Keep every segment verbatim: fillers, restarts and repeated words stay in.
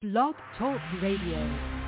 Blog Talk Radio.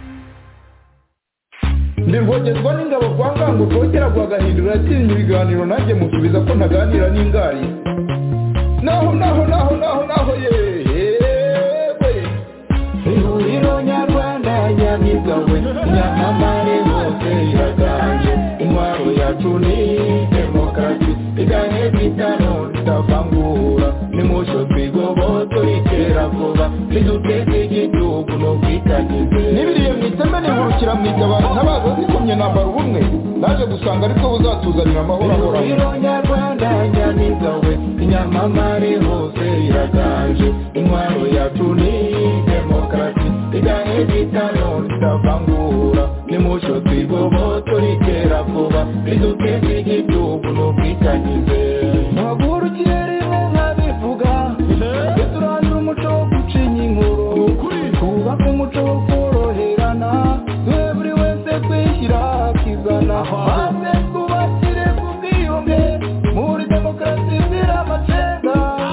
Ndirwogezwa n'ingabo kwa ngango rwogera rwagahindura atinya ibiganiro nanjye musubiza ko ntaganira n'ingari naho naho naho naho naho yewe ihuriro nyarwanda nyamigawe nyamamare hose iraganje intwaro yacu ni demokarasi igane bitano tutavangura nimusho twigoboto itera vuba riduteze igihugu no kwitagize nibiriye mwiteme nihurukira mwitabara ntabaza zikomye nambara ubumwe naje gusanga ariko buzatuzanira amahoro ahoraho ihuriro nyarwanda nyamigawe inyamamare hose iraganje intwaro yacu ni demokarasi igane bitano tutavangura nimusho twigoboto itera vuba riduteze igihugu no kwitagize maguru kirere nkabivuga turandura umuco wo gucinya inkuru twubaka umuco wo koroherana twe buri wese kwishyira akizana maze twubakire ku bwiyunge muri demokarasi izira amacenga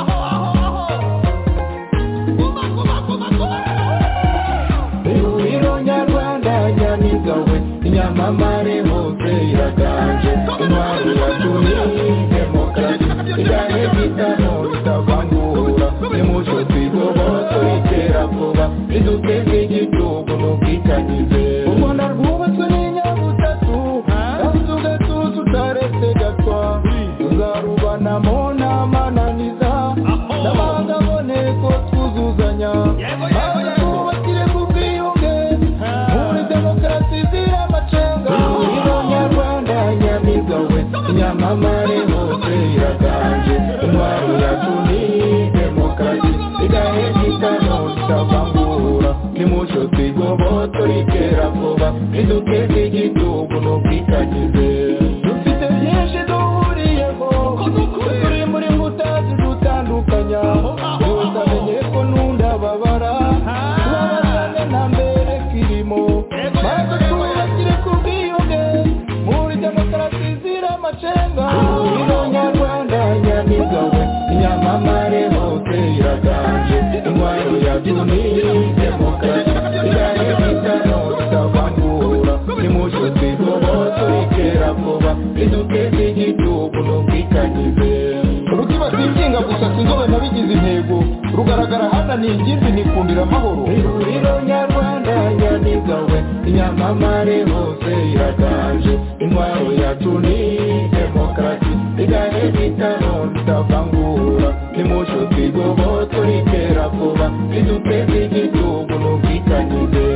ihuriro nyarwanda nyamigawe inyamamare hose iraganje intwaro yacu ni demokarasi igane bitano bitavangura nimucyo twigoboto itera vuba riduteze igihugu n'ubwitangize u Rwanda rwubatswe n'inyabutatu kandi tugatuza utaretse gatwa tuzarubanamo n'amananiza n'amahanga aboneko twuzuzanya maze twubakire ku bwiyunge muri demokarasi izira amacenga ihuriro nyarwanda nyamigawe inyamamare hose iraganje intwaro yacu ni demokarasi igahe gitano tutavangura nimucyo twigoboto ritera vuba riduteze igihugu n'ubwitangize dufite byinshi duhuriyeho turi muri mbuta zidutandukanya yose amenye ko nundababara tubabazane nta mbere kirimo maze twubakire ku bwiyunge muri demokarasi izira amacenga ihuriro nyarwanda nyamigawe inyamamare hose iraganje intwaro yacu ni demokarasi igahe bitano tutavangura nimucyo twigoboto itera vuba riduteze igihugu n'ubwitangize rukiba singinga gusa sinzobe nabigize intego rugaragara hana ni ingimbi nikundira amahoro ihuriro nyarwanda nyamigawe inyamamare hose iraganje intwaro yacu ni demokarasi igahe bitano tutavangura nimucyo twigoboto ritera vuba riduteze igihugu n'ubwitangize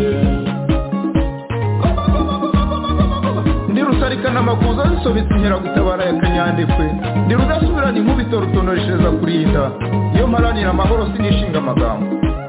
ndi rusarikana amakuza zisobetse inkeragutabara ya kanyandekwe ndi rudasubirana inkubito rutonoreshereza kurinda iyo mparanira amahoro sinishinga amagambo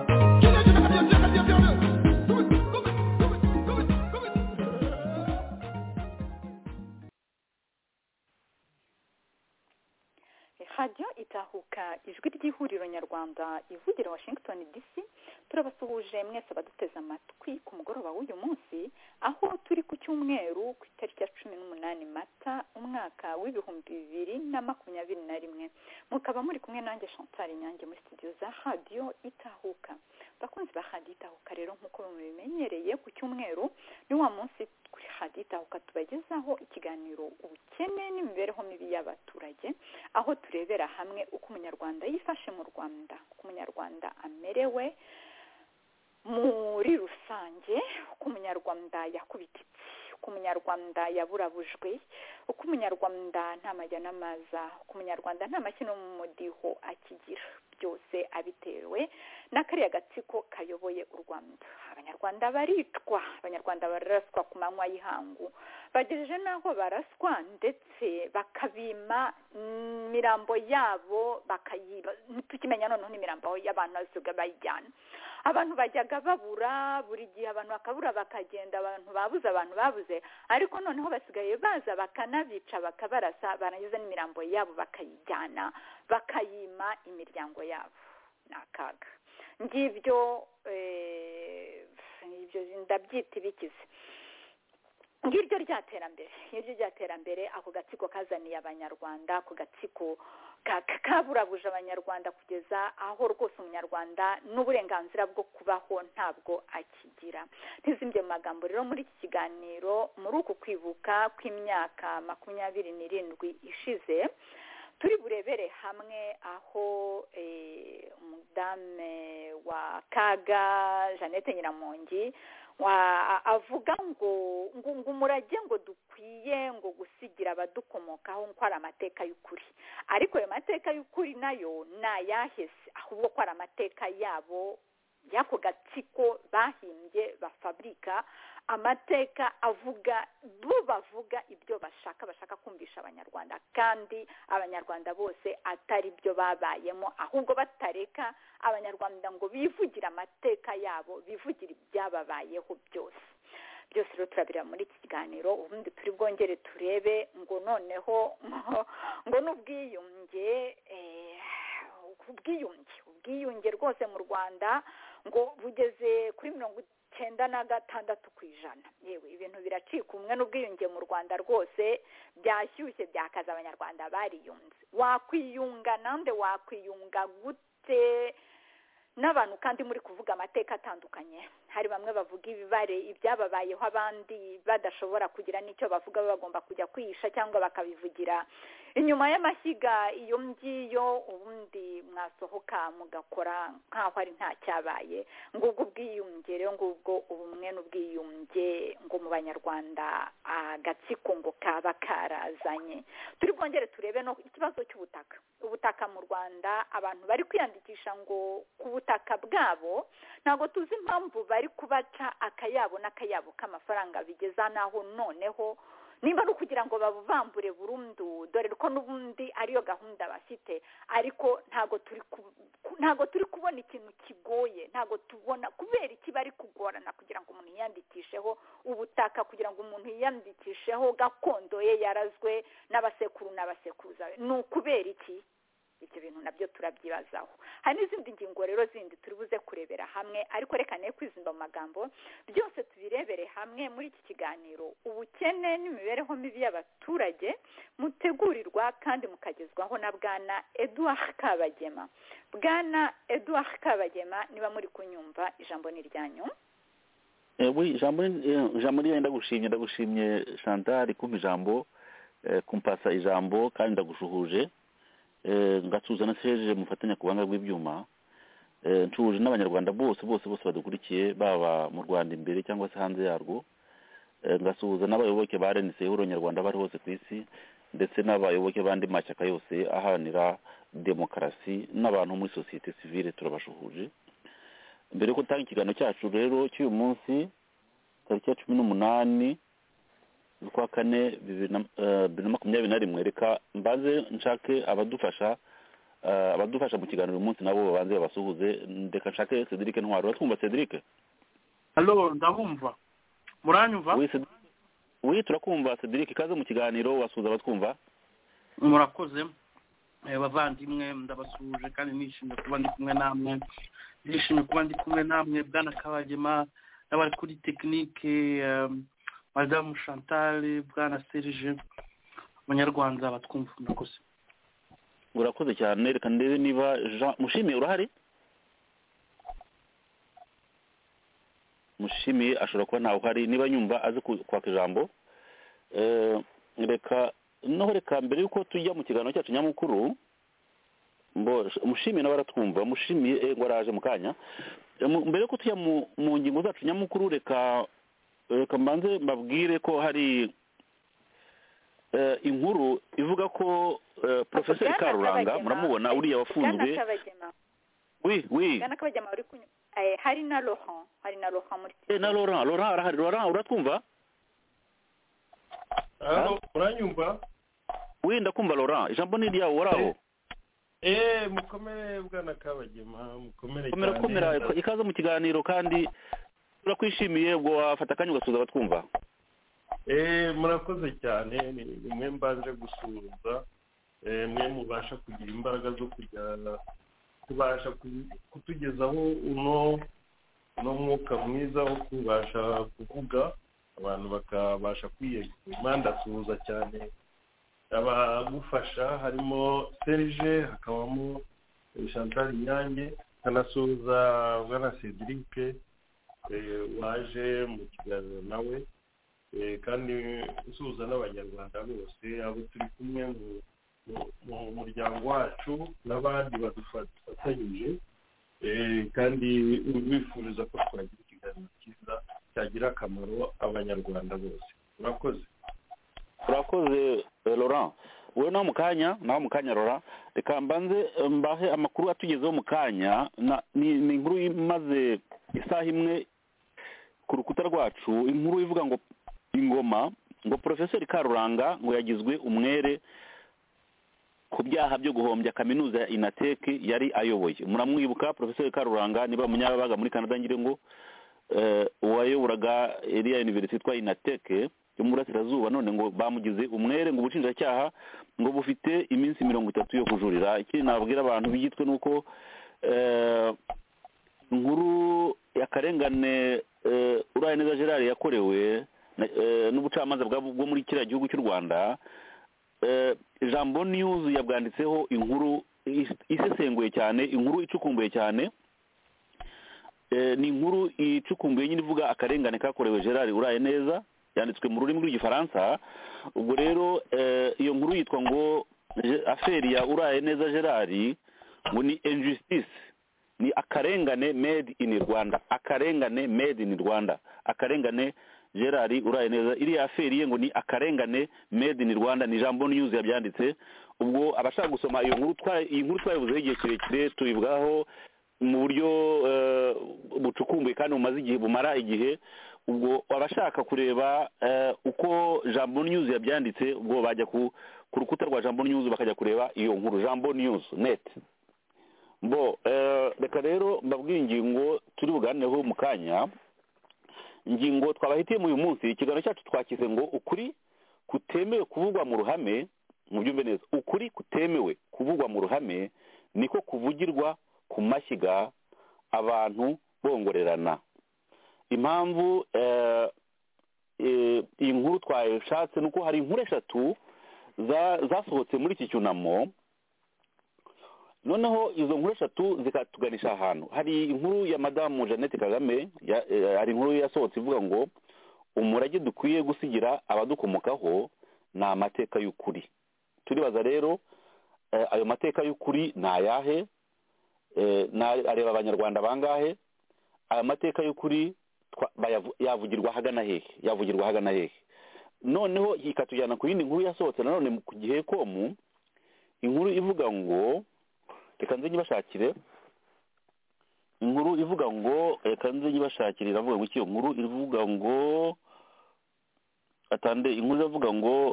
radiyo itahuka ijwi ry'ihuriro nyarwanda ivugira Washington D C turabasuhuje mwese abaduteze amatwi ku mugoroba w'uyu munsi aho turi ku cyumweru ku itariki ya cumi n'umunani mata umwaka w'ibihumbi bibiri na makumyabiri na rimwe mukaba muri kumwe nanjye Chantal Nyange muri studio za radiyo itahuka bakunzi ba radiyo itahuka rero nk'uko mubimenyereye ku cyumweru ni wa munsi kuri radiyo itahuka tubagezaho ikiganiro ubukene n'imibereho mibi y'abaturage aho turebera hamwe uko umunyarwanda yifashe mu Rwanda uko umunyarwanda amerewe muri rusange uko umunyarwanda yakubititse uko umunyarwanda yaburabujwe uko umunyarwanda nta majya n'amaza uko umunyarwanda nta mashyi no mu mudiho akigira byose abitewe n'akariya gatsiko kayoboye u Rwanda abanyarwanda baricwa abanyarwanda baraswa ku manywa y'ihangu bagejeje n'aho baraswa ndetse bakabima imirambo yabo bakayiba tukimenya noneho n'imirambo y'abantu basiga bayijyana abantu bajyaga babura buri gihe abantu bakabura bakagenda abantu babuze abantu babuze ariko noneho basigaye baza bakanabica bakabarasa barangiza n'imirambo yabo bakayijyana bakayima imiryango yabo ni akaga ngibyo ibyo ndabyita ibikize ngiryo ryaterambere ngiryo ryaterambere ako gatsiko kazaniye abanyarwanda ako gatsiko kaburabuje abanyarwanda kugeza aho rwose umunyarwanda n'uburenganzira bwo kubaho ntabwo akigira. Ntizimbye mu magambo rero muri iki kiganiro muri uku kwibuka kw'imyaka makumyabiri n'irindwi ishize turi burebere hamwe aho umudame wa Kaga Jeannette Nyiramongi avuga ngo ngo umurage ngo dukwiye ngo gusigira abadukomokaho ngo ari amateka y'ukuri, ariko ayo mateka y'ukuri nayo nayahese ahubwo ko ari amateka yabo y'ako gatsiko bahimbye bafabrika, amateka avuga bo bavuga ibyo bashaka bashaka kumvisha abanyarwanda, kandi abanyarwanda bose atari byo babayemo, ahubwo batareka abanyarwanda ngo bivugira amateka yabo, bivugira ibyababayeho byose. Byose rero turabira muri iki kiganiro, ubundi turi bwongere turebe ngo noneho ngo n'ubwiyunge ubwiyunge ubwiyunge rwose mu Rwanda ngo bugeze kuri mirongo icyenda na gatandatu ku ijana. Yewe ibintu biracika umwe n'ubwiyunge mu Rwanda rwose byashyushye byakaza, abanyarwanda bariyunze. Wakwiyunga nande wakwiyunga gute n'abantu kandi muri kuvuga amateka atandukanye? Hari bamwe bavuga ibibare ibyababayeho, abandi badashobora kugira n'icyo bavuga, bagomba kujya kwihisha cyangwa bakabivugira inyuma y'amashyiga iyo ngiyo, ubundi mwasohoka mugakora nk'aho ari nta cyabaye. Ngubwo ubwiyunge rero, ngubwo ubumwe n'ubwiyunge ngo mu banyarwanda agatsiko ngo kaba karazanye. Turi bwongere turebe no ikibazo cy'ubutaka. Ubutaka mu Rwanda, abantu bari kwiyandikisha ngo ku butaka bwabo, ntabwo tuzi impamvu bari kubaca akayabo n'akayabo k'amafaranga bigeza naho noneho nimba no kugira ngo babuvambure burundu, dore ko n'ubundi ariyo gahunda bafite, ariko ntago turi ntago turi kubona ikintu kigoye, ntago tubona kubera iki bari kugorana kugira ngo umuntu yiyandikisheho ubutaka, kugira ngo umuntu yiyandikisheho gakondo ye yarazwe n'abasekuru n'abasekuruza. Ni ukubera iki? Ibyo bintu nabyo turabyibazaho. Hari n'izindi ngingo rero zindi turi buze kurebera hamwe, ariko reka ne kwizimba mu magambo, byose tubirebere hamwe muri iki kiganiro. Ubukene n'imibereho mibi y'abaturage mutegurirwa kandi mukagezwaho na Bwana Edouard Kabagema. Bwana Edouard Kabagema, niba muri kunyumva, ijambo ni ryanyu. Eh oui, ijambo ijambo ni ndagushimye ndagushimye Chantal kumpa ijambo, kumpasa ijambo kandi ndagushuhuje. Ngatuza na Serge mufatanya kubanga rw'ibyuma, ncuje n'abanyarwanda bose bose bose badukurikiye, baba mu Rwanda imbere cyangwa se hanze yarwo. Ngasuhuza n'abayoboke ba R N C y'Uronyarwanda bari hose ku isi, ndetse n'abayoboke bandi mashyaka yose aharanira demokarasi n'abantu muri societe civile. Turabashuhuje. Mbere ko tanga ikiganiro cyacu rero cy'uyu munsi tariki ya cumi n'umunani z'ukwa kane bibiri na makumyabiri na rimwe, reka mbanze nshake abadufasha abadufasha mu kiganiro uyu munsi nabo babanze babasuhuze. Ndeka nshake Cedric Ntwaro. Uratwumva Cedric? Allo, ndabumva. Muranyumva? Oui, turakumva Cedric. Kaze mu kiganiro, wasuhuza abatwumva. Murakoze. Bavandimwe ndabasuhuje kandi nishimye kuba ndi kumwe namwe. Nishimye kuba ndi kumwe namwe Bwana Kabagema, n'abari kuri technique, Madame Chantal, Bwana Serge, Munyarwanda batwumva. Murakoze. Urakoze cyane. Reka ndebe niba Jean Mushimiye urahari. Mushimiye ashobora kuba ntawe uhari, niba nyumva azi kwaka ijambo. Eh reka noho reka mbere yuko tujya mu kiganiro cyacu nyamukuru, mbo Mushimiye n'abaratwumva. Mushimiye ngo araje mu kanya. Mbere yuko tujya mu ngingo zacu nyamukuru, reka reka mbanze mbabwire ko hari inkuru ivuga ko Professeur Karuranga, muramubona uriya wafunzwe. Oui, oui. Bwana Kabagema uri kunywa. Hari na Laurent, hari na Laurent muri. Eh na Laurent, Laurent arahari. Laurent uratwumva? Allo, uranyumva? Oui, ndakumva Laurent. Ijambo ni ryawo waraho. Eh mukomere Bwana Kabagema, mukomere cyane. Komera komera ikaze mu kiganiro kandi turakwishimiye ubwo wafata kanya ugasuza abatwumva. Eh murakoze cyane, ni mwe mbanje gusuhuza, eh mwe mubasha kugira imbaraga zo kujyana kubasha kutugezaho uno no mwuka mwiza wo kubasha kuvuga, abantu bakabasha kwiyegura. Ndasuhuza cyane abagufasha harimo Serge, hakabamo Chantal Nyange, kanasuza bwana Cedric waje mu kiganiro nawe, kandi usuhuza n'abanyarwanda bose abo turi kumwe mu muryango wacu n'abandi badufatanyije, kandi bifuriza ko twagira ikiganiro cyiza cyagira akamaro abanyarwanda bose. Urakoze. Urakoze Laurent. Wowe naho mukanya naho mukanya Laurent, reka mbanze mbahe amakuru atugezeho mukanya. Ni inkuru imaze isaha imwe ku rukuta rwacu, inkuru ivuga ngo ingoma ngo Professor Karuranga ngo yagizwe umwere ku byaha byo guhombya kaminuza ya Inatek yari ayoboye. Muramwibuka Professor Karuranga niba munyabaga muri Canada, ngire ngo uwayoboraga iriya university yitwa Inatek yo muri Burasirazuba, none ngo bamugize umwere, ngo ubushinjacyaha ngo bufite iminsi mirongo itatu yo kujurira. Ikindi nababwira abantu bigitwe nuko inkuru y'akarengane uraye neza Gerard yakorewe n'ubucamanza bwo muri kiriya gihugu cy'u Rwanda, Jambo News yabwanditseho inkuru isesenguye cyane, inkuru icukumbuye cyane. Ni inkuru icukumbuye nyine ivuga akarengane kakorewe Gerard uraye neza, yanditswe mu rurimi rw'igifaransa. Ubwo rero iyo nkuru yitwa ngo affaire ya uraye neza Gerard ngo ni injustice, ni akarengane made in Rwanda, akarengane made in Rwanda, akarengane Gerard uraye neza. Iriya affaire ye ngo ni akarengane made in Rwanda, ni Jambo News yabyanditse. Ubwo abashaka gusoma iyo nkuru twa iyi nkuru twayivuzeho igihe kirekire, tuyivugaho mu buryo bucukumbuye kandi bumaze igihe bumara igihe. Ubwo abashaka kureba uko Jambo News yabyanditse, ubwo bajya ku rukuta rwa Jambo News bakajya kureba iyo nkuru, Jambo News net. Bo reka rero mbabwira ingingo turi buganireho mu kanya. Ingingo twabahitiye mu uyu munsi, ikiganiro cyacu twakize ngo ukuri kutemewe kuvugwa mu ruhame. Mu byumve neza, ukuri kutemewe kuvugwa mu ruhame niko kuvugirwa ku mashyiga abantu bongorerana. Impamvu iyi nkuru twayishatse nuko hari inkuru eshatu zasohotse muri iki cyunamo, noneho izo nkuru eshatu zikatuganisha ahantu. Hari inkuru ya Madamu Jeannette Kagame, hari inkuru yasohotse ivuga ngo umurage dukwiye gusigira abadukomokaho ni amateka y'ukuri. Turibaza rero ayo mateka y'ukuri ni ayahe, areba abanyarwanda bangahe, aya mateka y'ukuri yavugirwa hagana hehe, yavugirwa hagana hehe. Noneho ikatujyana ku yindi nkuru yasohotse nanone ku gihe komu, inkuru ivuga ngo reka nze nyibashakire, inkuru ivuga ngo reka nze nyibashakire iravuga ngo iki, inkuru ivuga ngo atande inkuru ivuga ngo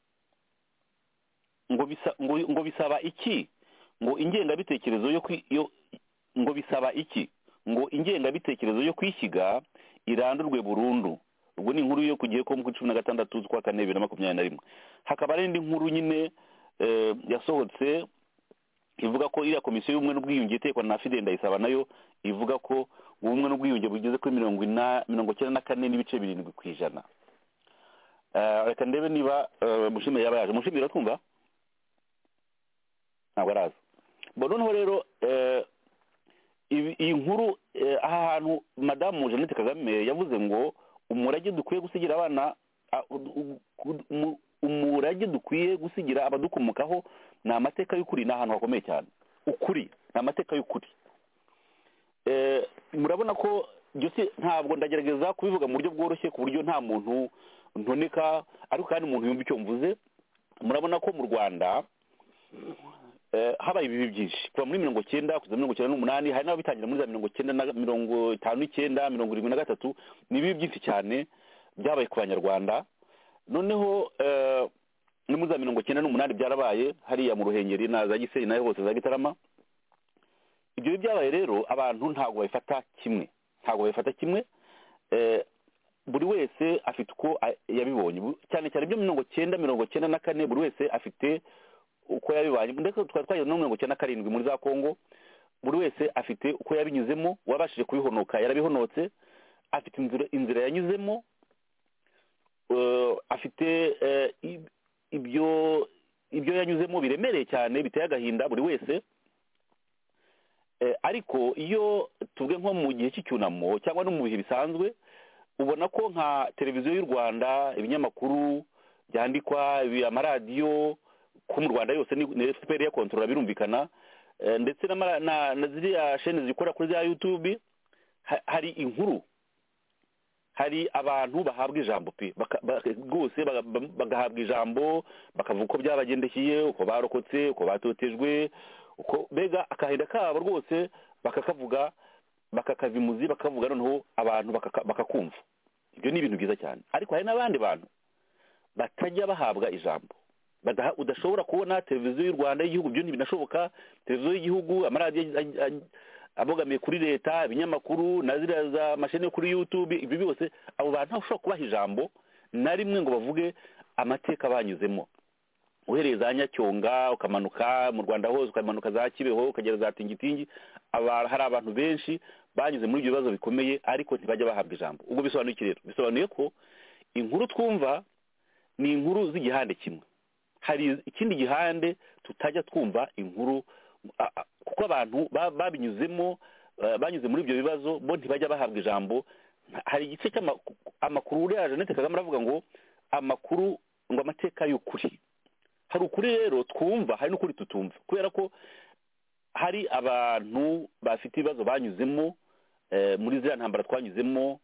ngo bisa ngo, ngo bisaba iki ngo ingengabitekerezo yo yo ngo bisaba iki ngo ingengabitekerezo yo kwishyiga irandurwe burundu. Ubwo ni inkuru yo kugiye ko mu cumi na gatandatu z'ukwa kane bibiri na makumyabiri na rimwe. Hakaba ari indi nkuru nyine eh, yasohotse ivuga ko iriya komisiyo y'ubumwe n'ubwiyunge itekwa na Fidel Ndayisaba nayo ivuga ko ubumwe n'ubwiyunge bugeze kuri mirongo ina mirongo cyenda na kane n'ibice birindwi ku ijana. Reka ndebe niba Mushimire yaba yaje. Mushimire twumva ntabwo araza. Bo noneho rero iyi nkuru aha hantu Madamu Jeannette Kagame yavuze ngo umurage dukwiye gusigira abana, umurage dukwiye gusigira abadukomokaho ni amateka y'ukuri. Ni ahantu hakomeye cyane, ukuri ni amateka y'ukuri. Murabona ko byose ntabwo ndagerageza kubivuga mu buryo bworoshye ku buryo nta muntu ntoneka, ariko kandi umuntu yumva icyo mvuze. Murabona ko mu Rwanda habaye ibibi byinshi kuva muri mirongo cyenda kugeza mirongo cyenda n'umunani, hari n'ababitangira muri za mirongo cyenda na mirongo itanu n'icyenda mirongo irindwi na gatatu. Ni ibibi byinshi cyane byabaye ku banyarwanda. Noneho no muri za mirongo cyenda n'umunani byarabaye hariya mu Ruhengeri na za Gisenyi nayo hose za Gitarama. Ibyo byabaye rero abantu ntabwo babifata kimwe, ntabwo babifata kimwe. Buri wese afite uko yabibonye, cyane cyane ibyo mirongo cyenda mirongo cyenda na kane buri wese afite uko yabibanye. Ndetse twari twageze no mirongo cyenda na karindwi muri za Kongo, buri wese afite uko yabinyuzemo. Wabashije kubihonoka yarabihonotse, afite inzira inzira yanyuzemo, afite ibyo ibyo yanyuzemo biremereye cyane biteye agahinda buri wese, ariko iyo tuvuge nko mu gihe cy'icyunamo cyangwa no mu bihe bisanzwe ubona ko nka televiziyo y'u Rwanda, ibinyamakuru byandikwa, amaradiyo ko mu Rwanda yose ni F P R ya kontorora birumvikana, ndetse na ziriya shene zikora kuri za YouTube hari inkuru, hari abantu bahabwa ijambo pe rwose bagahabwa ijambo bakavuga uko byabagendekeye, uko barokotse, uko batotejwe, uko bega akahinda kabo rwose bakakavuga, bakakavimuzi, bakavuga noneho abantu bakakumva. Ibyo ni ibintu byiza cyane. Ariko hari n'abandi bantu batajya bahabwa ijambo, udashobora kubona televiziyo y'u Rwanda y'igihugu, byo ntibinashoboka, televiziyo y'igihugu, amaradiyo abogamiye kuri leta, ibinyamakuru na ziriya za mashini yo kuri YouTube, ibyo byose abo bantu bashobora kubaha ijambo na rimwe ngo bavuge amateka banyuzemo, uhereye za Nyacyonga ukamanuka mu Rwanda hose, ukamanuka za Kibeho ukagera za Tingitingi, hari abantu benshi banyuze muri ibyo bibazo bikomeye ariko ntibajya bahabwa ijambo. Ubwo bisobanuye iki rero? Bisobanuye ko inkuru twumva ni inkuru z'igihande kimwe, hari ikindi gihande tutajya twumva inkuru, kuko abantu babinyuzemo, banyuze muri ibyo bibazo, bo ntibajya bahabwa ijambo. Hari igice cy'amakuru uriya Jeannette Kagame aravuga ngo amakuru ngo amateka y'ukuri, hari ukuri rero twumva, hari n'ukuri tutumva, kubera ko hari abantu bafite ibibazo banyuzemo muri ziriya ntambara twanyuzemo,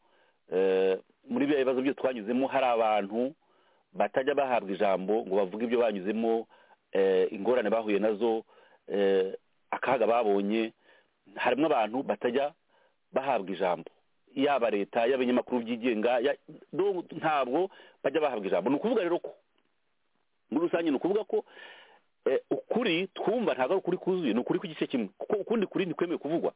muri bya bibazo byo twanyuzemo, hari abantu batajya bahabwa ijambo ngo bavuge ibyo banyuzemo, ingorane bahuye nazo, akaga babonye. Harimo abantu batajya bahabwa ijambo, yaba leta, y'abanyamakuru byigenga, ntabwo bajya bahabwa ijambo. Ni ukuvuga rero ko muri rusange ni ukuvuga ko ukuri twumva ntabwo ari ukuri kuzuye, ni ukuri kw'igice kimwe, kuko ukundi kuri ntikwemewe kuvugwa.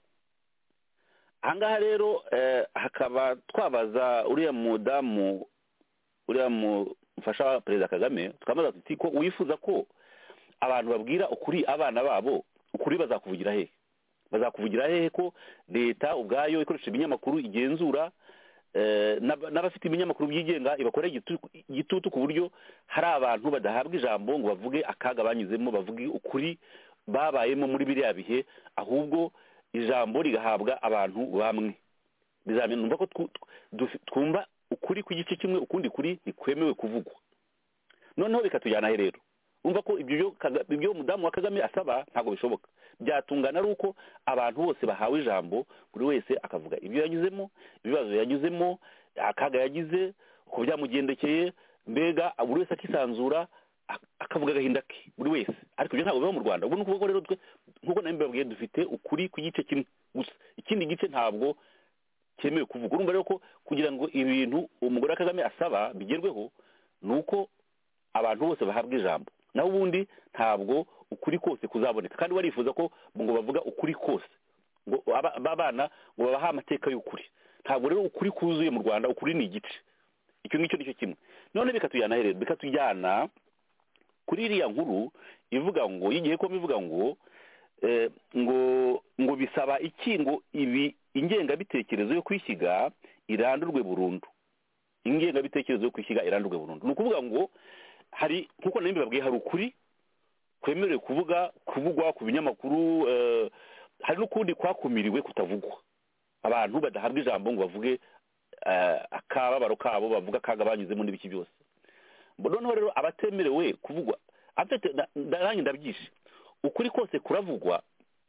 Ahangaha rero hakaba twabaza uriya mudamu, uriya mufasha wa Perezida Kagame, tukamubaza tuti ko wifuza ko abantu babwira ukuri abana babo, ukuri bazakuvugira hehe? Bazakuvugira hehe ko leta ubwayo ikoresha ibinyamakuru igenzura, n'abafite ibinyamakuru byigenga ibakorera igitutu ku buryo hari abantu badahabwa ijambo ngo bavuge akaga banyuzemo, bavuge ukuri babayemo muri biriya bihe, ahubwo ijambo rigahabwa abantu bamwe. Bizamenywa ko twumva ukuri kw'igice kimwe, ukundi kuri ntikwemewe kuvugwa. Noneho bikatujyana he rero? Umva ko ibyo ibyo mudamu wa Kagame asaba ntabwo bishoboka. Byatungana ari uko abantu bose bahawe ijambo, buri wese akavuga ibyo yanyuzemo, ibibazo yanyuzemo, akaga yagize, uko byamugendekeye, mbega buri wese akisanzura akavuga agahinda ke buri wese. Ariko ibyo ntabwo biba mu Rwanda. Ubwo ni ukuvuga rero twe nk'uko namwe mbabwiye dufite ukuri kw'igice kimwe gusa, ikindi gice ntabwo cyemewe kuvuga. Urumva rero ko kugira ngo ibintu umugore wa Kagame asaba bigerweho ni uko abantu bose bahabwa ijambo, naho ubundi ntabwo ukuri kose kuzaboneka. Kandi warifuza ko ngo bavuga ukuri kose, ngo abana ngo babaha amateka y'ukuri. Ntabwo rero ukuri kuzuye mu Rwanda, ukuri ni igice. Icyo ngicyo nicyo kimwe. None bikatujyana rero, bikatujyana kuri iriya nkuru ivuga ngo yigiye ko bivuga ngo eh, ngo ngo bisaba iki, ngo ibi ingengabitekerezo yo kwishyiga irandurwe burundu. Ingengabitekerezo yo kwishyiga irandurwe burundu ni ukuvuga ngo hari nkuko namwe babwiye, hari ukuri kwemerewe kuvuga kuvugwa ku binyamakuru, uh, hari n'ukundi kwakumiriwe kutavugwa, abantu badahabwa ijambo ngo bavuge uh, akababaro kabo, bavuga akaga banyuzemo n'ibiki byose. Noneho rero abatemerewe kuvugwa, afite ndarangi ndabyishe, ukuri kose kuravugwa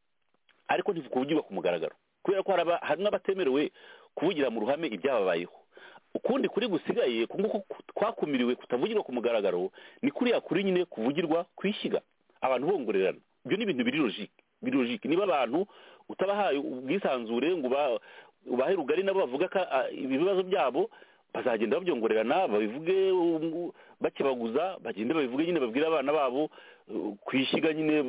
ariko ntivugirwa ku mugaragaro, kubera ko hari n'abatemerewe kuvugira mu ruhame ibyababayeho. Ukundi kuri gusigaye kunguko kwakumiriwe kutavugirwa ku mugaragaro ni kuri yakuri nyine kuvugirwa kwishyiga, abantu bongorerana. Ibyo ni ibintu biri logique, biri logique. Niba abantu utabahaye ubwisanzure ngo ubahe rugari nabo bavuga ka ibibazo byabo, bazagenda babyongorerana, babivuge bakibaguza, bagende babivuge nyine, babwira abana babo kwishyiga nyine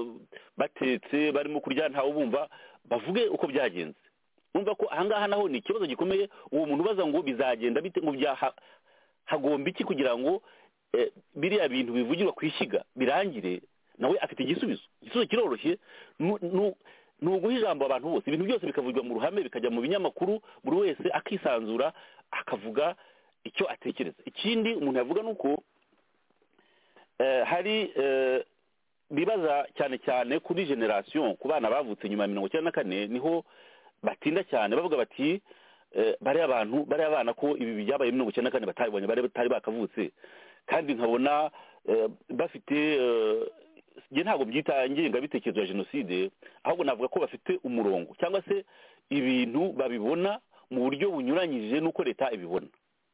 batetse barimo kurya ntawe bumva, bavuge uko byagenze. Numva ko ahangaha naho ni ikibazo gikomeye. Uwo muntu baza ngo bizagenda bite, ngo bya hagomba iki kugira ngo eh, biriya bintu bivugirwa kwishyiga birangire, nawe afite igisubizo. Igisubizo kiroroshye, ni uguha ijambo abantu bose, ibintu byose bikavugirwa mu ruhame, bikajya mu binyamakuru, buri wese akisanzura akavuga icyo atekereza. Ikindi umuntu yavuga nuko hari bibaza cyane cyane kuri generasiyo ku bana bavutse nyuma ya mirongo icyenda na kane niho batinda cyane bavuga bati bariya abantu bariya bana ko ibi byabaye mirongo icyenda na kane batabibonye batari bakavutse kandi nkabona bafite njye ntabwo byita ingengabitekerezo ya jenoside ahubwo navuga ko bafite umurongo cyangwa se ibintu babibona mu buryo bunyuranyije n'uko leta ibibona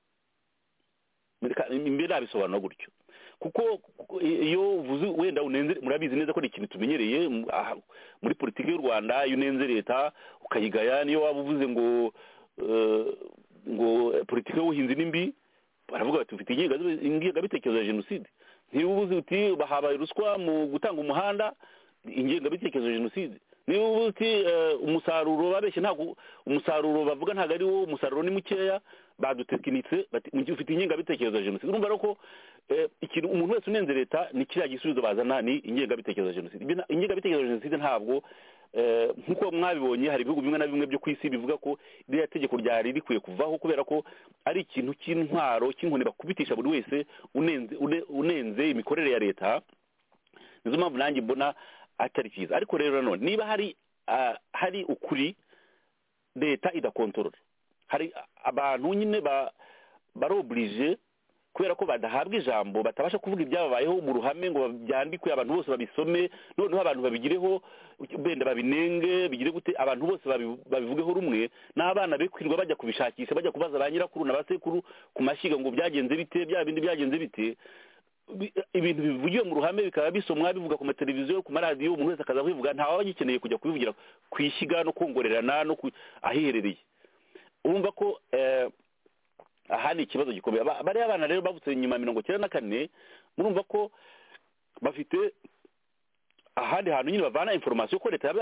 imbere nabisobanura gutyo kuko iyo uvuze wenda unenze murabizi neza ko ni ikintu tumenyereye muri politiki y'u Rwanda iyo unenze leta ukayigaya niyo waba uvuze ngo ngo politiki y'ubuhinzi ni mbi baravuga bati ufite ingengabitekerezo ya jenoside niba ubuze uti bahabaye ruswa mu gutanga umuhanda ingengabitekerezo ya jenoside niba ubuze uti umusaruro babeshye ntabwo umusaruro bavuga ntabwo ari wo umusaruro ni mukeya badutekinitse ufite ingengabitekerezo ya jenoside urumva ko ikintu umuntu wese unenze leta ni kiriya gisubizo bazana ni ingengabitekerezo ya jenoside ingengabitekerezo ya jenoside ntabwo nk'uko mwabibonye hari ibihugu bimwe na bimwe byo ku isi bivuga ko iriya tegeko ryari rikwiye kuvaho kubera ko ari ikintu cy'intwaro cy'inkoni bakubitisha buri wese unenze unenze imikorere ya leta nizo mpamvu nanjye mbona atari cyiza ariko rero nanone niba hari hari ukuri leta idakontorora hari abantu nyine baroburije kubera ko badahabwa ijambo batabasha kuvuga ibyababayeho mu ruhame ngo byandikwe abantu bose babisome noneho abantu babigireho benda babinenge bigire gute abantu bose babivugeho rumwe n'abana be kwirwa bajya kubishakisha bajya kubaza ba nyirakuru na basekuru ku mashyiga ngo byagenze bite bya bindi byagenze bite ibintu bivugiwe mu ruhame bikaba bisomwa bivuga ku mateleviziyo ku maradiyo umuntu wese akaza kwivuga ntawe aba agikeneye kujya kubivugira ku ishyiga no kongorerana no ahiherereye urumva ko aha ni ikibazo gikomeye bariya abana rero bavutse nyuma ya mirongo icyenda na kane murumva ko bafite ahandi hantu nyine bavana inforomasiyo ko leta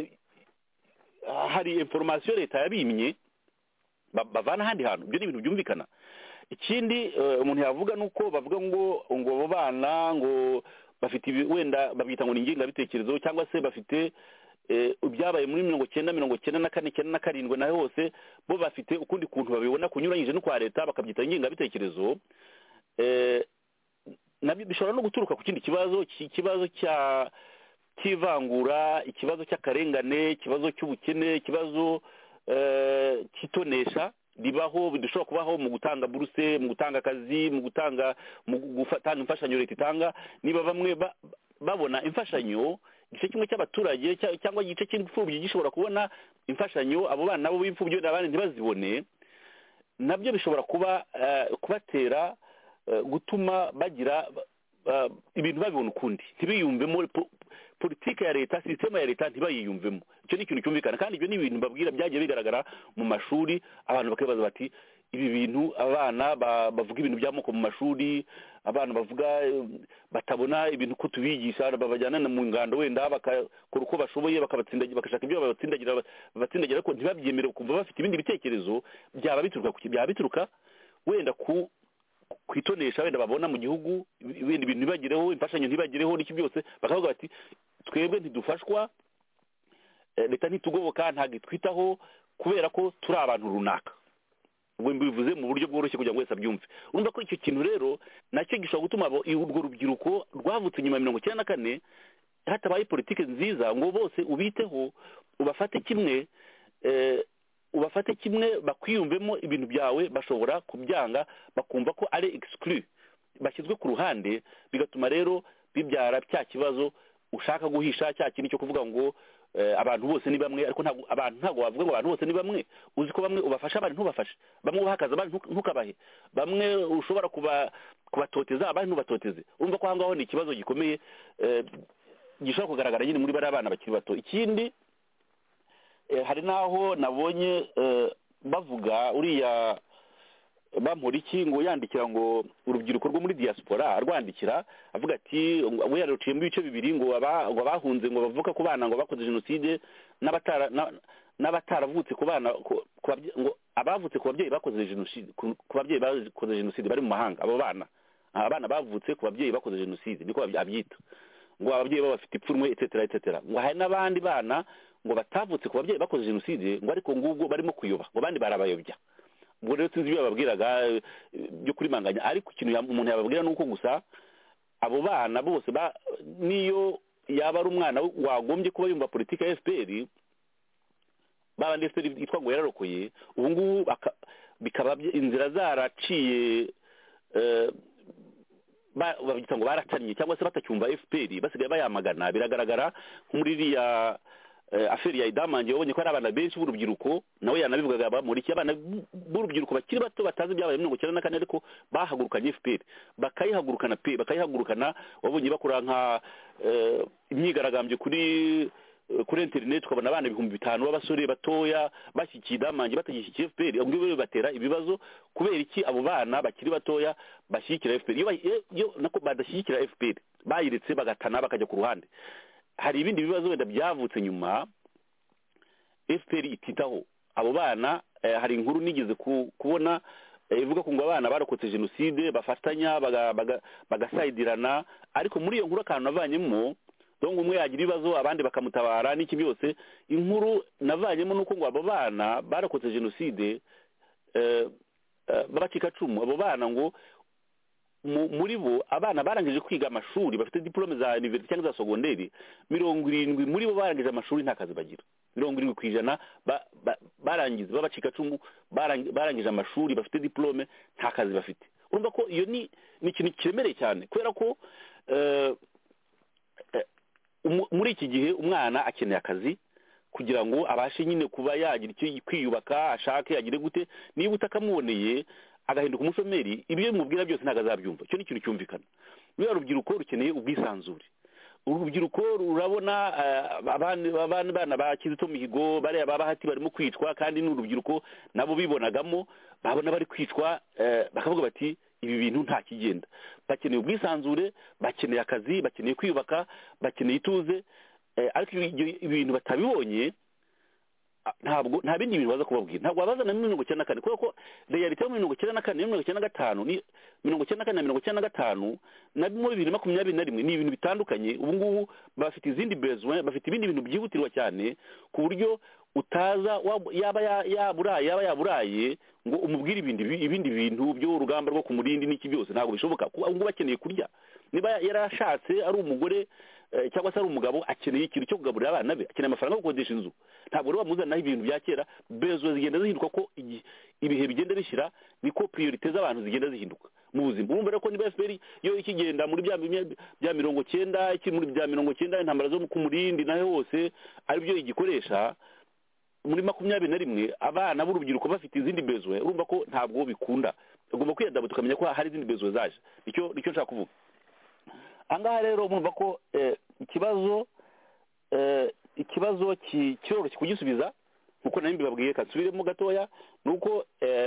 hari inforomasiyo leta yabimye bavana ahandi hantu ibyo ni ibintu byumvikana ikindi umuntu yavuga ni uko bavuga ngo ngo abo bana ngo bafite wenda babyita ngo ni ingengabitekerezo cyangwa se bafite ibyabaye muri mirongo icyenda mirongo icyenda na kane icyenda na karindwi naho hose bo bafite ukundi kuntu babibona kunyuranyije no kwa leta bakabyita ingengabitekerezo nabyo bishobora no guturuka ku kindi kibazo ikibazo cya cy'ivangura ikibazo cy'akarengane ikibazo cy'ubukene ikibazo cy'itonesha ribaho bidashobora kubaho mu gutanga buruse mu gutanga akazi mu gutanga mu gutanga imfashanyo leta itanga niba bamwe babona imfashanyo igice kimwe cy'abaturage cyangwa igice cy'imfubyi gishobora kubona imfashanyo abo bana nabo b'imfubyi n'abandi ntibazibone nabyo bishobora kuba kubatera gutuma bagira ibintu babibona ukundi ntibiyumvemo politiki ya leta sisiteme ya leta ntibayiyumvemo icyo ni ikintu cyumvikana kandi ibyo ni ibintu babwira byagiye bigaragara mu mashuri abantu bakibaza bati ibi bintu abana bavuga ibintu by'amoko mu mashuri abana bavuga batabona ibintu ko tubigisha babajyana mu ngando wenda bakakora uko bashoboye bakabatsindagira bakashaka ibyo babatsindagira babatsindagira ariko ntibabyemere kumva bafite ibindi bitekerezo byaba bituruka byaba bituruka wenda ku kwitonesha wenda babona mu gihugu ibindi bintu ntibagireho imfashanyo ntibagireho n'iki byose bakavuga bati twebwe ntidufashwa leta ntitugoboka ntabwo itwitaho kubera ko turi abantu runaka ubwo mbivuze mu buryo bworoshye kugira ngo wese abyumve urumva ko icyo kintu rero nacyo gishobora gutuma urwo rubyiruko rwavutse nyuma ya mirongo icyenda na kane hatabaye politiki nziza ngo bose ubiteho ubafate kimwe ubafate kimwe bakwiyumvemo ibintu byawe bashobora kubyanga bakumva ko ari exclu bashyizwe ku ruhande bigatuma rero bibyara cya kibazo ushaka guhisha cya kintu cyo kuvuga ngo abantu bose ni bamwe ariko ntabwo abantu ntabwo bavuga ngo abantu bose ni bamwe uzi ko bamwe ubafasha abandi ntubafashe bamwe ubahakaza abandi ntukabahe bamwe ushobora kubatoteza abandi ntubatoteze urumva ko aho ngaho ni ikibazo gikomeye gishobora kugaragara nyine muri bariya bana bakiri bato ikindi hari n'aho nabonye bavuga uriya bamporiki ngo yandikira ngo urubyiruko rwo muri diaspora arwandikira avuga ati we yaruciye mu bice bibiri ngo abahunze ngo bavuka ku bana ngo bakoze jenoside n'abatara n'abataravutse ku bana ngo abavutse ku babyeyi bakoze jenoside ku babyeyi bakoze jenoside bari mu mahanga abo bana abana bavutse ku babyeyi bakoze jenoside niko abyita ngo ababyeyi babo bafite ipfunwe etc etc ngo hari n'abandi bana ngo batavutse ku babyeyi bakoze jenoside ngo ariko ngubwo barimo kuyoba ngo abandi barabayobya ubwo rero sinzi ibyo bababwiraga byo kurimanganya ariko ikintu umuntu yababwira ni uko gusa abo bana bose niyo yaba ari umwana wagombye kuba yumva politiki ya F P R babandi F P R yitwa ngo yararokoye ubu ngubu bikaba inzira zaraciye babyita ngo baratanye cyangwa se batacyumva F P R basigaye bayamagana. Biragaragara muri iriya aferi ya Idamange wabonye ko ari abana benshi b'urubyiruko nawe yanabivugaga muri iki abana b'urubyiruko bakiri bato batazi ibyabaye mirongo icyenda na kane ariko bahagurukanye F P R bakayihagurukana pe bakayihagurukana. Wabonye bakora nka imyigaragambyo kuri kuri internet ukabona abana ibihumbi bitanu b'abasore batoya bashyikiye Idamange batagishyikiye F P R ubwo batera ibibazo kubera iki abo bana bakiri batoya bashyigikira F P R iyo nako badashyigikira F P R bayiretse bagatana bakajya ku ruhande. Hari ibindi bibazo wenda byavutse nyuma F P R ititaho abo bana. Hari inkuru nigeze kubona ivuga ko ngo abana barokotse jenoside bafatanya bagasayidirana ariko muri iyo nkuru akantu navanyemo donc umwe yagira ibibazo abandi bakamutabara n'iki byose. Inkuru navanyemo nuko ngo abo bana barokotse jenoside babacikacumu abo bana ngo muri bo abana barangije kwiga amashuri bafite diplome za university cyangwa za secondaire mirongo irindwi muri bo barangije amashuri nta kazi bagira. Mirongo irindwi ku ijana barangiza babacikacumu barangije amashuri bafite diplome nta kazi bafite. Urumva ko iyo ni ikintu kiremereye cyane kubera ko muri iki gihe umwana akeneye akazi kugira ngo abashe nyine kuba yagira icyo kwiyubaka ashake agire gute. Niba utakamuboneye agahinduka umushomeri ibyo mubwira byose ntabwo azabyumva. Icyo ni ikintu cyumvikana. Ruriya rubyiruko rukeneye ubwisanzure. Urubyiruko rurabona abana bana ba Kizito Mihigo bariya babahati barimo kwicwa kandi n'urubyiruko nabo bibonagamo babona bari kwicwa bakavuga bati ibi bintu nta kigenda. Bakeneye ubwisanzure, bakeneye akazi, bakeneye kwiyubaka, bakeneye ituze ariko ibintu batabibonye ntabwo nta bindi bintu baza kubabwira. Ntabwo babaza na mirongo icyenda na kane kuko reality yo mirongo icyenda na kane mirongo icyenda na gatanu ni mirongo icyenda na kane na mirongo icyenda na gatanu na bibiri na makumyabiri na rimwe ni ibintu bitandukanye. Ubu ngubu bafite izindi besoin, bafite ibindi bintu byihutirwa cyane ku buryo utaza yaba yaburaye yaba yaburaye ngo umubwire ibindi ibindi bintu byo urugamba rwo kumurindi n'iki byose ntabwo bishoboka. Ubu ngubu bakeneye kurya. Niba yarashatse ari umugore cyangwa se ari umugabo akeneye ikintu cyo kugaburira abana be, akeneye amafaranga yo gukodesha inzu. Ntabwo rero bamuzanaho ibintu bya kera. Bezo zigenda zihinduka ko ibihe bigenda bishyira niko priorite z'abantu zigenda zihinduka mu buzima. Urumva rero ko niba F P R yo ikigenda muri bya bya mirongo cyenda iki muri bya mirongo cyenda intambara zo ku murindi naho hose ari byo igikoresha muri makumyabiri na rimwe abana b'urubyiruko bafite izindi bezo. Urumva ko ntabwo bikunda. Ugomba kwiyadaba tukamenya ko hari izindi bezo zaje. Icyo icyo nshaka kuvuga angaha rero murumva ko ikibazo ikibazo cyoroshye kugisubiza nkuko nari mbibabwiye kasubiremo gatoya nuko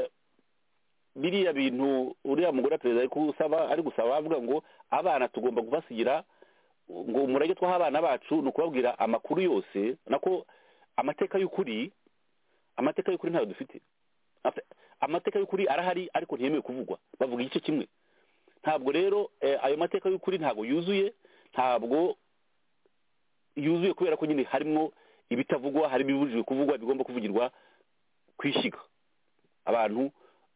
biriya bintu uriya mugore perezida ari kusaba ari gusaba avuga ngo abana tugomba kubasigira ngo umurage twaha abana bacu no kubabwira amakuru yose nako amateka y'ukuri amateka y'ukuri ntayo dufite. Amateka y'ukuri arahari ariko ntiyemewe kuvugwa. Bavuga igice kimwe. Ntabwo rero ayo mateka y'ukuri ntabwo yuzuye ntabwo yuzuye kubera ko nyine harimo ibitavugwa, hari ibibujijwe kuvugwa, bigomba kuvugirwa kwishiga. Abantu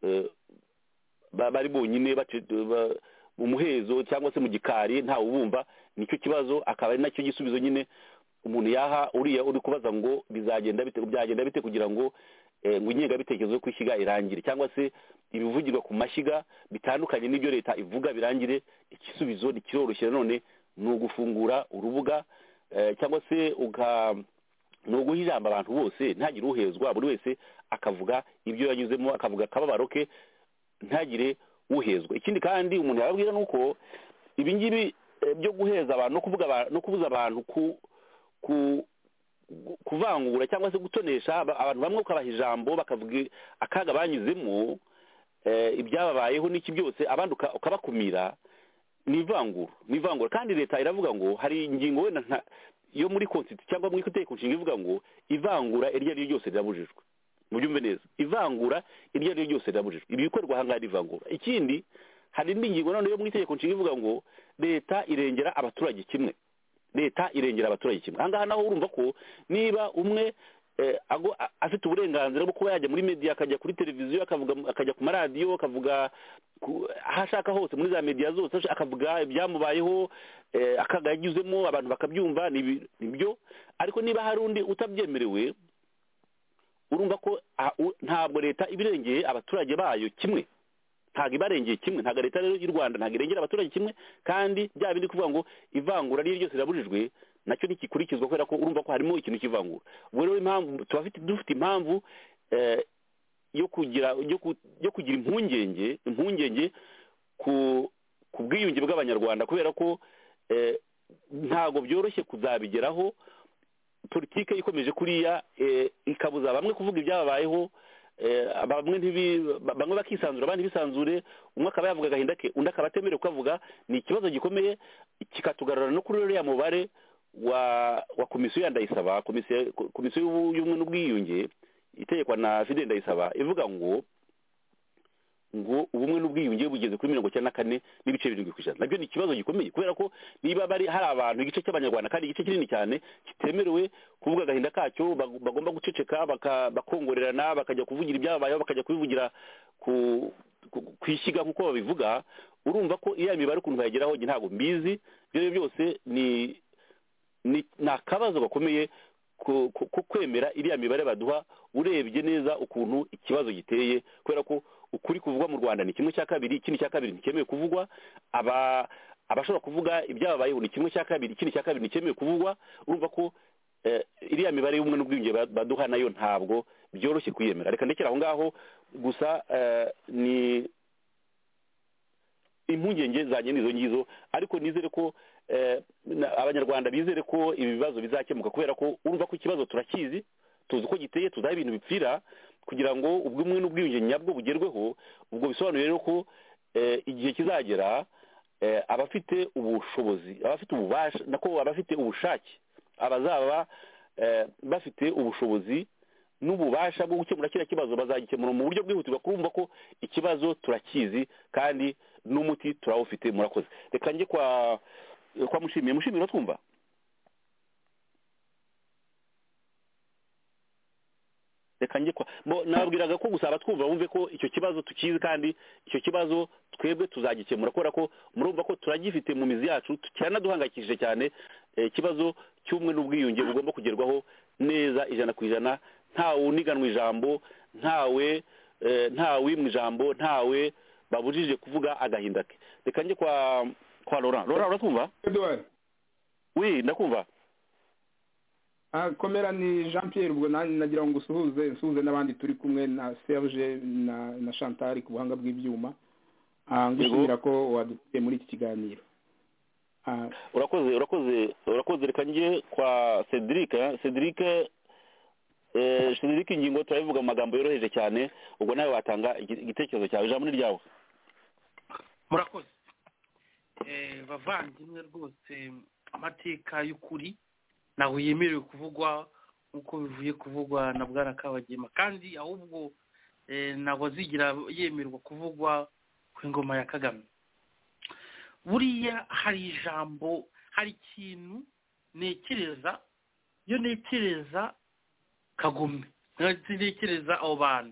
bari bonyine mu muhezo cyangwa se mu gikari ntawe ubumva. Nicyo kibazo akaba ari nacyo gisubizo nyine umuntu yaha uriya uri kubaza ngo bizagenda bite byagenda bite kugira ngo ngo inyenga bitekerezo yo kwishiga irangire cyangwa se ibivugirwa ku mashyiga bitandukanye n'ibyo leta ivuga birangire. Igisubizo ni kiroroshye none ni ugufungura urubuga cyangwa se uga ni uguha ijambo abantu bose ntagire uhezwa, buri wese akavuga ibyo yanyuzemo akavuga akababaro ke ntagire uhezwa. Ikindi kandi umuntu yababwira nuko ibi ngibi byo guheza abantu no kuvuga no kubuza abantu ku ku kuvangura cyangwa se gutonesha abantu bamwe ukabaha ijambo bakavuga akaga banyuzemo ibyababayeho n'iki byose abandi ukabakumira ni ivangura ni ivangura. Kandi leta iravuga ngo hari ingingo wenda yo muri constitution cyangwa muri itegeko nshinga ivuga ngo ivangura iryo ari ryo ryose rirabujijwe. Mubyumve neza, ivangura iryo ari ryo ryose rirabujijwe. Ibi bikorwa hangana ivangura. Ikindi hari indi ngingo none yo muri itegeko nshinga ivuga ngo leta irengera abaturage kimwe. Leta irengera abaturage kimwe. Ahangaha naho urumva ko niba umwe afite uburenganzira bwo kuba yajya muri media akajya kuri televiziyo akavuga akajya ku maradiyo akavuga aho ashaka hose muri za media zose akavuga ibyamubayeho akaga yagizemo abantu bakabyumva nibyo. ariko niba hari undi utabyemerewe urumva ko ntabwo leta ibirengeye abaturage bayo kimwe, ntabwo ibarengeye kimwe, ntabwo leta rero y'u Rwanda ntabwo irengera abaturage kimwe, kandi bya bindi kuvuga ngo ivangura ryo ryose rirabujijwe nacyo ntikikurikizwa kubera ko urumva ko harimo ikintu kivangura. ubwo rero impamvu tubafite dufite impamvu yo kugira yo kugira impungenge impungenge ku ku bwiyunge bw'abanyarwanda kubera ko ntabwo byoroshye kuzabigeraho. politike ikomeje kuriya ikabuza bamwe kuvuga ibyababayeho, bamwe bamwe bakisanzura abandi bisanzure, umwe akaba yavuga agahinda ke undi akaba atemerewe kuvuga. ni ikibazo gikomeye kikatugarura no kuri uriya mubare wa wa komisiyo ya Ndayisaba, komisiyo komisiyo y'ubumwe n'ubwiyunge itegekwa na Fidel Ndayisaba ivuga ngo ngo ubumwe n'ubwiyunge bugeze kuri mirongo icyenda na kane n'ibice birindwi ku ijana. nabyo ni ikibazo gikomeye kubera ko niba bari hari abantu igice cy'abanyarwanda kandi igice kinini cyane kitemerewe kuvuga agahinda kacyo, bagomba guceceka bakongorerana bakajya kuvugira ibyababayeho bakajya kubivugira ku ishyiga nk'uko babivuga. urumva ko iya mibare ukuntu bayageraho ntabwo mbizi. ibyo byose ni ni akabazo gakomeye ko kwemera iriya mibare baduha urebye neza ukuntu ikibazo giteye, kubera ko ukuri kuvugwa mu Rwanda ni kimwe cya kabiri, ikindi cya kabiri ntikemewe kuvugwa. aba abashobora kuvuga ibyababayeho ni kimwe cya kabiri, ikindi cya kabiri ntikemewe kuvugwa. urumva ko iriya mibare y'ubumwe n'ubwiyunge baduha nayo ntabwo byoroshye kuyemera. reka ndekera aho ngaho gusa. ni impungenge zanjye nizo ngizo, ariko nizere ko abanyarwanda bizere ko ibi bibazo bizakemuka kubera ko urumva ko ikibazo turakizi, tuzi uko giteye, tuzi aho ibintu bipfira, kugira ngo ubumwe n'ubwiyunge nyabwo bugerweho. ubwo bisobanuye rero ko igihe kizagera abafite ubushobozi, abafite ububasha nako abafite ubushake, abazaba bafite ubushobozi n'ububasha bwo gukemura kiriya kibazo bazagikemura mu buryo bwihutirwa. kurumva ko ikibazo turakizi kandi n'umuti turawufite. murakoze. reka njye kwa kwa mushimiye mushimiye twumva. reka njye kwa nabwiraga ko gusaba twumva wumve ko icyo kibazo tukizi kandi icyo kibazo twebwe tuzagikemura kubera ko murumva ko turagifite mu mizi yacu, cyanaduhangayikishije cyane. ikibazo cy'ubumwe n'ubwiyunge bugomba kugerwaho neza ijana ku ijana, ntawe uniganwa ijambo, ntawe ntawe mu ijambo, ntawe babujije kuvuga agahinda ke. reka njye kwa kwa Laurent. Laurent uratwumva? Edouard. Oui, ndakumva. Ah, komera ni Jean Pierre. ubwo nagira ngo usuhuze nsuhuze n'abandi turi kumwe na Serge na na Chantal ku buhanga bw'ibyuma. Ah, ngushimira ko wadufite muri iki kiganiro. Ah, urakoze urakoze urakoze. reka njye kwa Cedric. Cedric eh Cedric ingingo turabivuga mu magambo yoroheje cyane, ubwo nawe watanga igitekerezo cyawe. ijambo ni ryawe. murakoze. eh bavandimwe rwose amateka y'ukuri naho yemerewe kuvugwa uko bivuye kuvugwa na Bwana Kabagema, kandi ahubwo eh nabo zigira yemerwa kuvugwa ku ingoma ya Kagame. buriya hari ijambo, hari ikintu nekereza yo nekereza Kagome, ntekereza abo bantu.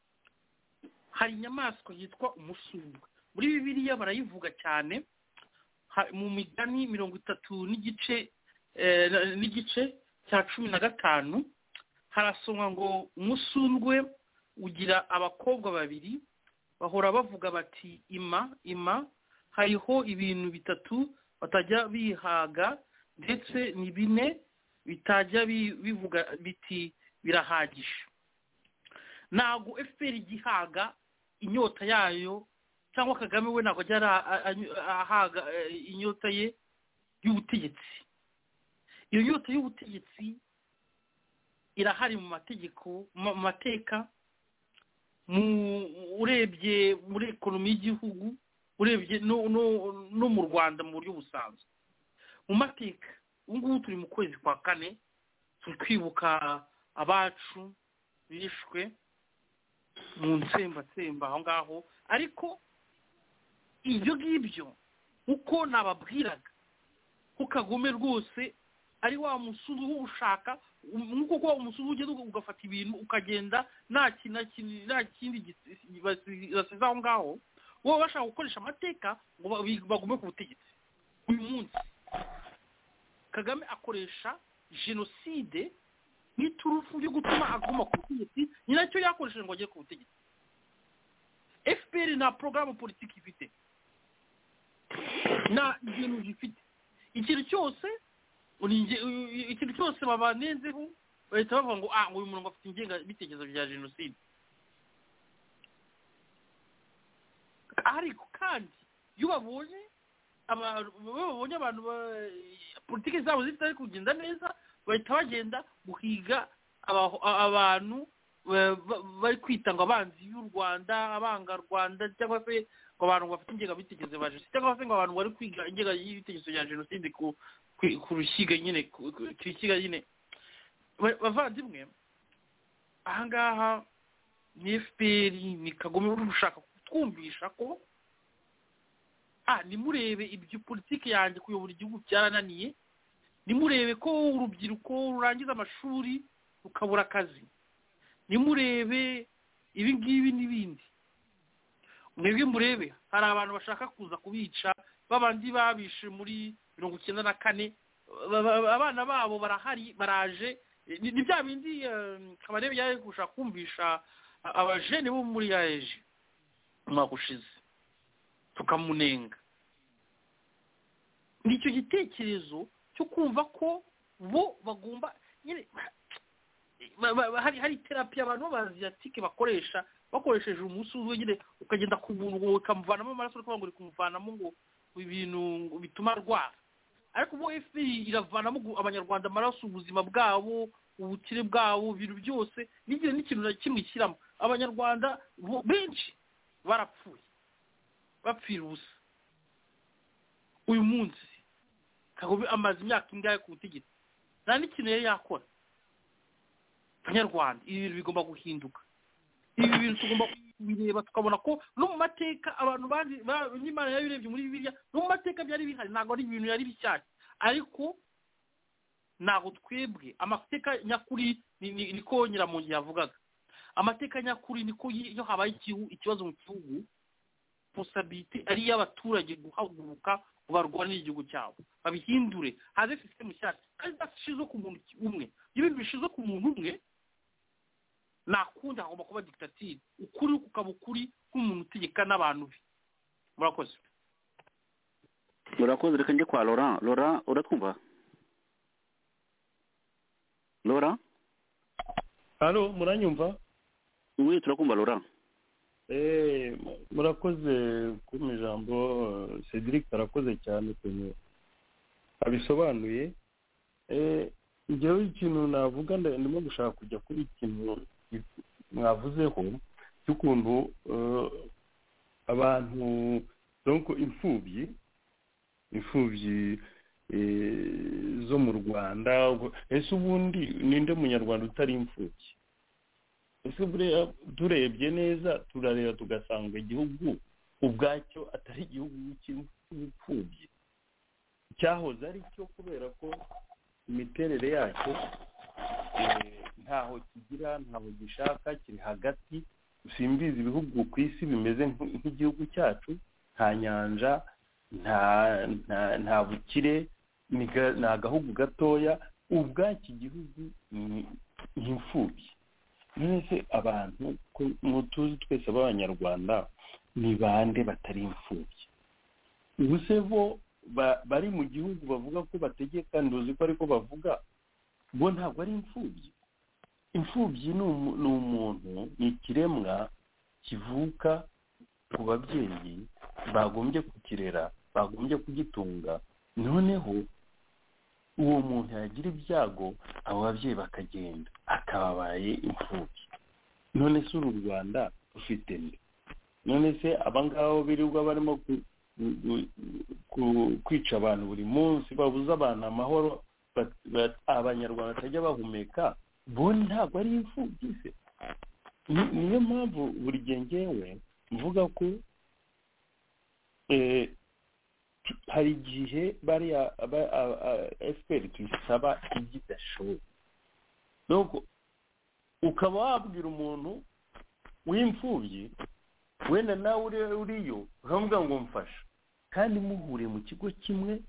hari inyamaswa yitwa umusundwe, muri Bibiliya barayivuga cyane mu migani mirongo itatu n'igice n'igice cya cumi na gatanu. harasomwa ngo umusundwe ugira abakobwa babiri bahora bavuga bati ima ima, hariho ibintu bitatu batajya bihaga ndetse ni bine bitajya bivuga biti birahagije. ntabwo F P R igihaga inyota yayo, cyangwa Kagame we ntabwo ajya ahaga inyota ye y'ubutegetsi. iyo nyota y'ubutegetsi irahari mu mategeko, mu mateka, mu urebye muri ekonomi y'igihugu, urebye no no mu Rwanda mu buryo busanzwe. mu mateka ubu ngubu turi mu kwezi kwa kane, turi kwibuka abacu bishwe mu ntsembatsemba aho ngaho. ariko ibyo ngibyo uko nababwiraga ko Kagome rwose ari wa musunzu w'ushaka nk'uko kuba umusuzu ugenda ugafata ibintu ukagenda nta kindi basize aho ngaho wowe bashaka gukoresha amateka ngo bagume ku butegetsi. Uyu munsi Kagame akoresha jenoside nk'iturufu yo gutuma aguma ku butegetsi, ni nacyo yakoresheje ngo agere ku butegetsi. F P R nta porogaramu politiki ifite, nta ibintu gifite. Ikintu cyose ikintu cyose babanenzeho bahita bavuga ngo ah uyu muntu afite ingengabitekerezo bya jenoside. Ariko kandi iyo babonye babonye abantu politiki zabo zitari kugenda neza, bahita bagenda guhiga abantu bari kwita ngo abanzi y'u Rwanda, abanga Rwanda, cyangwa se ngo abantu bafite ingengabitekerezo ba jenoside, cyangwa se ngo abantu bari kwiga ingengabitekerezo ya jenoside ku ku rushyiga nyine ku rushyiga nyine. Bavandimwe, ahangaha ni F P R ni Kagame uri gushaka kutwumvisha ko ah nimurebe ibyo politiki yanjye kuyobora igihugu byarananiye, nimurebe ko urubyiruko rurangiza amashuri rukabura akazi, nimurebe ibi ngibi n'ibindi. Mwebwe murebe hari abantu bashaka kuza kubica, babandi babishe muri mirongo icyenda na kane, abana babo barahari baraje. Ni bya bindi Kabarebe yaje gushaka kumvisha abajene bo muri yaje umwaka ushize tukamunenga. Nicyo gitekerezo cyo kumva ko bo bagomba nyine hari hari therapy abantu b'Aziatike bakoresha bakoresheje umunsi uzwe nyine ukagenda kubungo ukamuvanamo amaraso uko ngo kumuvanamo ngo ibintu bituma rwara. Ariko bo F P R iravanamo abanyarwanda amaraso, ubuzima bwabo, ubukire bwabo, ibintu byose n'igihe n'ikintu na kimwe kiramo. Abanyarwanda benshi barapfuye bapfira ubusa. Uyu munsi Kagame amaze imyaka ingahe ku butegetsi, nta n'ikintu yari yakora. Abanyarwanda ibi bintu bigomba guhinduka. Ibi bintu tugomba kubireba tukabona ko no mu mateka abantu bandi n'Imana yabirebye muri Bibiliya, no mu mateka byari bihari, ntabwo ari ibintu yari bishyashya. Ariko ntabwo twebwe amateka nyakuri niko Nyiramongi yavugaga. Amateka nyakuri niko iyo habaye ikibazo mu gihugu possibility ari y'abaturage guhaguruka barwanira igihugu cyabo babihindure, haze system nshyashya kandi bashizo ku muntu umwe. Ibintu bishizo ku muntu umwe nakunda agomba kuba dictature, ukuri kukaba ukuri k'umuntu utegeka n'abantu be. Murakoze. Murakoze. Reka njye kwa Laurent. Laurent uratwumva? Laurent? Halo, muranyumva? Oui, turakumva Laurent. Eh, murakoze ku ijambo. Cedric arakoze cyane kunye abisobanuye. Eh, njyewe ikintu navuga ndimo gushaka kujya kuri ikintu mwavuzeho cy'ukuntu abantu donc imfubyi imfubyi zo mu Rwanda. Ese ubundi ninde munyarwanda utari imfubyi? Ese turebye neza turareba tugasanga igihugu ubwacyo atari igihugu cy'imfubyi, cyahoze ari cyo kubera ko imiterere yacyo ntaho kigira, ntaho gishaka, kiri hagati. Simbizi ibihugu ku isi bimeze nk'igihugu cyacu, nta nyanja, nta nta bukire, ni agahugu gatoya. Ubwaki igihugu ni imfubyi. Nese abantu mutuzi twese b'Abanyarwanda ni bande batari imfubyi? Ubuse bo bari mu gihugu bavuga ko bategeka, ndozi ko ariko bavuga, bo ntabwo ari imfubyi. Imfubyi ni umuntu, ni ikiremwa kivuka ku babyeyi bagombye kukirera, bagombye kugitunga, noneho uwo muntu yagira ibyago abo babyeyi bakagenda akababaye imfubyi. None se uru Rwanda rufite nde? None se abangabo birirwa barimo kwica abantu buri munsi, babuza abantu amahoro, Abanyarwanda batajya bahumeka, bo ntabwo ari imfubyi se? Niyo mpamvu buri gihe ngewe mvuga ko hari igihe bariya F P R tuyisaba ibyo idashoboye. nuko ukaba wabwira umuntu w'imfubyi wenda nawe uriyo ukavuga ngo mfasha kandi muhuriye mu kigo kimwe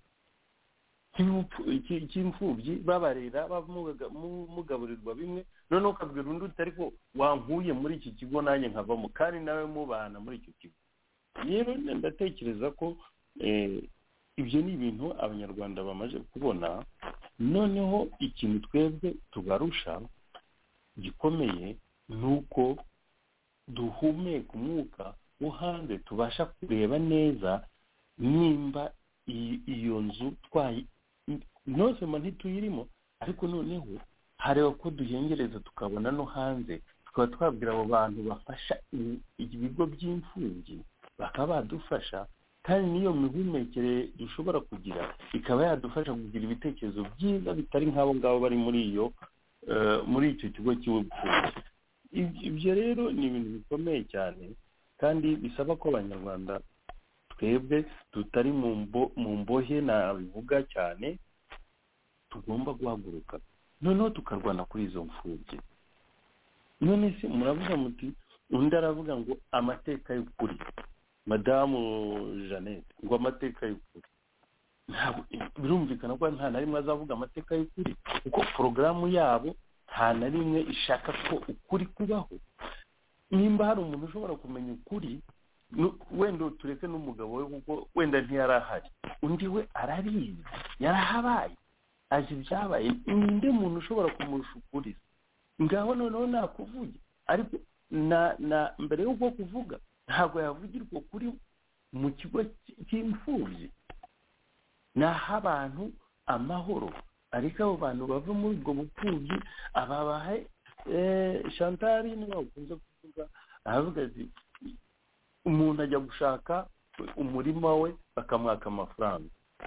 cy'imfubyi babarera mugaburirwa bimwe none ukabwira undi utari ko wankuye muri iki kigo nanjye nkavamo kandi nawe mubana muri icyo kigo. Rero ndatekereza ko ibyo ni ibintu abanyarwanda bamaze kubona. Noneho ikintu twebwe tubarusha gikomeye ni uko duhumeka umwuka wo hanze tubasha kureba neza nimba iyo nzu twayi nosema ntituyirimo, ariko noneho hareba ko duhengereza tukabona no hanze tukaba twabwira abo bantu bafasha ibigo by'imfubyi bakaba badufasha, kandi niyo mihumekere dushobora kugira ikaba yadufasha kugira ibitekerezo byiza bitari nk'abo ngabo bari muri iyo muri icyo kigo cy'ubupfubyi. Ibyo rero ni ibintu bikomeye cyane kandi bisaba ko abanyarwanda twebwe tutari mu mbohe nabivuga cyane tugomba guhaguruka noneho tukarwana kuri izo mfubyi. None se muravuga muti undi aravuga ngo amateka y'ukuri, madamu Jeannette ngo amateka y'ukuri, birumvikana ko nta na rimwe azavuga amateka y'ukuri kuko porogaramu yabo nta na rimwe ishaka ko ukuri kubaho. Nimba hari umuntu ushobora kumenya ukuri wenda tureke n'umugabo we kuko wenda ntiyari ahari, undi we arabizi yarahabaye azi ibyabaye, ninde muntu ushobora kumurusha ukuri ngaho noneho nakuvuge. Ariko na na mbere y'uko kuvuga ntabwo yavugirwa ukuri mu kigo cy'imfubyi, naho abantu amahoro ariko abo bantu bava muri ubwo bupfubyi ababahe Chantal niba ukunze kuvuga aravuga ati umuntu ajya gushaka umurima we bakamwaka amafaranga.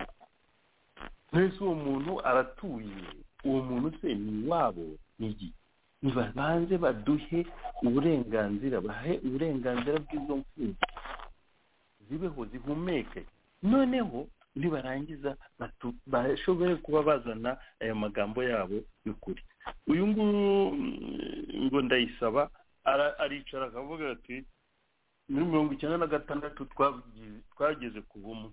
Mbese uwo muntu aratuye, uwo muntu se ni wabo n'igi, nibabanze baduhe uburenganzira, bahe uburenganzira bw'izo mfubyi zibeho zihumeke, noneho nibarangiza bashobore kuba bazana aya magambo yabo y'ukuri. Uyu nguyu ngo Ndayisaba aricara akavuga ati muri mirongo icyenda na gatandatu twageze ku bumwe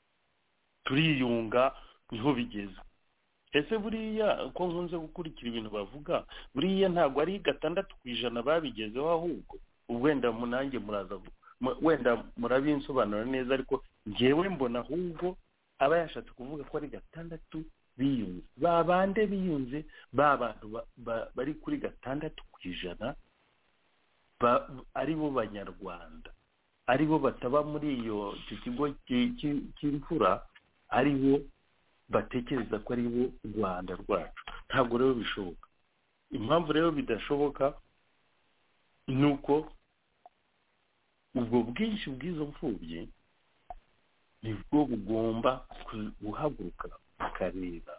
turiyunga niho bigeze. Ese buriya ko nkunze gukurikira ibintu bavuga, buriya ntabwo ari gatandatu ku ijana babigezeho, ahubwo wenda munange muraza wenda murabinsobanura neza, ariko ngewe mbona ahubwo aba yashatse kuvuga ko ari gatandatu biyunze. Babande biyunze ba bantu bari kuri gatandatu ku ijana ari bo banyarwanda, ari bo bataba muri iyo kigo cy'imfura, ari bo batekereza ko ari bo Rwanda rwacu. Ntabwo rero bishoboka. Impamvu rero bidashoboka ni uko ubwo bwinshi bw'izo mfubyi nibwo bugomba guhaguruka bakareba.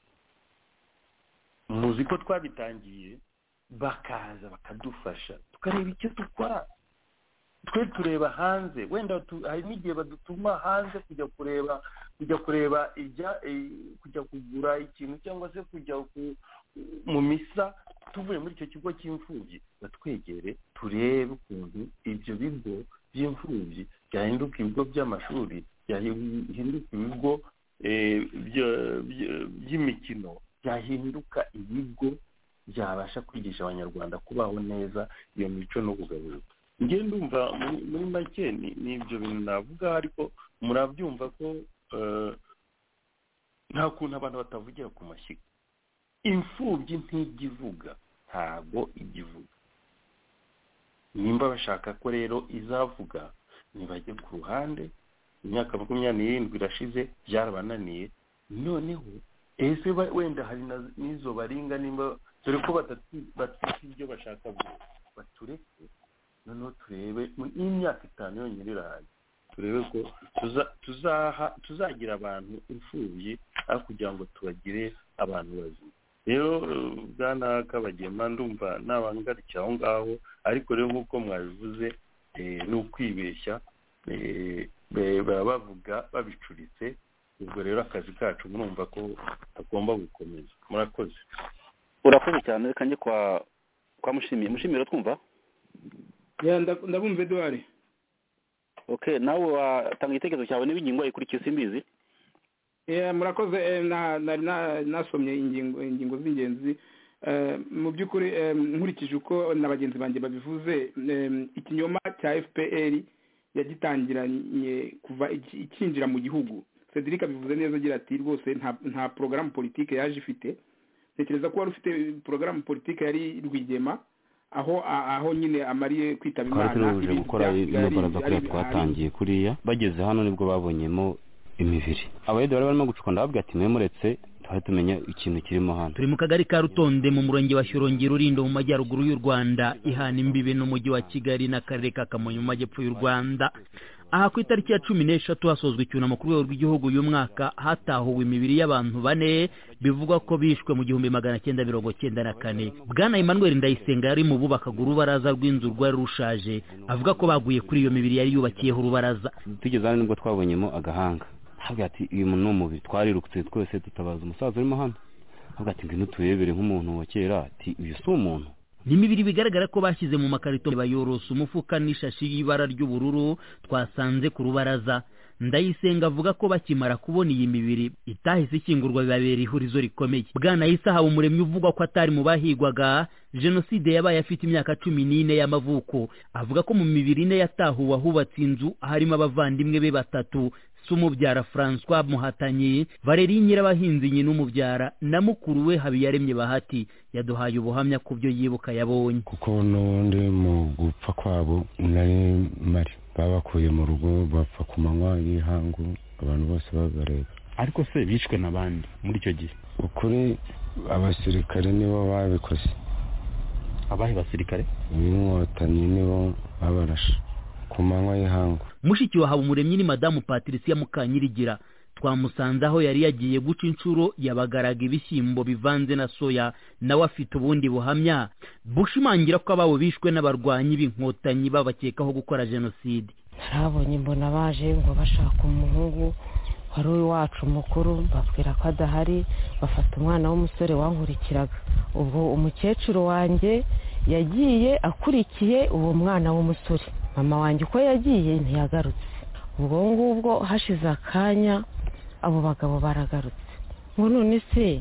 Muzi ko twabitangiye bakaza bakadufasha tukareba icyo dukora. Twe tureba hanze, wenda hari n'igihe badutuma hanze kujya kureba kujya kureba ijya kujya kugura ikintu cyangwa se kujya mu misa, tuvuye muri icyo kigo cy'imfubyi batwegere turebe ukuntu ibyo bigo by'imfubyi byahinduka ibigo by'amashuri, byahinduka ibigo by'imikino, byahinduka ibigo byabasha kwigisha abanyarwanda kubaho neza iyo mico no kugaburirwa. Njye ndumva muri make ni ibyo bintu navuga, ariko murabyumva ko nta kuntu abantu batavugira ku mashyiga. Imfubyi ntigivuga, ntabwo igivuga. Nimba bashaka ko rero izavuga ntibajye ku ruhande. Imyaka makumyabiri n'irindwi irashize byarabananiye, noneho ese wenda hari n'izo baringa, nimba dore ko batatu ibyo bashaka batureke, noneho turebe n'imyaka itanu yonyine irahaye, turebe ko tuzagira abantu imfubyi aho kugira ngo tubagire abantu bazima. Rero bwana Kabagema ndumva nabangarikira aho ngaho, ariko rero nk'uko mwabivuze ni ukwibeshya, baba bavuga babicuritse. Ubwo rero akazi kacu murumva ko tagomba gukomeza. Murakoze. urakoze cyane reka njye kwa kwa mushimiye mushimire twumva ya ndabumva Edouard. Okay, nawe watanga igitekerezo cyawe n'ibingingo ikurikiye simbizi. Yeah, murakoze na nasomye ingingo ingingo z'ingenzi mu by'ukuri nkurikije uko n'abagenzi banjye babivuze ikinyoma cya F P R yagitangiranye kuva ikinjira mu gihugu. Cedric abivuze neza agira ati rwose nta nta programme politique yaje ifite. Tekereza ko wari ufite programme politique yari Rwigema aho aho nyine amariye kwitaba Imana ibyo gukora n'ubaraza ko twatangiye kuriya bageze hano nibwo babonyemo imibiri abayede bari barimo gucuka ndababwira ati mwe muretse tuhaye tumenya ikintu kirimo hano. Turi mu kagari ka Rutonde mu murenge wa Shyorongi Rulindo mu majyaruguru y'u Rwanda ihana imbibe n'umujyi wa Kigali n'akarere ka Kamonyi mu majyepfo y'u Rwanda. Aha ku itariki ya cumi n'eshatu hasozwe icyunamo ku rwego rw'igihugu uyu mwaka hatahuwe imibiri y'abantu bane bivugwa ko bishwe mu gihumbi magana cyenda mirongo cyenda na kane. Bwana Emmanuel Ndayisenga yari mu bubakaga urubaraza rw'inzu rwari rushaje avuga ko baguye kuri iyo mibiri yari yubakiyeho urubaraza. Tugeze hano nibwo twabonyemo agahanga. Havuga ati uyu muntu n'umubi twarirukutse twese tutabaza umusaza urimo hano. Havuga ati ngwino turebere nk'umuntu wa kera ati uyu si umuntu. Nimibiri bigaragara ko bashyize mu makarito bayorosa umufuka n'ishashi y'ibara ry'ubururu twasanze ku rubaraza. Ndayisenga avuga ko bakimara kubona iyi mibiri itahise ikingurwa bibabera ihurizo rikomeye. Bwana Isa haba umuremyi uvugwa ko atari mu bahigwaga jenoside yabaye afite imyaka cumi n'ine y'amavuko. Avuga ko mu mibiri ine yatahuwe ahubatse inzu harimo abavandimwe be batatu Sumubyara François Muhatanyi, Valérie Nyirabahinzi nyine umubyara na mukuru we Habiyaremye Bahati yaduhaye ubuhamya ku byo yibuka yabonye. Kuko n'undi mu gupfa kwabo nari mari babakuye mu rugo bapfa ku manywa y'ihangu abantu bose babareba. Ariko se bishwe n'abandi muri icyo gihe? Ukuri abasirikare nibo babikoze. Abahe basirikare? Inkotanyi nibo babarashe ku manywa y'ihangu. Mushiki wa Habumuremyi ni Madamu Patricia Mukanyirigira. Twamusanze aho yari yagiye guca inshuro yabagaraga ibishyimbo bivanze na soya nawe afite ubundi buhamya bushimangira ko ababo bishwe n'abarwanyi b'inkotanyi babakekaho gukora jenoside. Narabonye mbona baje ngo bashaka umuhungu wari wacu mukuru babwira ko adahari bafata umwana w'umusore wankurikiraga. Ubwo umukecuru wanjye yagiye akurikiye uwo mwana w'umusore. Mama wanjye uko yagiye ntiyagarutse. Ubwo ngubwo hashize akanya abo bagabo baragarutse. Ngo none se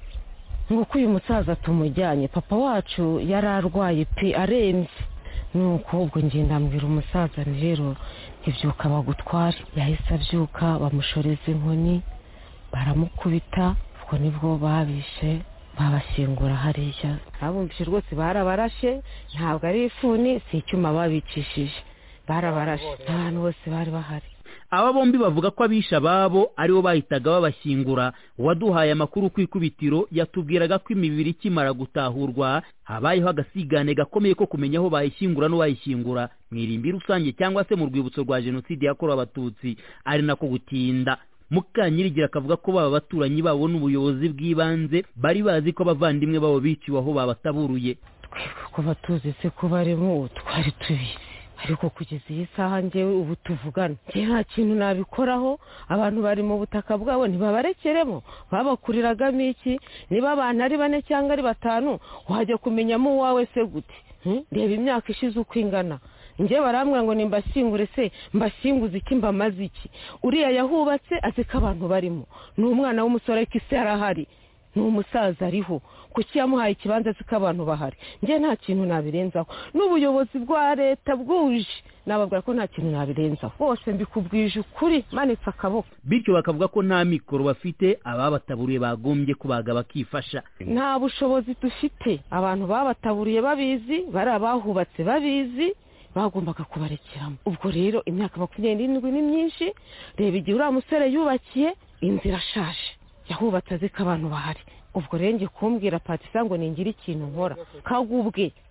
ngo uyu musaza tumujyanye papa wacu yararwaye pi arembye. Nuko ubwo ngenda mbwira umusaza rero ibyuka bagutware. Yahise abyuka bamushoreza inkoni baramukubita. Ubwo nibwo babishe babashyingura hariya. Abumvise rwose barabarashe ntabwo ari ifuni si icyuma babicishije barabarashe abantu bose bari bahari. Aba bombi bavuga ko abisha babo aribo bahitaga babashyingura. Waduhaye amakuru ku ikubitiro yatubwiraga ko imibiri ikimara gutahurwa habayeho agasigane gakomeye ko kumenya aho bayishyingura no bayishyingura mu irimbi rusange cyangwa se mu rwibutso rwa jenoside yakorewe abatutsi ari nako gutinda. Mukanyirigira akavuga ko baba baturanyi babo n'ubuyobozi bw'ibanze bari bazi ko abavandimwe babo biciwe aho babataburuye. Ko batuzi se ko barimo twari tubizi ariko kugeza iyi saha njyewe ubu tuvugana njye nta kintu nabikoraho. Abantu bari mu butaka bwabo ntibabarekeremo babakuriragamo iki? Niba abantu ari bane cyangwa ari batanu wajya kumenyamo uwawe se gute? Reba imyaka ishize uko ingana. Njye baramwe ngo nimbashyingure se mbashyinguze iki mbamaze iki? Uriya yahubatse azi ko abantu barimo ni umwana w'umusore ko isi yarahari ni umusaza ariho kuki yamuhaye ikibanza ziko abantu bahari. Njye nta kintu nabirenzaho n'ubuyobozi bwa leta bwuje nababwira ko nta kintu nabirenzaho bose mbikubwije ukuri manitse akaboko. Bityo bakavuga ko nta mikoro bafite ababataburiye bagombye kubaga bakifasha. Nta bushobozi dufite. Abantu babataburiye babizi bari abahubatse babizi bagombaga kubarekeramo. Ubwo rero imyaka makumyabiri n'indwi ni myinshi. Reba igihe uriya musore yubakiye inzira ashaje yahubatse azi ko abantu bahari. Ubwo rero ngiye kumbwira Patisa ngo ningira ikintu nkora kagubwe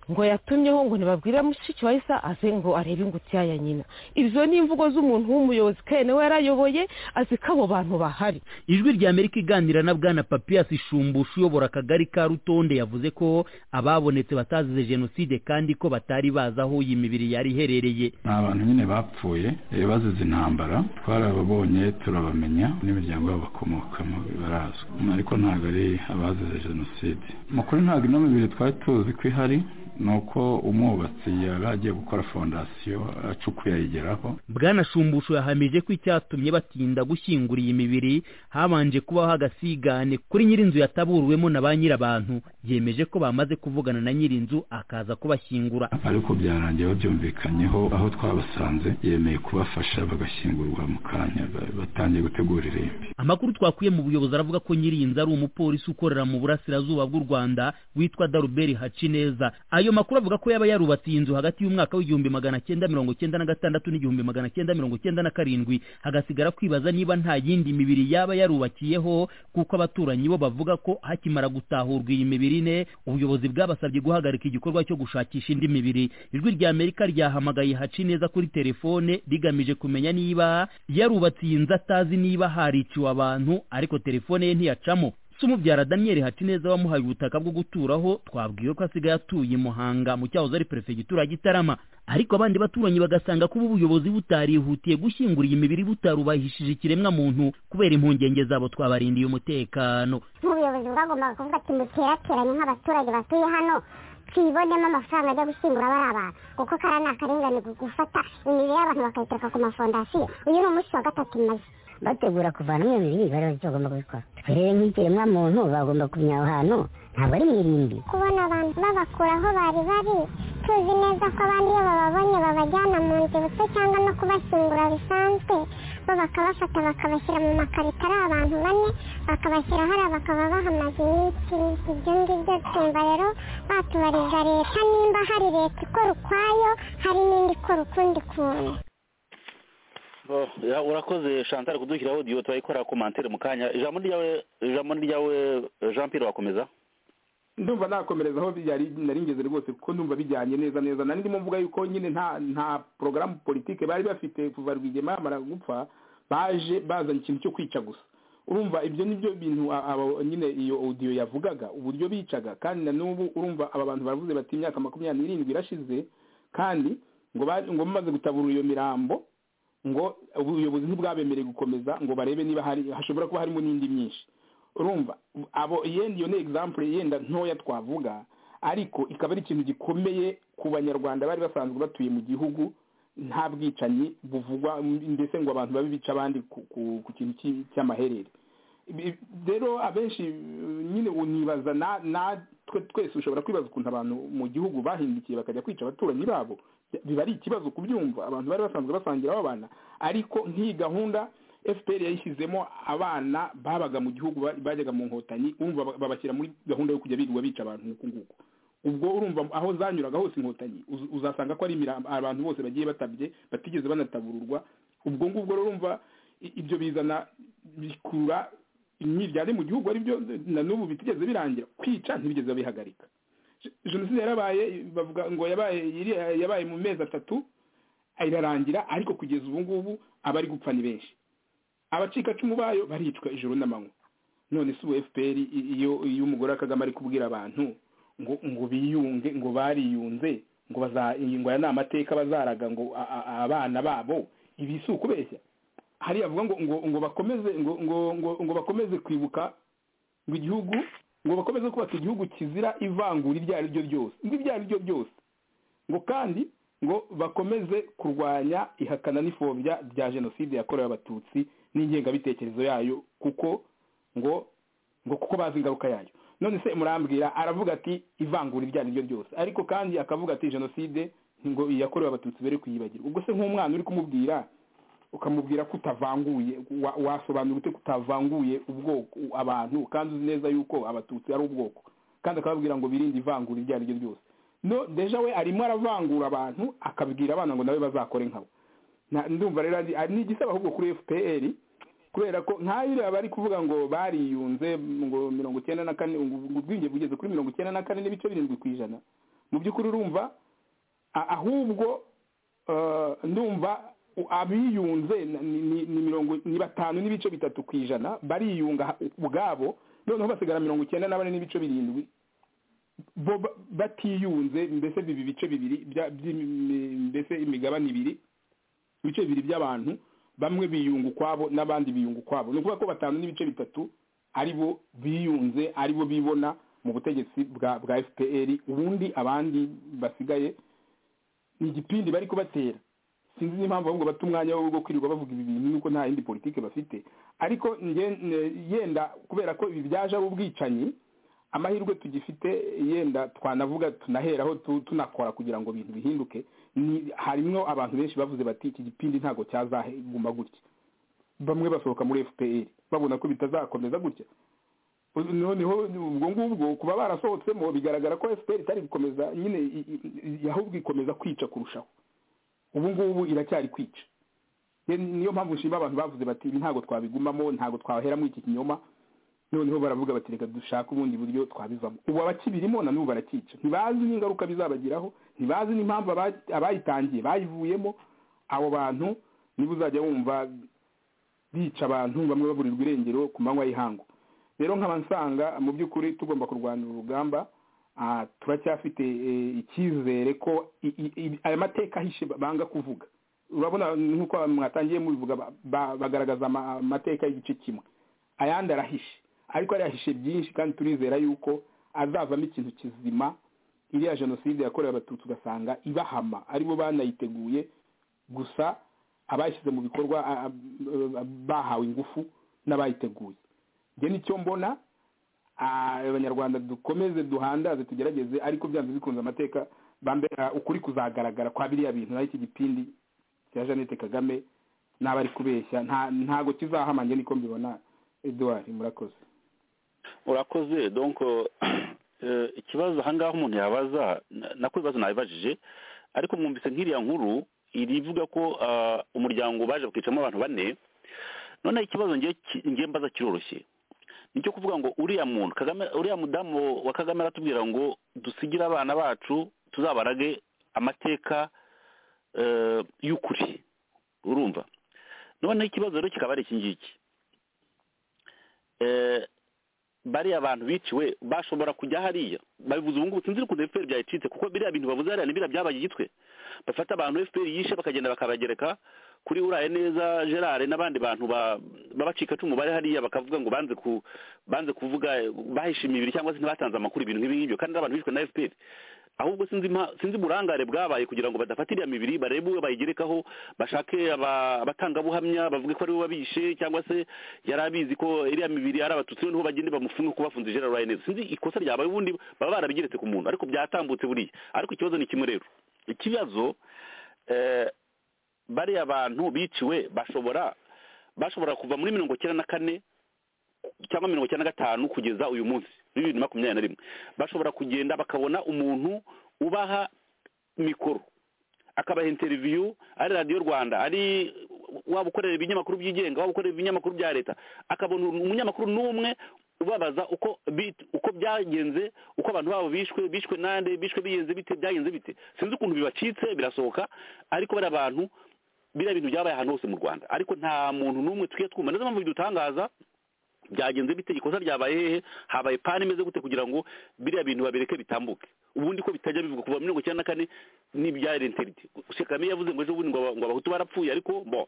ngo yatumyeho ngo ntibabwire mushiki wa Isa aze ngo arebe ingutiya ya nyina. Ibyo ni imvugo z'umuntu w'umuyobozi kandi we yarayoboye azi ko abo bantu bahari. Ijwi rya Amerika iganira na bwana Papias Shumbushu uyobora akagari ka Rutonde yavuze ko ababonetse batazize jenoside kandi ko batari bazi aho iyi mibiri yari iherereye. Abantu nyine bapfuye bazize intambara twarababonye turabamenya n'imiryango yabo bakomokamo barazwi ariko ntabwo ari abazize jenoside. Mu kuri ntabwo ino mibiri twari tuzi ko ihari nuko umwubatsi yaragiye gukora fondasiyo acukuye ayigeraho. Bwana Shumbushu yahamije ko icyatumye batinda gushyingura iyi mibiri habanje kubaho agasigane kuri nyirinzu yataburuwemo na ba nyirabantu. Yemeje ko bamaze kuvugana na nyirinzu akaza kubashyingura ariko byarangiye babyumvikanyeho aho twabasanze yemeye kubafasha bagashyingurwa mu kanya batangiye gutegura irimbi. Amakuru twakuye mu buyobozi aravuga ko nyirinzu ari umupolisi ukorera mu burasirazuba bw'u Rwanda witwa Daruberi Hacineza. Ayo makuru avuga ko yaba yarubatse inzu hagati y'umwaka w'igihumbi magana cyenda mirongo cyenda na gatandatu n'igihumbi magana cyenda mirongo cyenda na karindwi. Hagasigara kwibaza niba nta yindi mibiri yaba yarubakiyeho kuko abaturanyi bo bavuga ko hakimara gutahurwa iyi mibiri ne ubuyobozi bwabasabye guhagarika igikorwa cyo gushakisha indi mibiri. Ijwi rya Amerika ryahamagaye Hacineza kuri telefone rigamije kumenya niba yarubatse iyi nzu atazi niba hariciwe abantu ariko telefone ye ntiyacamo. Sumubyara Daniel Hacineza wamuhaye ubutaka bwo guturaho twabwiye ko asigaye atuye Muhanga mu cyahoze ari prefegitura Gitarama, ariko abandi baturanyi bagasanga ko ubuyobozi butarihutiye gushyingura iyi mibiri butarubahishije ikiremwa muntu kubera impungenge zabo twabarindiye umutekano. Ubuyobozi bwagombaga kuvuga ati muterateranye nk'abaturage batuye hano twibonemo amafaranga ajya gushyingura bari abantu kuko kara ni akarengane gufata imibiri y'abantu bakayitereka ku mafondasiyo. Uyu ni umunsi wa gatatu maze bategura kuvana iyo mibiri bari bagomba kubikora. Rero nk'ikiremwa muntu bagomba kumenya aho hantu ntabwo ari mwirimbi. Kubona abantu babakura aho bari bari tuzi neza ko abandi iyo bababonye babajyana mu nzibutso cyangwa no kubashyingura bisanzwe bo bakabafata bakabashyira mu makarito ari abantu bane bakabashyira hariya bakaba bahamaze iminsi. Ibyo ngibyo twumva rero batubariza leta nimba hari leta ikora ukwayo hari n'indi ikora ukundi kuntu. Oh, ya urakoze Chantal kudukira audio twayikora commentaire mukanya. Ijambo ryawe ijambo ryawe Jean Pierre wakomeza. Ndumva nakomereza aho byari naringeze rwose kuko ndumva bijyanye neza neza. Nari ndimo mvuga yuko nyine nta nta programme politique bari bafite kuva Rwigema amara gupfa baje bazanye ikintu cyo kwica gusa. Urumva ibyo nibyo bintu abo nyine iyo audio yavugaga uburyo bicaga kandi na n'ubu urumva aba bantu baravuze bati imyaka makumyabiri n'irindwi irashize kandi ngo ngo bamaze gutabura iyo mirambo ngo ubuyobozi ntibwabemereye gukomeza ngo barebe niba hari hashobora kuba harimo n'indi myinshi. Urumva abo yenda iyo ni example yenda ntoya twavuga ariko ikaba ari ikintu gikomeye ku banyarwanda bari basanzwe batuye mu gihugu nta bwicanyi buvugwa ndetse ngo abantu babi bica abandi ku kintu cy'amaherere. Rero abenshi nyine unibaza na na twese ushobora kwibaza ukuntu abantu mu gihugu bahindukiye bakajya kwica abaturanyi babo. Biba ari ikibazo kubyumva abantu bari basanzwe basangira abana ariko nk'iyi gahunda F P R yayishyizemo abana babaga mu gihugu bajyaga mu nkotanyi urumva babashyira muri gahunda yo kujya birirwa bica abantu nk'uko nguko. Ubwo urumva aho zanyuraga hose inkotanyi uzasanga ko ari abantu bose bagiye batabye batigeze banatabururwa. Ubwo ngubwo urumva ibyo bizana bikura imyiryane mu gihugu ari byo na n'ubu bitigeze birangira kwica ntibigeze bihagarika. Jenoside yarabaye bavuga ngo yabaye yabaye mu mezi atatu ayirarangira ariko kugeza ubu ngubu abari gupfa ni benshi. Abacika cumu bayo baricwa ijoro n'amanywa. None se ubu F P R iyo iyo umugore Kagame ari kubwira abantu ngo ngo biyunge ngo bariyunze ngo bazayingwa na amateka bazaraga ngo abana babo ibisi ukubeshya. Hari avuga ngo ngo ngo bakomeze ngo ngo ngo bakomeze kwibuka ngo igihugu ngo bakomeze kubaka igihugu kizira ivangura iryo ari ryo ryose ngo ibyo ari ryo byose ngo kandi ngo bakomeze kurwanya ihakana n'ifobya rya jenoside yakorewe abatutsi n'ingengabitekerezo yayo kuko ngo ngo kuko bazi ingaruka yayo. None se murambwira aravuga ati ivangura iryo ari ryo ryose ariko kandi akavuga ati jenoside ngo yakorewe abatutsi bere kuyibagirwa. Ubwo se nk'umwana uri kumubwira ukamubwira ko utavanguye wasobanura ute kutavanguye ubwoko abantu kandi uzi neza yuko abatutsi ari ubwoko kandi akababwira ngo birinde ivangura iryo ari ryo ryose. No deja we arimo aravangura abantu akabwira abana ngo nawe bazakore nkabo. Ndumva rero ari n'igisaba ahubwo kuri F P R kubera ko nk'ayo bari kuvuga ngo bariyunze ngo mirongo icyenda na kane ubwinge bugeze kuri mirongo icyenda na kane n'ibice birindwi ku ijana mu by'ukuri urumva ahubwo ndumva abiyunze ni mirongo ni batanu n'ibice bitatu ku ijana bariyunga ubwabo, noneho basigara mirongo icyenda na bane n'ibice birindwi bo batiyunze, mbese bibi bice bibiri mbese imigabane ibiri, ibice bibiri by'abantu bamwe biyunga ukwabo n'abandi biyunga ukwabo. Ni ukuvuga ko batanu n'ibice bitatu ari bo biyunze, ari bo bibona mu butegetsi bwa bwa F P R, ubundi abandi basigaye ni igipindi bari kubatera. Sinzi n'impamvu ahubwo bata umwanya wo kwirirwa bavuga ibi bintu nuko nta yindi politike bafite, ariko yenda kubera ko ibi byaje ari ubwicanyi, amahirwe tugifite yenda twanavuga tunaheraho tunakora kugira ngo ibintu bihinduke. Harimo abantu benshi bavuze bati iki gipindi ntago cyazaguma gutya, bamwe basohoka muri F P R babona ko bitazakomeza gutya. Noneho ubwo ngubwo kuba barasohotsemo bigaragara ko F P R itari gukomeza nyine, ahubwo ikomeza kwica kurushaho. Ubu ngubu iracyari kwica. Niyo mpamvu nshima abantu bavuze bati ibi ntago twabigumamo, ntago twaheramo iki kinyoma. Noneho baravuga bati reka dushaka ubundi buryo twabivamo. Ubu abakibirimo na n'ubu barakica, ntibazi n'ingaruka bizabagiraho, ntibazi n'impamvu abayitangiye bayivuyemo. Abo bantu niba uzajya wumva bica abantu bamwe baburirwa irengero ku manywa y'ihangu. Rero nkaba nsanga mu by'ukuri tugomba kurwanira urugamba. Turacyafite icyizere ko aya mateka ahishe banga kuvuga. Urabona nk'uko mwatangiye mubivuga bagaragaza amateka y'igice kimwe, ayandi arahishe, ariko ari ahishe byinshi, kandi turizera yuko azavamo ikintu kizima. Iriya jenoside yakorewe abatutsi ugasanga ibahama, aribo banayiteguye, gusa abayishyize mu bikorwa bahawe ingufu n'abayiteguye. Njye nicyo mbona. Abanyarwanda dukomeze duhandaze tugerageze, ariko byanze bikunze amateka bambe ukuri kuzagaragara kwa biriya bintu. Naho iki gipindi cya Jeannette Kagame n'abari kubeshya ntago kizahamanye, niko mbibona. Edouard, murakoze. Urakoze. Donc ikibazo ahangaha umuntu yabaza nako ibibazo nabibajije, ariko mwumvise nk'iriya nkuru irivuga ko umuryango baje bakicamo abantu bane. None ikibazo ngiye mbaza kiroroshye, nicyo kuvuga ngo uriya muntu Kagame, uriya mudamu wa Kagame aratubwira ngo dusigira abana bacu tuzabarage amateka y'ukuri. Urumva? None ikibazo rero kikaba ari iki ngiki, bariya abantu biciwe bashobora kujya hariya babivuze ubu ngubu, sinzi ukuntu F P R byayicitse, kuko biriya bintu bavuze hariya ni biriya byabaye igitwe. Bafata abantu F P R yishe bakagenda bakabagereka kuri uraye neza Gerard n'abandi bantu babacika cumu bari hariya, bakavuga ngo banze ku banze kuvuga bahisha imibiri cyangwa se ntibatanze amakuru ibintu nk'ibi ngibyo, kandi abantu bishwe na F P R. Ahubwo sinzi sinzi burangare bwabaye kugira ngo badafatira imibiri barebe uwe bayigerekaho, bashake abatangabuhamya bavuge ko ari we wabishe, cyangwa se yarabizi ko iriya mibiri ari abatutsi niho bagende bamufunga ko bafunze Gerard uraye neza. Sinzi ikosa ryabaye, ubundi baba barabigeretse ku muntu, ariko byatambutse buriya. Ariko ikibazo ni kimwe rero, ikibazo eh bari abantu biciwe bashobora bashobora kuva muri mirongo icyenda na kane cyangwa mirongo icyenda na gatanu kugeza uyu munsi bibiri na makumyabiri na rimwe, bashobora kugenda bakabona umuntu ubaha mikoro akabaha interview, ari Radio Rwanda, ari waba ukorera ibinyamakuru byigenga, waba ukorera ibinyamakuru bya leta, akabona umunyamakuru n'umwe ubabaza uko uko byagenze, uko abantu babo bishwe bishwe nande bishwe biyenze bite byagenze bite. Sinzi ukuntu bibacitse birasohoka, ariko bari abantu biriya bintu byabaye ahantu hose mu Rwanda, ariko nta muntu n'umwe twiye twumva. Neza mpamvu bidutangaza byagenze bite, ikosa ryabaye hehe, habaye pani imeze gute kugira ngo biriya bintu babireke bitambuke. Ubundi ko bitajya bivuga kuva mirongo icyenda na kane n'ibya identity. Kagame yavuze ngo ejo bundi ngo abahutu barapfuye, ariko bo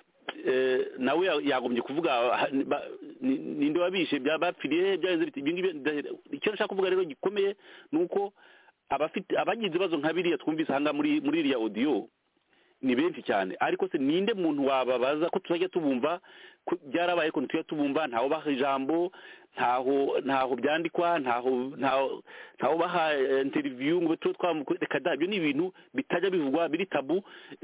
nawe yagombye kuvuga ninde wabishe byabapfiriye byagenze bite. Icyo nshaka kuvuga rero gikomeye nuko abafite abagize ibibazo nka biriya twumvise hanga muri muri iriya audio ni benshi cyane, ariko se ninde muntu wababaza ko tuzajya tubumva byarabaye ko ntujya tubumva, ntaho baha ijambo, ntaho ntaho byandikwa, ntaho ntaho ntaho baha interview ngo twe twamureka da. Ibyo ni ibintu bitajya bivugwa, biri tabu,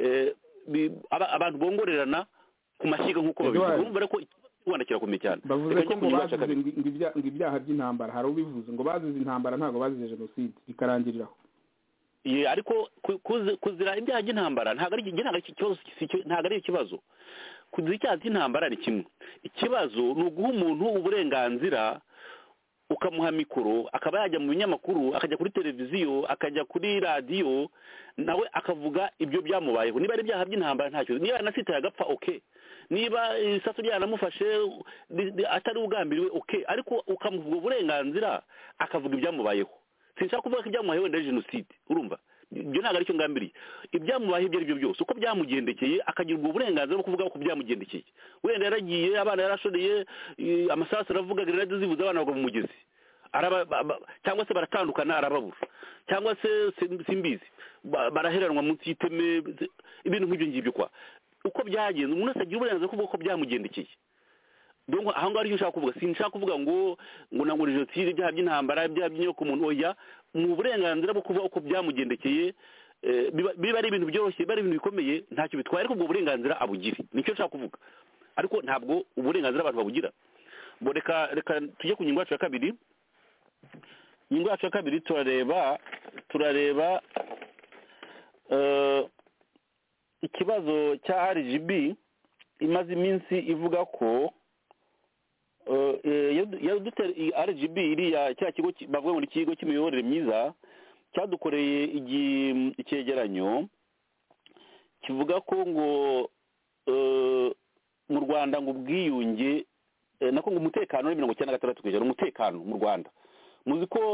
abantu bongorerana ku mashyiga nk'uko babivuga. Urumva ko Rwanda kirakomeye cyane. Bavuze ko ngo bazize ibyaha by'intambara, hari ubivuze ngo bazize intambara ntago bazize jenoside bikarangiriraho. Ye ariko kuzira ibyaha by'intambara ntago ari ikibazo, ntago ari ikibazo. Kuzira icyaha cy'intambara ni kimwe. Ikibazo ni uguha umuntu uburenganzira ukamuha mikoro akaba yajya mu binyamakuru akajya kuri televiziyo akajya kuri radiyo nawe akavuga ibyo byamubayeho niba ari ibyaha by'intambara ntacyo niba yanasitaye agapfa oke niba isasu ryanamufashe atari ugambiriwe oke ariko ukamuvuga uburenganzira akavuga ibyamubayeho sinshaka kuvuga ko ibyamubayeho wenda ari jenoside urumva ibyo ntabwo aricyo ngambiriye ibyamubayeho ibyo ari byo byose uko byamugendekeye akagira ubwo burenganzira bwo kuvuga uko byamugendekeye wenda yaragiye abana yarashoreye amasasu aravuga grenade zivuze abana bagwa mu mugezi cyangwa se baratandukana arababura cyangwa se simbizi baraheranwa munsi y'iteme ibintu nk'ibyo ngibyo kwa uko byagenze umuntu wese agira uburenganzira kuvuga uko byamugendekeye donc aho ngaho aricyo nshaka kuvuga sinshaka kuvuga ngo ngo nangure jenoside ibyaha by'intambara ibyaha by'inyoko umuntu oya mu burenganzira bwo kuvuga uko byamugendekeye biba ari ibintu byoroshye biba ari ibintu bikomeye ntacyo bitwaye ariko ubwo burenganzira abugire nicyo nshaka kuvuga ariko ntabwo uburenganzira abantu babugira bo reka reka tujye ku ngingo yacu ya kabiri ingingo yacu ya kabiri turareba turareba ikibazo cya R G B imaze iminsi ivuga ko R G B iriya cya kigo bavuga ngo ni ikigo cy'imiyoborere myiza cyadukoreye icyegeranyo kivuga ko ngo mu Rwanda ngo ubwiyunge nako ngo umutekano ni mirongo icyenda na gatandatu ku ijana umutekano mu Rwanda muzi ko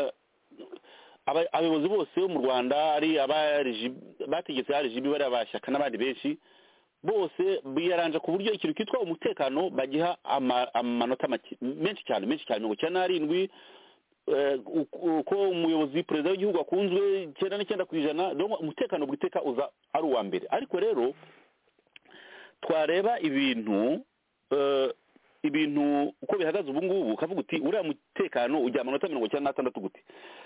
abayobozi bose bo mu Rwanda ari bategetse R G B bari abashyaka n'abandi benshi bose biyaranje ku buryo ikintu kitwa umutekano bagiha amanota menshi cyane menshi cyane mirongo icyenda n'arindwi uko umuyobozi perezida w'igihugu akunzwe icyenda n'icyenda ku ijana umutekano bw'iteka uza ari uwa mbere ariko rero twareba ibintu ibintu uko bihagaze ubu ngubu ukavuga uti uriya mutekano ujya amanota mirongo icyenda n'atandatu gute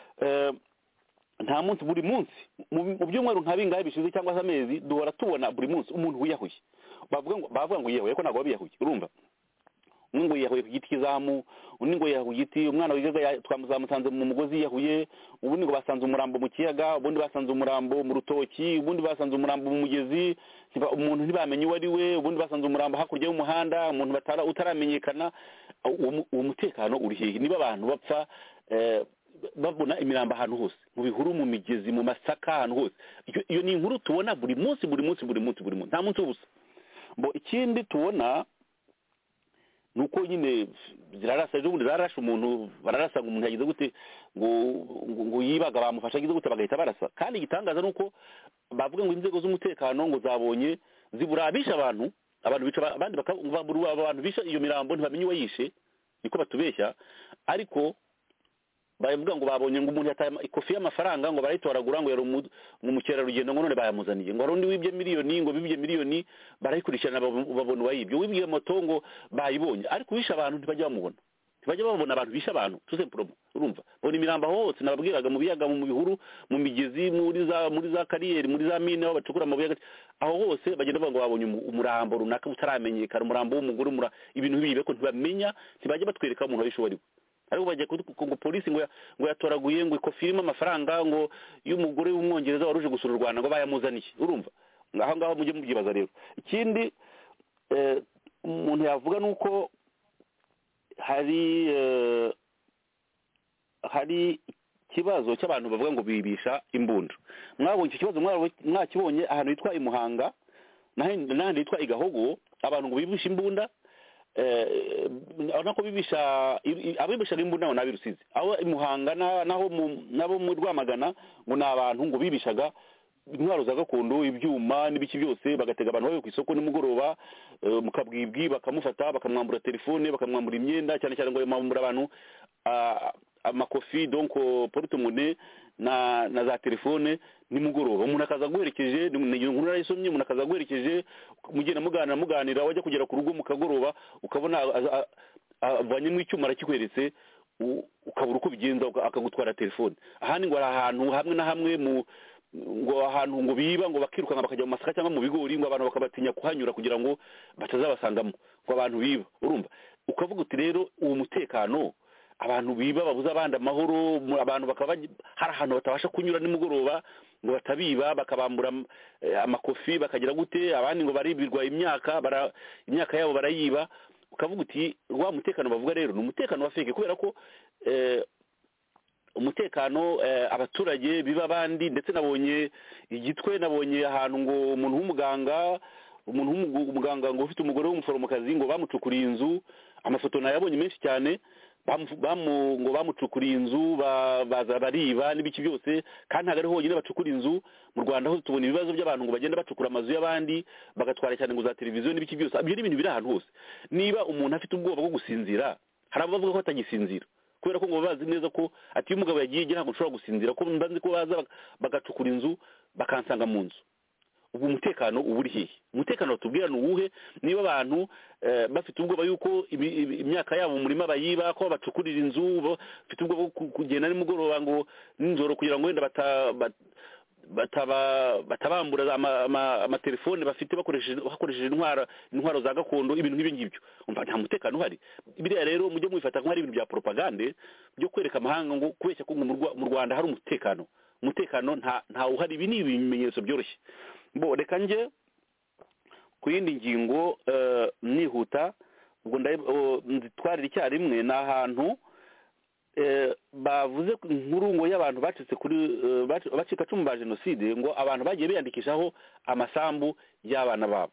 nta munsi buri munsi mu byumweru nka bingahe bishize cyangwa se amezi duhora tubona buri munsi umuntu wiyahuye bavuga ngo bavuga ngo yiyahuye ko ntabwo babiyahuye urumva umwe ngo yiyahuye ku giti kizamu undi ngo yiyahuye igiti umwana wigaga twamuzamusanze mu mugozi yiyahuye ubundi ngo basanze umurambo mu kiyaga ubundi basanze umurambo mu rutoki ubundi basanze umurambo mu mugezi umuntu ntibamenye uwo ari we ubundi basanze umurambo hakurya y'umuhanda umuntu utaramenyekana uwo mutekano uri hehe niba abantu bapfa babona imirambo ahantu hose mu bihuru mu migezi mu masaka ahantu hose iyo ni inkuru tubona buri munsi buri munsi buri munsi buri munsi nta munsi w'ubusa bo ikindi tubona ni uko nyine zirarasa ejo bundi zararashe umuntu bararasa ngo umuntu yagize gute ngo ngo yibaga bamufasha agize gute bagahita barasa kandi igitangaza ni uko bavuga ngo inzego z'umutekano ngo zabonye ziburabisha abantu abantu bica abandi bakabura abantu bisha iyo mirambo ntibamenye uwayishe niko batubeshya ariko bavuga ngo babonye ngo umuntu yataye ikofi y'amafaranga ngo barayitoragura ngo yari umukerarugendo ngo none bayamuzaniye ngo harundi wibye miliyoni ngo bibye miliyoni barayikurikirana babona uwayibye wibye moto ngo bayibonye ariko wisha abantu ntibajya bamubona ntibajya babona abantu bisha abantu tuze promo urumva bona imirambo hose nababwiraga mu biyaga mu bihuru mu migezi muri za muri za kariyeri muri za mine aho bacukura mu biyaga aho hose bagenda bavuga ngo babonye umurambo runaka utaramenyekana umurambo w'umugore umura ibintu bibe ko ntibamenya ntibajya batwereka umuntu wabishobora ariko bagiye ngo polisi ngo ngo yatoraguye ngo ikofi irimo amafaranga ngo y'umugore w'umwongereza waruje gusura u Rwanda ngo bayamuzaniye urumva ngaho ngaho mujye mubyibaza rero ikindi umuntu yavuga nuko hari hari ikibazo cy'abantu bavuga ngo bibisha imbunda mwabonye icyo kibazo mwakibonye ahantu hitwa i Muhanga n'ahandi hitwa i Gahogo abantu ngo bibisha imbunda urabona ko bibisha abibisha imbunda nabo nabirusize aho i Muhanga naho nabo mu Rwamagana ngo ni abantu ngo bibishaga intwaro za gakondo ibyuma n'ibiki byose bagatega abantu bayo ku isoko nimugoroba mu kabwibwi bakamufata bakamwambura telefone bakamwambura imyenda cyane cyane ngo bamwambura abantu amakofi donc porte-monnaie na na za telefone nimugoroba umuntu akaza guherekeje nkuru narayisomye umuntu akaza guherekeje mugenda muganira muganira wajya kugera ku rugo mu kagoroba ukabona avanye mu icyuma arakikweretse ukabura uko bigenza akagutwara telefone ahandi ngo ari ahantu hamwe na hamwe mu ngo ahantu ngo biba ngo bakirukanka bakajya mu masaka cyangwa mu bigori ngo abantu bakabatinya kuhanyura kugira ngo batazabasangamo ngo abantu biba urumva ukavuga uti rero uwo mutekano abantu biba babuza abandi amahoro abantu bakaba hari ahantu batabasha kunyura nimugoroba ngo batabiba bakabambura amakofi bakagira gute abandi ngo baribirwa imyaka bara imyaka yabo barayiba ukavuga uti wa mutekano bavuga rero ni umutekano wa feke kubera ko umutekano abaturage biba abandi, ndetse nabonye igitwe, nabonye ahantu ngo umuntu w'umuganga umuntu w'umuganga ngo ufite umugore w'umuforomokazi ngo bamucukuriye inzu, amafoto nayabonye menshi cyane, ngo bamucukuriye inzu baza bariba n'ibiki byose, kandi ntabwo ari honyine bacukura inzu. Mu Rwanda hose tubona ibibazo by'abantu ngo bagenda bacukura amazu y'abandi bagatwara cyane ngo za televiziyo n'ibiki byose. Ibyo ni ibintu biri ahantu hose. Niba umuntu afite ubwoba bwo gusinzira, hari abavuga ko atagisinzira kubera ko ngo bazi neza ko ati iyo umugabo yagiye ntabwo nshobora gusinzira, ko mbanze ko baza bagacukura inzu bakansanga mu nzu. Ubu umutekano uba uri hehe? Umutekano batubwira ni uwuhe? Niba abantu bafite ubwoba yuko imyaka yabo mu murima bayiba, ko bacukurira inzu, bafite ubwoba bwo kugenda nimugoroba ngo nijoro kugira ngo wenda batabambura amatelefone bafite bakoresheje intwaro intwaro za gakondo, ibintu nk'ibi ngibyo. Nta mutekano uhari. Biriya rero mujye mubifata nk'ari ibintu bya propagande byo kwereka amahanga ngo kubeshya ko mu Rwanda hari umutekano. Umutekano nta uhari. Ibi ni ibimenyetso byoroshye. Bo reka nje ku yindi ngingo nihuta, ubwo nditwarira icyarimwe. Ni ahantu bavuze inkuru ngo y'abantu bacitse kuri bacikacumu ba jenoside, ngo abantu bagiye biyandikishaho amasambu y'abana babo,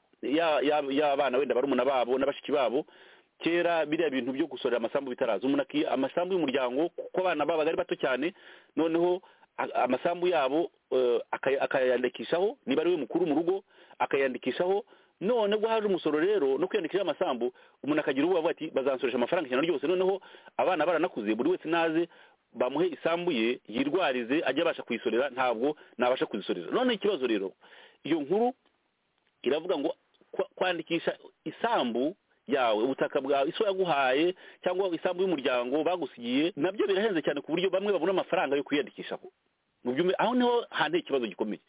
y'abana wenda barumuna babo n'abashiki babo. Kera biriya bintu byo gusorera amasambu bitaraza, umuntu amasambu y'umuryango kuko abana babaga ari bato cyane, noneho amasambu yabo akayandikishaho, niba ari we mukuru mu rugo akayandikishaho. None bwo haje umusoro rero no kwiyandikisha amasambu, umuntu akagira ubwoba ati bazansoresha amafaranga ijana ryose, noneho abana baranakuze, buri wese naze bamuhe isambu ye yirwarize ajya abasha kuyisorera, ntabwo nabasha kuzisorera. None ikibazo rero, iyo nkuru iravuga ngo kwandikisha isambu yawe, ubutaka bwawe, iso yaguhaye cyangwa isambu y'umuryango bagusigiye, nabyo birahenze cyane ku buryo bamwe babona amafaranga yo kwiyandikishaho. Mu byumwe aho niho hande ikibazo gikomeye.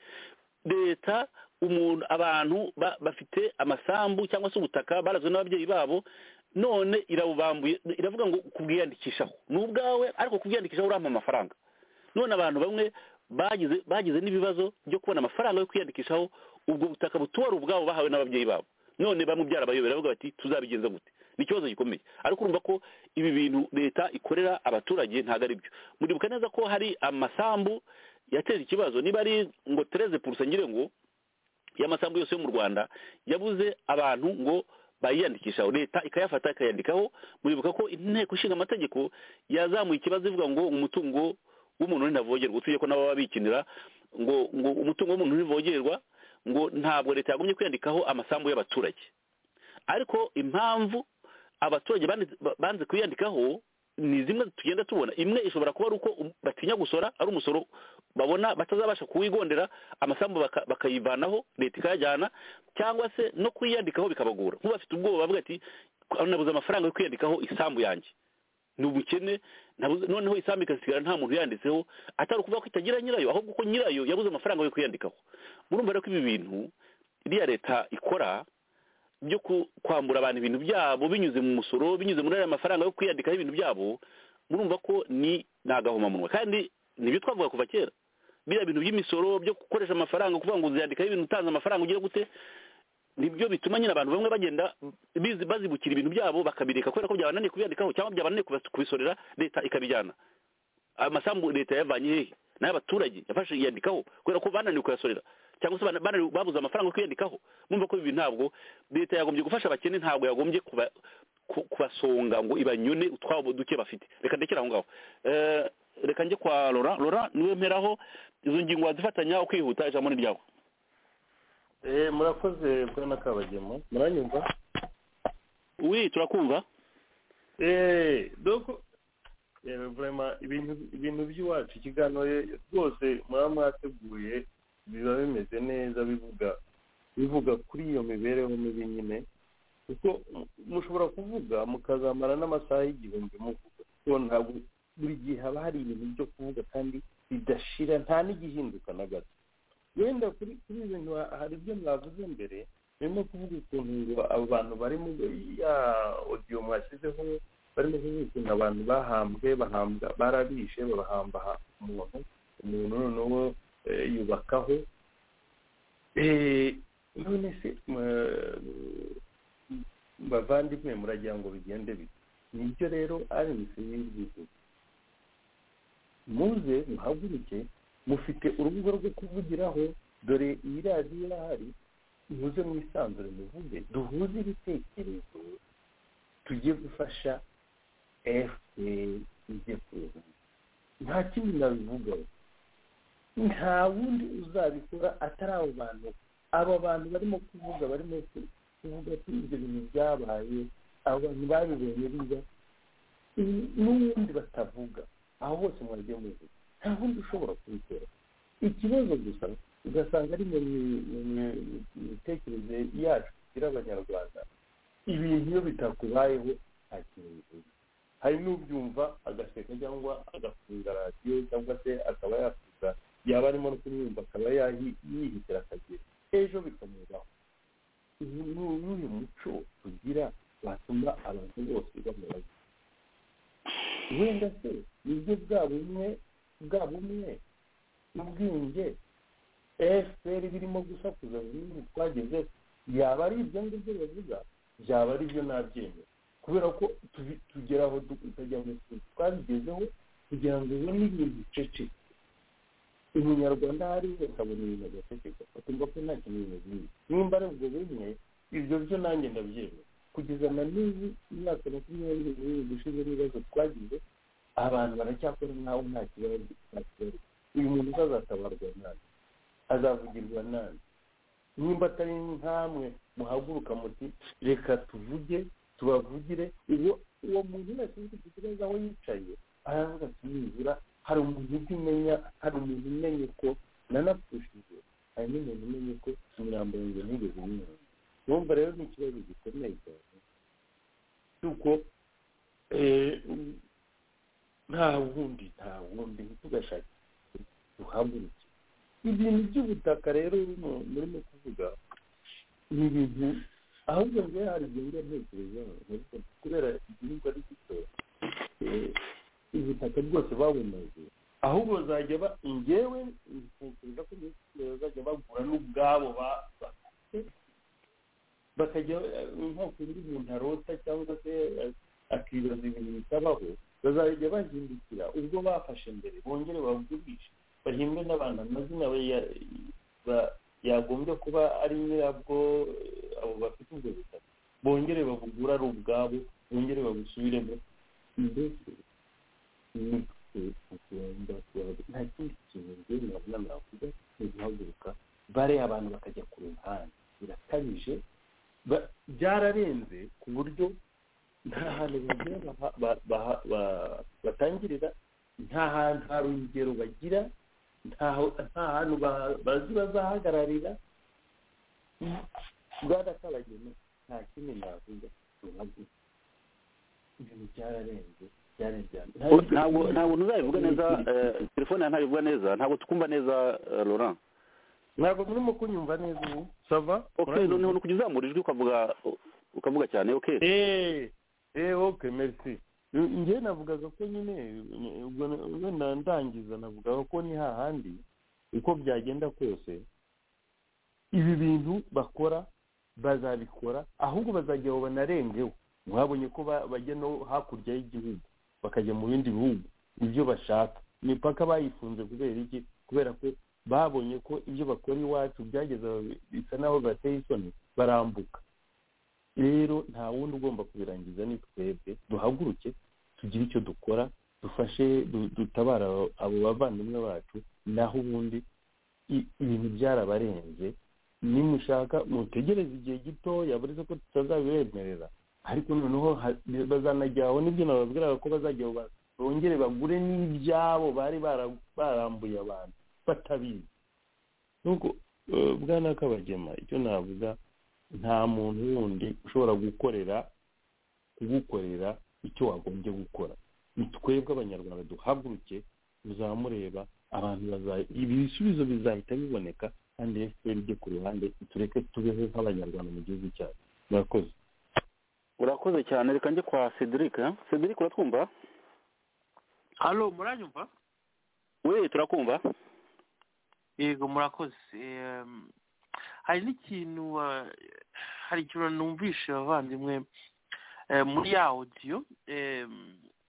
Leta umuntu abantu bafite amasambu cyangwa se ubutaka barazwe n'ababyeyi babo, none irabubambuye, iravuga ngo kubwiyandikishaho n'ubwawe, ariko kubwiyandikishaho urampa amafaranga. None abantu bamwe bagize bagize n'ibibazo byo kubona amafaranga yo kwiyandikishaho ubwo butaka butuwari ubwabo bahawe n'ababyeyi babo, none bamubyara bayobera bavuga bati tuzabigenza gute. Ni ikibazo gikomeye. Ariko urumva ko ibi bintu leta ikorera abaturage ntago ari byo. Muribuka neza ko hari amasambu yateje ikibazo, niba ari ngo treize pour cent ngire ngo y'amasambu yose yo mu Rwanda yabuze abantu ngo bayiyandikishaho, leta ikayafata ikayandikaho. Muribuka ko inteko ishinga amategeko yazamuye ikibazo ivuga ngo umutungo w'umuntu ntavogerwa, utuye ko nabo babikinira ngo ngo umutungo w'umuntu ntivogerwa, ngo ntabwo leta yagumye kwiyandikaho amasambu y'abaturage. Ariko impamvu abaturage banze kwiyandikaho ni zimwe tugenda tubona. Imwe ishobora kuba ari uko batinya gusora, ari umusoro babona batazabasha kuwigondera, amasambu bakayivanaho leta ikayajyana, cyangwa se no kwiyandikaho bikabagora. Nkuba bafite ubwoba bavuga ati nabuze amafaranga yo kwiyandikaho isambu yanjye, ni ubukene, noneho isambu ikasigara nta muntu yanditseho, atari ukuvuga ko itagira nyirayo, ahubwo ko nyirayo yabuze amafaranga yo kwiyandikaho. Murumva rero ko ibi bintu iriya leta ikora byo kwambura abantu ibintu byabo binyuze mu musoro, binyuze muri aya mafaranga yo kwiyandikaho ibintu byabo, murumva ko ni nagahomamunwa. Kandi nibyo twavuga kuva kera, biriya bintu by'imisoro byo gukoresha amafaranga kuvuga ngo uziyandikaho ibintu utanze amafaranga ugiye gute, nibyo bituma nyine abantu bamwe bagenda bazibukira ibintu byabo bakabireka kubera ko byabananiye kubiyandikaho cyangwa byabananiye kubisorera, leta ikabijyana. Amasambu leta yavanye hehe? N'abaturage yafashe yandikaho kubera ko bananiwe kuyasorera, cyangwa se babuze amafaranga yo kwiyandikaho. Mumva ko ibi ntabwo leta yagombye gufasha abakene, ntabwo yagombye kubasonga ngo ibanyone utwabo duke bafite. Reka ndekera aho ngaho. Reka njye kwa Laurent. Laurent niwe mperaho izo ngingo wazifatanya ukwihuta, ijambo ni ryawe. Eh murakoze bwana Kabagema, muranyumva? Oui, turakumva. Eh donc eh vraiment ibintu ibintu by'iwacu ikiganiro rwose mwa mwateguye biba bimeze neza, bivuga bivuga kuri iyo mibereho mibi nyine, kuko mushobora kuvuga mukazamara n'amasaha y'igihumbi muvuga, kuko ntabwo buri gihe haba hari ibintu byo kuvuga kandi bidashira, nta n'igihinduka na gato. Wenda kuri kuri ibintu hari ibyo mwavuze mbere, birimo kuvuga ukuntu ngo abo bantu bari mu ya audio mwashyizeho barimo kuvuga ukuntu abantu bahambwe bahambwa barabishe babahamba umuntu umuntu noneho yubakaho. None se bavandimwe muragira ngo bigende bite? Nibyo rero ari ibintu muze muhaguruke mufite urubuga rwo kuvugiraho dore iyi radiyo irahari muze mwisanzure muvuge duhuze ibitekerezo tugiye gufasha efuperi ijye kuza nta kindi nabivugaho nta wundi uzabikora atari abo bantu abo bantu barimo kuvuga barimo kuvuga ko ibyo bintu byabaye abo bantu babibonye biza n'ubundi batavuga aho hose mwagiye muvuga nta wundi ushobora kubikora ikibazo gusa ugasanga ari mu mitekerereze yacu kugira abanyarwanda ibintu iyo bitakubayeho nta kintu bivuga hari n'ubyumva agaseka cyangwa agafunga radiyo cyangwa se akaba yafuza yaba arimo no kumwumva akaba yihitira akagera ejo bikamubaho n'uyu muco tugira watuma abantu bose bamubaza wenda se nibyo bwa bumwe bwa bumwe n'ubwiyunge efuperi birimo gusakuza ibintu twageze yaba ari ibyo ngibyo bavuga byaba ari byo nabyemera kubera ko tugera aho tukajya mu twabigezeho kugira ngo ubone ibintu bicece umunyarwanda hari wese abona ibintu agaceceka akumva ko nta kintu bimuziye nimba ari ubwo bumwe ibyo byo nanjye ndabyemera kugeza na n'ubu imyaka makumyabiri n'ibiri gushize n'ibibazo twagize abantu baracyakora nkaho nta kibazo uyu muntu uzazatabarwa nani azavugirwa nani nimba atari nkamwe muhaguruka muti reka tuvuge tubavugire uwo uwo muntu wese ufite ikibazo aho yicaye aravuga ati nibura hari umuntu umenya hari umuntu umenye ko nanapfushije hari n'umuntu umenye ko imirambo yanjye ntigeze imyaka numva rero ni ikibazo gikomeye cyane kuko nta wundi nta wundi ntitugashake duhaguruke ibintu by'ubutaka rero murimo kuvuga ni ibintu ahubwo njyewe hari igihe njya ntekerezaho kubera igihugu ari gito ubutaka bwose babumaze ahubwo bazajya ba njyewe ntekereza ko bazajya bagura n'ubwabo bafite bakajya nko kuri umuntu arota cyangwa se akibaza ibintu bitabaho bazajya bahindukira ubwo bafashe mbere bongere babugurishe bahimbe n'abantu amazina yagombye kuba ari nyirabwo abo bafite ubwo butaka bongere babugura ari ubwabo bongere babusubiremo mbese nta kindi kintu njyewe nabona navuga ni guhaguruka bare abantu bakajya ku ruhande birakabije byararenze ku buryo nta hantu batangirira nta hantu hari urugero bagira nta hantu bazi bazahagararira bwana kabagema nta kindi navuga tuhaguruka ibintu byararenze ntabwo ntabwo ntuzabivuga neza telefone yawe ntabivuga neza ntabwo tukumva neza Laurent ntabwo murimo kunyumva neza ubu sava okay noneho kujya uzamura ijwi ukavuga ukavuga cyane okay eh eh okay merci njye navugaga ko nyine wenda ndangiza navugaga ko ni hahandi uko byagenda kose ibi bintu bakora bazabikora ahubwo bazajya banarengeho mwabonye ko bajya no hakurya y'igihugu bakajya mu bindi bihugu ibyo bashaka imipaka bayifunze kubera iki kubera ko babonye ko ibyo bakora iwacu byageze bisa naho bateye isoni barambuka rero nta wundi ugomba kubirangiza ni twebwe duhaguruke tugire icyo dukora dufashe dutabara abo bavandimwe bacu naho ubundi ibintu byarabarenze nimushaka mutegereze igihe gito yabureze ko tutazabibemerera ariko noneho bazanajyaho n'ibyo nababwiraga ko bazajya bongere bagure n'ibyabo bari barambuye abantu batabizi nuko bwana Kabagema icyo navuga nta muntu wundi ushobora gukorera kugukorera icyo wagombye gukora ni twebwe abanyarwanda duhaguruke uzamureba abantu bazaye ibi bisubizo bizahita biboneka kandi efuperi ijye ku ruhande tureke tubeho nk'abanyarwanda mu gihugu cyacu murakoze urakoze cyane reka njye kwa Cedric Cedric uratwumva halo muranyumva we turakumva yego murakoze hari n'ikintu hari ikintu numvishe abavandimwe muri ya audio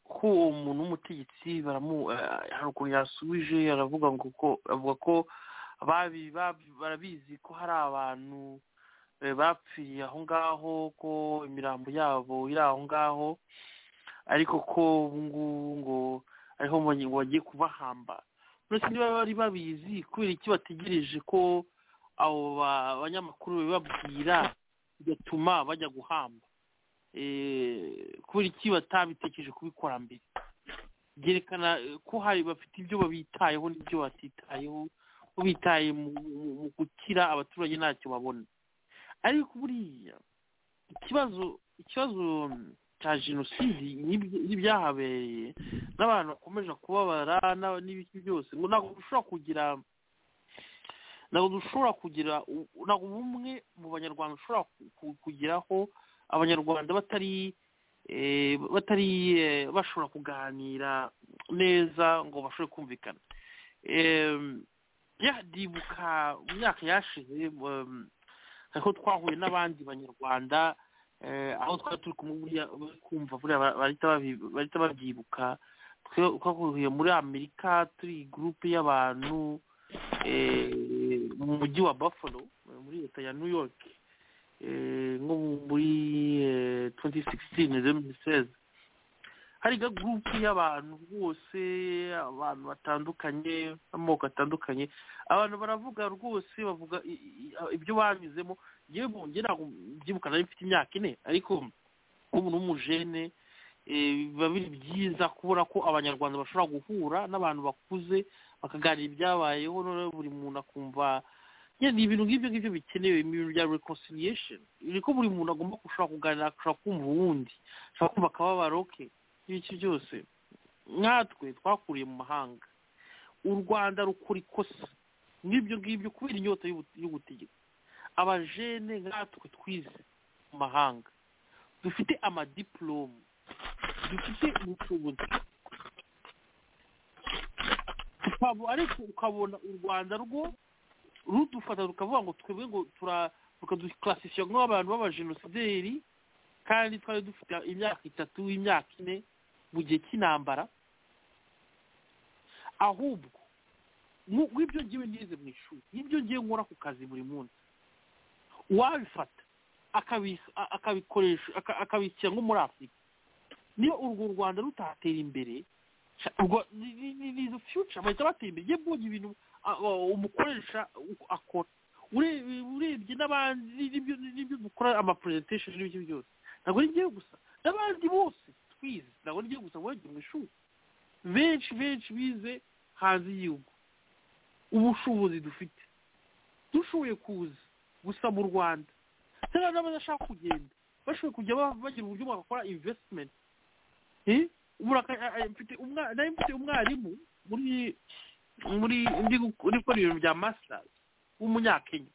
ko uwo muntu w'umutegetsi baramu hari ukuntu yasubije aravuga ngo ko avuga ko babi barabizi ko hari abantu bapfiriye aho ngaho ko imirambo yabo iri aho ngaho ariko ko ubu ngubu ngo ariho ngo bagiye kubahamba ndetse niba bari babizi kubera iki bategereje ko abo banyamakuru bababwira bigatuma bajya guhamba kubera iki batabitekereje kubikora mbere byerekana ko hari bafite ibyo babitayeho n'ibyo batitayeho ko bitaye mu gukira abaturage ntacyo babona ariko buriya ikibazo ikibazo cya jenoside n'ibyahabereye n'abantu bakomeje kubabara n'ibiki byose ngo ntabwo dushobora kugira ntabwo dushobora kugira ntabwo bumwe mu banyarwanda dushobora kugeraho abanyarwanda batari batari bashobora kuganira neza ngo bashobore kumvikana ndibuka mu myaka yashize aho twahuye n'abandi banyarwanda aho twari turi kumva bahita babyibuka twahuye muri amerika turi gurupe y'abantu mu mujyi wa buffalo muri leta ya new york nko muri twenty sixteen hari gurupe y'abantu bose abantu batandukanye amoko atandukanye abantu baravuga rwose bavuga ibyo banyuzemo yewe bongera ntabwo byibuka nari mfite imyaka ine ariko umuntu w'umujene biba biri byiza kubona ko abanyarwanda bashobora guhura n'abantu bakuze bakaganira ibyabayeho noneho buri muntu akumva ni ibintu nk'ibyo ngibyo bikenewe ibintu bya reconciliation ni ko buri muntu agomba gushobora kuganira ashobora kumva uwundi ashobora kumva akababaro ke n'ibiki byose nkatwe twakuriye mu mahanga u rwanda rukora ikosa n'ibyo ngibyo kubera inyota y'ubutegetsi abajene nkatwe twize mu mahanga dufite amadiplome dufite ubushobozi ariko ukabona u rwanda rwo rudufata rukavuga ngo twebwe ngo tukadukarasisiyo nk'abantu b'abajenosideri kandi twari dufite imyaka itatu imyaka ine mu gihe cy'intambara ahubwo nk'ibyo ngiye nize mu ishuri n'ibyo ngiye nkora ku kazi buri munsi uwabifata akabikoresha akabishyira nko muri afurika niyo urwo rwanda rutatera imbere n'izo future bahita batera imbere yewe mbonye ibintu umukoresha akora urebye n'abandi n'ibyo dukora amapresentation n'ibyo byose ntabwo ari ngewe gusa n'abandi bose twize ntabwo ari ngewe gusa wagiye mu ishuri benshi benshi bize hanze y'igihugu ubushobozi dufite dushoboye kuza gusa mu rwanda cyangwa n'abadashaka kugenda bashoboye kujya bagira uburyo bagakora investment nari mfite umwarimu muri muri ndi gukora ibintu bya masters w'umunyakenya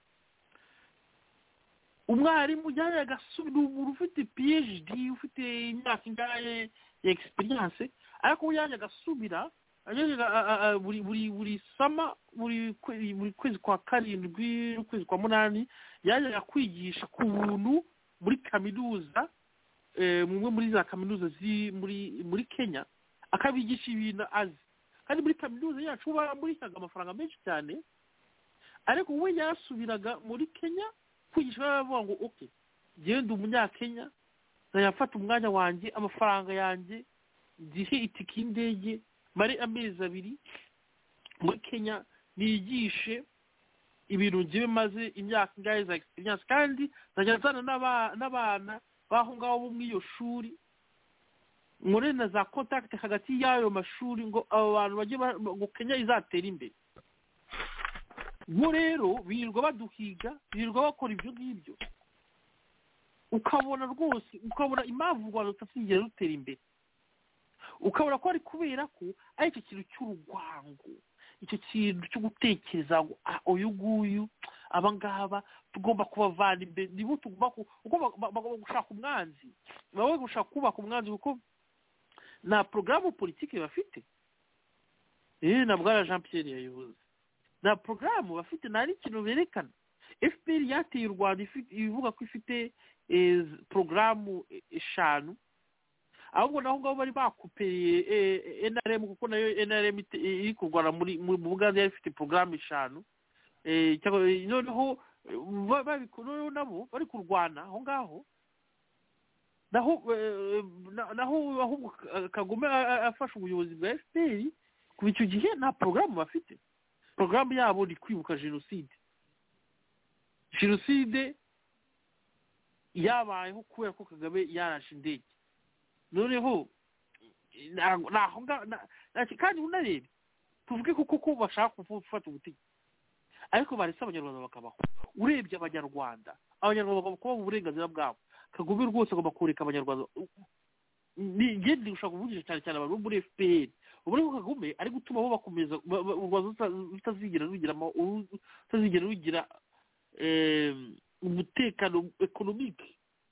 umwarimu yari agasubira umuntu ufite phd ufite imyaka ingahe ya experience ariko yari agasubira buri buri buri sama buri buri kwezi kwa karindwi ukwezi kwa munani yaje kwigisha ku buntu muri kaminuza mumwe muri za kaminuza zi muri muri Kenya akabigisha ibintu azi kandi muri kaminuza yacu baramurikaga amafaranga menshi cyane ariko we yarasubiraga muri Kenya kwigisha bavuga ngo okay genda umunyakenya nayafata umwanya wanjye amafaranga yanjye gihe itiki indege mari amezi abiri muri Kenya nigishe ibintu ngiye maze imyaka ingahe za experience kandi najyana n'abana baho ngaho bo muri iyo shuri muri na za contact hagati y'ayo mashuri ngo abo bantu bagiye ngo Kenya izatera imbere bo rero birirwa baduhiga birirwa bakora ibyo ngibyo ukabona rwose ukabona impamvu u Rwanda rutatigera rutera imbere ukabona ko ari kubera ko ari icyo kintu cy'urugwango icyo kintu cyo gutekereza ngo uyu nguyu aba ngaba tugomba kubavana imbere nibo tugomba gushaka umwanzi baba gushaka kubaka umwanzi kuko nta porogaramu politiki bafite eh na bwana Jean Pierre yayivuze nta porogaramu bafite nta n'ikintu berekana F P R yateye u Rwanda ivuga ko ifite porogaramu eshanu ahubwo naho ngaho bari bakuperiye N R M kuko nayo N R M iri kurwana muri mu Buganda yari ifite porogaramu eshanu noneho babikunoneho nabo bari kurwana aho ngaho naho naho ahubwo Kagame afashe ubuyobozi bwa F P R kuba icyo gihe nta porogaramu bafite. Porogaramu yabo ni kwibuka jenoside jenoside yabayeho kubera ko Kagame yarashe indege noneho naho kandi unarebe tuvuge kuko ko bashaka gufata ubutegetsi ariko baretse abanyarwanda bakabaho. Urebye abanyarwanda abanyarwanda bagomba kuba mu burenganzira bwabo. Kagame rwose agomba kureka abanyarwanda ni ngende ushaka kuvugisha cyane cyane abantu muri F P R ubure ko Kagame ari gutuma bo bakomeza u Rwanda rutazigira rugira rutazigira rugira umutekano economique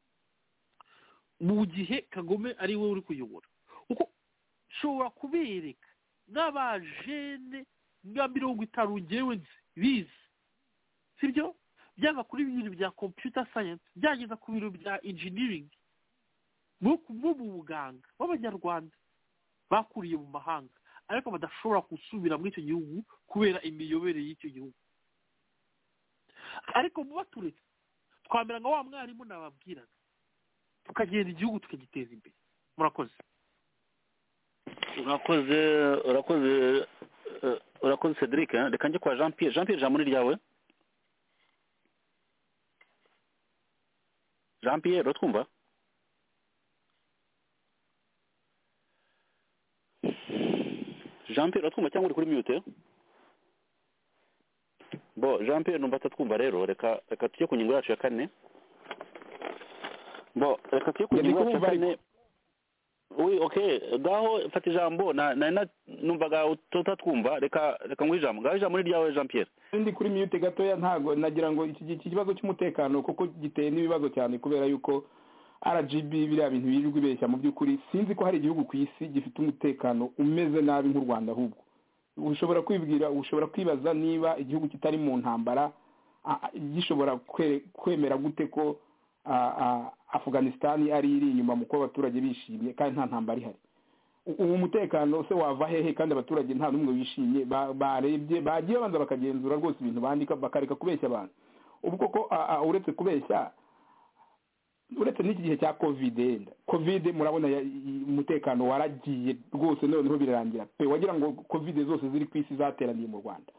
mu gihe Kagame ari we uri kuyobora uko shobora kubereka n'abajene nka mirongo itanu ngewe bize sibyo byanga kuri ibintu bya computer science byageza ku biro bya engineering mu buganga b'abanyarwanda bakuriye mu mahanga ariko badashobora gusubira muri icyo gihugu kubera imiyoborere y'icyo gihugu. Ariko mu baturetse twamera nka wa mwarimu nababwiraga tukagenda igihugu tukagiteza imbere. Murakoze urakoze urakoze urakoze Cedric. Reka njye kwa Jean Pierre. Jean Pierre jamuri ryawe. Jean Pierre utwumva? Jean Pierre utwumva cyangwa uri kuri mute? Bo Jean Pierre numva atatwumva rero reka reka tujye ku ngingo yacu ya kane. Bo reka tujye ku ngingo yacu ya kane. Oui, okay, gaho fata ijambo na na numvaga utatwumva reka reka ngwi ijambo. Gaho ijambo muri ryawe Jean Pierre. Ndi kuri mute gatoya ntago nagira ngo iki kibazo cy'umutekano kuko giteye n'ibibazo cyane kubera yuko R G B biriya bintu birirwa ibeshya mu by'ukuri sinzi ko hari igihugu ku isi gifite umutekano umeze nabi nk'u Rwanda ahubwo. Ushobora kwibwira ushobora kwibaza niba igihugu kitari mu ntambara gishobora kwemera gute ko Afghanistan ari iri inyuma mu ko abaturage bishimye kandi nta ntambara ihari. Ubu umutekano se wava hehe kandi abaturage nta numwe wishimye barebye bagiye banza bakagenzura rwose ibintu bandika bakareka kubeshya abantu. Ubu koko uretse kubeshya uretse n'iki gihe cya covid enda covid murabona umutekano waragiye rwose noneho birarangira pe wagira ngo covid zose ziri ku isi zateraniye mu Rwanda.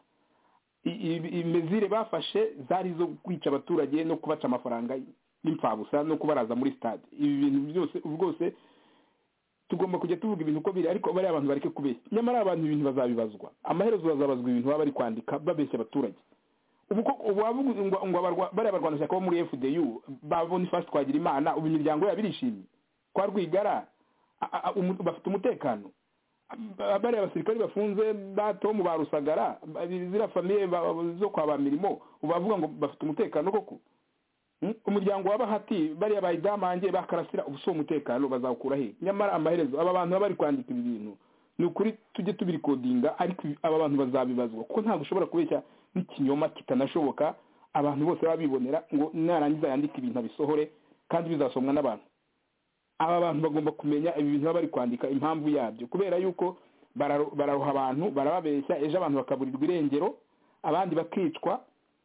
Imezire bafashe zari zo kwica abaturage no kubaca amafaranga y'imfabusa no kubaraza muri stade. Ibi bintu byose rwose tugomba kujya tuvuga ibintu uko biri ariko bari abantu bareke kubeshya. Nyamara abantu ibintu bazabibazwa amaherezo bazabazwa ibintu baba bari kwandika babeshya abaturage. Ubu ubu ngo ngo bari abarwanasha ko muri F D U babone fast kwagira Imana ubu imiryango yabirishimye kwa Rwigara bafite umutekano. Bari abasirikari bafunze bato mu barusagara zira famille zo kwa ba mirimo ubavuga ngo bafite umutekano koko. Umuryango w'abahati bari abayidamange bakarasira ubuso umutekano bazawukura he? Nyamara amaherezo aba bantu bari kwandika ibi bintu ni ukuri tujye tubirikodinga ariko aba bantu bazabibazwa kuko ntabwo ushobora kubeshya n'ikinyoma kitanashoboka abantu bose babibonera ngo narangiza yandika ibintu bisohore kandi bizasomwa n'abantu. Aba bantu bagomba kumenya ibi bintu bari kwandika impamvu yabyo kubera yuko bararoha abantu barababeshya ejo abantu bakaburirwa irengero abandi bakicwa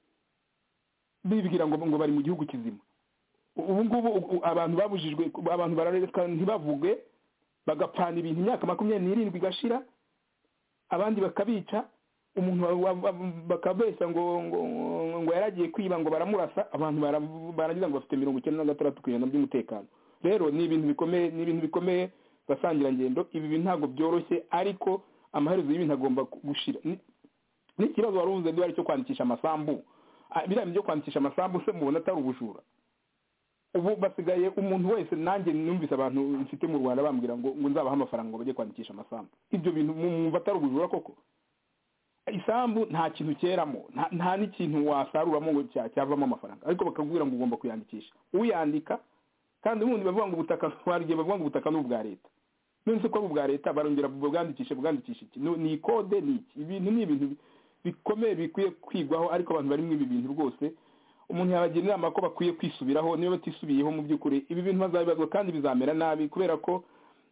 bibwira ngo ngo bari mu gihugu kizima. Ubu ngubu abantu babujijwe abantu barareka ntibavuge bagapfana ibintu imyaka makumyabiri n'irindwi gashira abandi bakabica umuntu bakabeshya ngo ngo yaragiye kwiba ngo baramurasa abantu baragize ngo bafite mirongo icyenda na gatandatu ku ijana by'umutekano. Rero ni ibintu bikomeye ni ibintu bikomeye basangira ngendo ibi bintu ntabwo byoroshye ariko amaherezo y'ibintu agomba gushira. N'ikibazo waruvuze ndi ari cyo kwandikisha amasambu biramenye byo kwandikisha amasambu se mubona atari ubujura. Ubu basigaye umuntu wese nanjye numvise abantu mfite mu Rwanda bambwira ngo ngo nzabaha amafaranga ngo bajye kwandikisha amasambu. Ibyo bintu mwumva atari ubujura koko? Isambu nta kintu cyeramo nta n'ikintu wasaruramo ngo cyavamo amafaranga ariko bakagwira ngo ugomba kuyandikisha. Uyandika kandi ubundi bavuga ngo ubutaka twarigiye bavuga ngo ubutaka n'ubwa leta. None se ko ubwa leta barongera bwandikishe bwandikisha iki ni code ni iki ibintu ni ibintu bikomeye bikwiye kwigwaho ariko abantu bari mu ibi bintu rwose umuntu yabagira inama ko bakwiye kwisubiraho niba batisubiyeho mu by'ukuri ibi bintu bazabibazwa kandi bizamera nabi kubera ko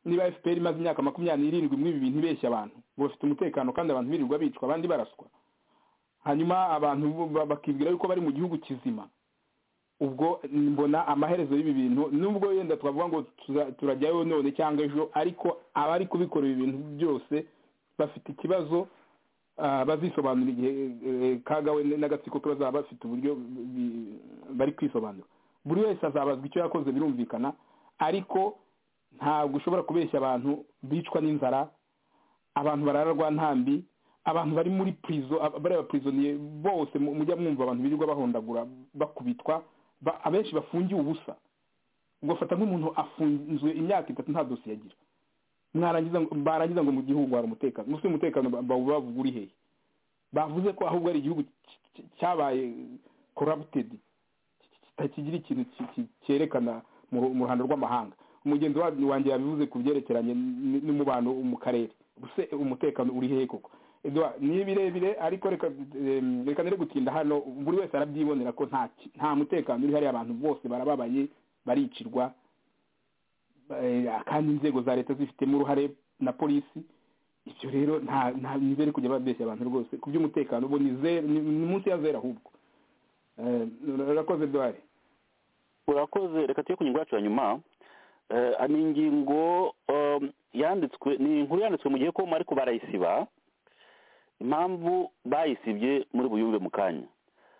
niba F P R imaze imyaka makumyabiri n'irindwi muri ibi bintu ibeshya abantu ngo bafite umutekano kandi abantu birirwa bicwa abandi baraswa, hanyuma abantu bakibwira yuko bari mu gihugu kizima, ubwo mbona amaherezo y'ibi bintu nubwo yenda twavuga ngo turajyayo none cyangwa ejo, ariko abari kubikora ibi bintu byose bafite ikibazo bazisobanura igihe kagawe n'agatsiko ko bazaba bafite uburyo bari kwisobanura. Buri wese azabazwa icyo yakoze birumvikana, ariko ntabwo ushobora kubeshya abantu bicwa n'inzara, abantu barararwa ntambi, abantu bari muri prison, bareba prisonier bose mujya mwumva abantu birirwa bahondagura bakubitwa, abenshi bafungiye ubusa, ugafata nk'umuntu afunzwe imyaka itatu nta dosiye yagira, mwarangiza barangiza ngo mu gihugu hari umutekano. Musi umutekano bavuga uri hehe? Bavuze ko ahubwo ari igihugu cyabaye corrupted, kitakigira ikintu cyerekana mu ruhando rw'amahanga. Umugenzi wanjye yabivuze ku byerekeranye n'umubano mu karere, buse umutekano uri hehe koko? Ni birebire, ariko reka reka nere gutinda hano, buri wese arabyibonera ko nta nta mutekano uri hari, abantu bose barababaye baricirwa, kandi inzego za leta zifitemo uruhare na polisi. Ibyo rero nta nta nizere kujya babeshya abantu rwose ku by'umutekano, bo ni zero, ni munsi ya zero ahubwo. Urakoze Dwari. Urakoze. Reka tuye ku ngingo yacu ya nyuma. Ni ingingo yanditswe, ni inkuru yanditswe mu gihe ko ariko barayisiba. Impamvu bayisibye muri buyumve mu kanya.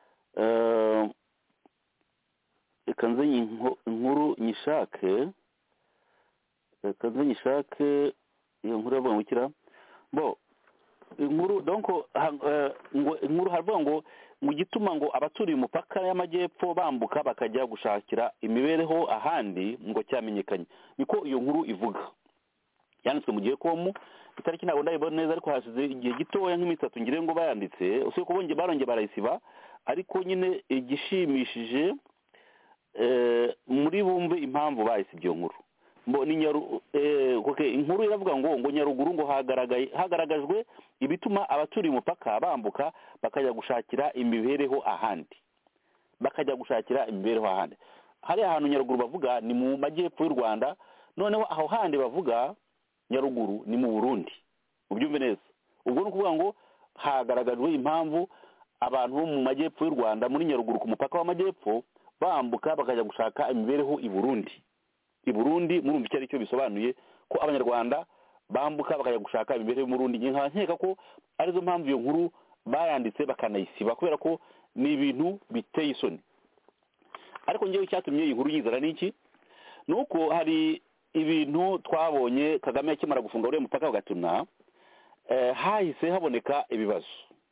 Reka nze inkuru nyishake, reka nze nyishake iyo nkuru yavuga ngo ikira bo inkuru donc ngo inkuru harvuga ngo mu gituma ngo abaturiye umupaka y'amajyepfo bambuka bakajya gushakira imibereho ahandi ngo cyamenyekanye. Niko iyo nkuru ivuga, yanditswe mu gihe komu, itariki ntabwo ndayibona neza, ariko hashize igihe gitoya nk'iminsi itatu ngire ngo bayanditse, usiye ko bonge barongeye barayisiba. Ariko nyine igishimishije muri bumve impamvu bayisibye iyo nkuru. Mbo ni nyaru eh okay, inkuru iravuga ngo ngo Nyaruguru ngo hagaragaye hagaragajwe ibituma abaturiye umupaka bambuka bakajya gushakira imibereho ahandi, bakajya gushakira imibereho ahandi. Hari ahantu Nyaruguru bavuga ni mu majyepfo y'u Rwanda, noneho aho handi bavuga Nyaruguru ni mu Burundi. Ubyumve neza, ubwo ni ukuvuga ngo hagaragajwe impamvu abantu bo mu majyepfo y'u Rwanda muri Nyaruguru ku mupaka w'amajyepfo bambuka bakajya gushaka imibereho i Burundi. I Burundi murumva icyo ari cyo bisobanuye ko abanyarwanda bambuka bakajya gushaka imibereho mu Burundi. Nka nkeka ko arizo mpamvu iyo nkuru bayanditse bakanayisiba, kubera ko ni ibintu biteye isoni. Ariko ngewe icyatumye iyi nkuru yizana n'iki, nuko hari ibintu twabonye Kagame akimara gufunga uriya mupaka wa Gatuna, eh, hahise haboneka ibibazo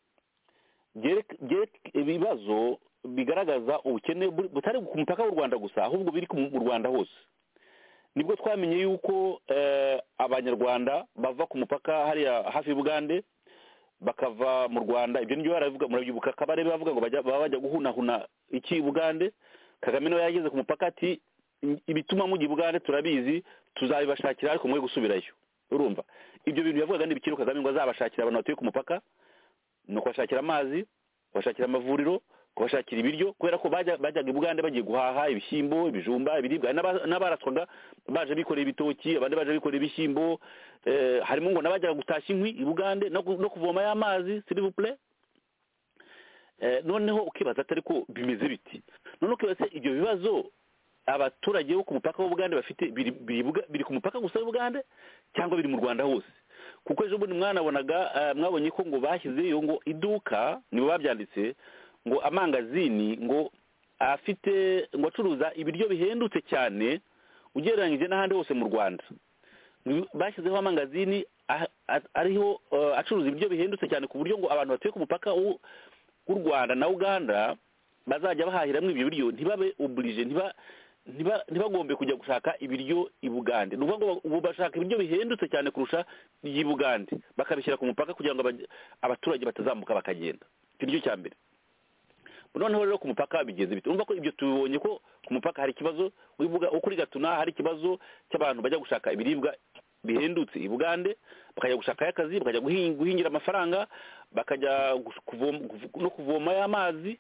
ibibazo bigaragaza ubukene butari ku mupaka w'u Rwanda gusa, ahubwo biri mu Rwanda hose. Nibwo twamenye yuko abanyarwanda bava ku mupaka hariya hafi y'Ubugande bakava mu Rwanda. Ibyo nibyo baravuga, murabyibuka Kabarebe bavuga ngo bajya bajya guhunahuna iki Bugande. Kagame no yageze ku mupaka ati ibituma mu Bugande turabizi, tuzabibashakira ariko mwe gusubirayo. Urumva ibyo bintu yavugaga n'ibikiro Kagame ngo azabashakira abantu batuye ku mupaka, no kwashakira amazi, kwashakira amavuriro, kubashakira ibiryo, kubera ko bajyaga i Bugande bagiye guhaha ibishyimbo, ibijumba, ibiribwa. N'abaraswaga baje bikoreye ibitoki, abandi baje bikoreye ibishyimbo, harimo ngo nabajyaga gutashya inkwi i Bugande no kuvoma y'amazi, s'il vous plaît. Noneho ukibaza atari ko bimeze biti, none ukibaza ibyo bibazo abaturage bo ku mupaka w'Ubugande bafite biri ku mupaka gusa w'Ubugande cyangwa biri mu Rwanda hose? Kuko ejo bundi mwanabonaga mwabonye ko ngo bashyizeyo ngo iduka, nibo babyanditse, ngo amangazini ngo afite ngo acuruza ibiryo bihendutse cyane ugereranyije n'ahandi hose mu Rwanda. Bashyizeho amangazini ariho acuruza ibiryo bihendutse cyane ku buryo ngo abantu batuye ku mupaka w'u Rwanda na Uganda bazajya bahahiramo ibyo biryo ntibabe oblige, ntiba ntibagombe kujya gushaka ibiryo i Bugande. Nuvuga ngo ubu bashaka ibiryo bihendutse cyane kurusha i Bugande, bakabishyira ku mupaka kugira ngo abaturage batazamuka bakagenda. Ikiryo cya mbere. Noneho rero ku mupaka bigeze bite? Urumva ko ibyo tubonye ko ku mupaka hari ikibazo, wivuga ukuri Gatuna hari ikibazo cy'abantu bajya gushaka ibiribwa bihendutse i Bugande, bakajya gushaka akazi, bakajya guhingira amafaranga, bakajya no kuvoma y'amazi,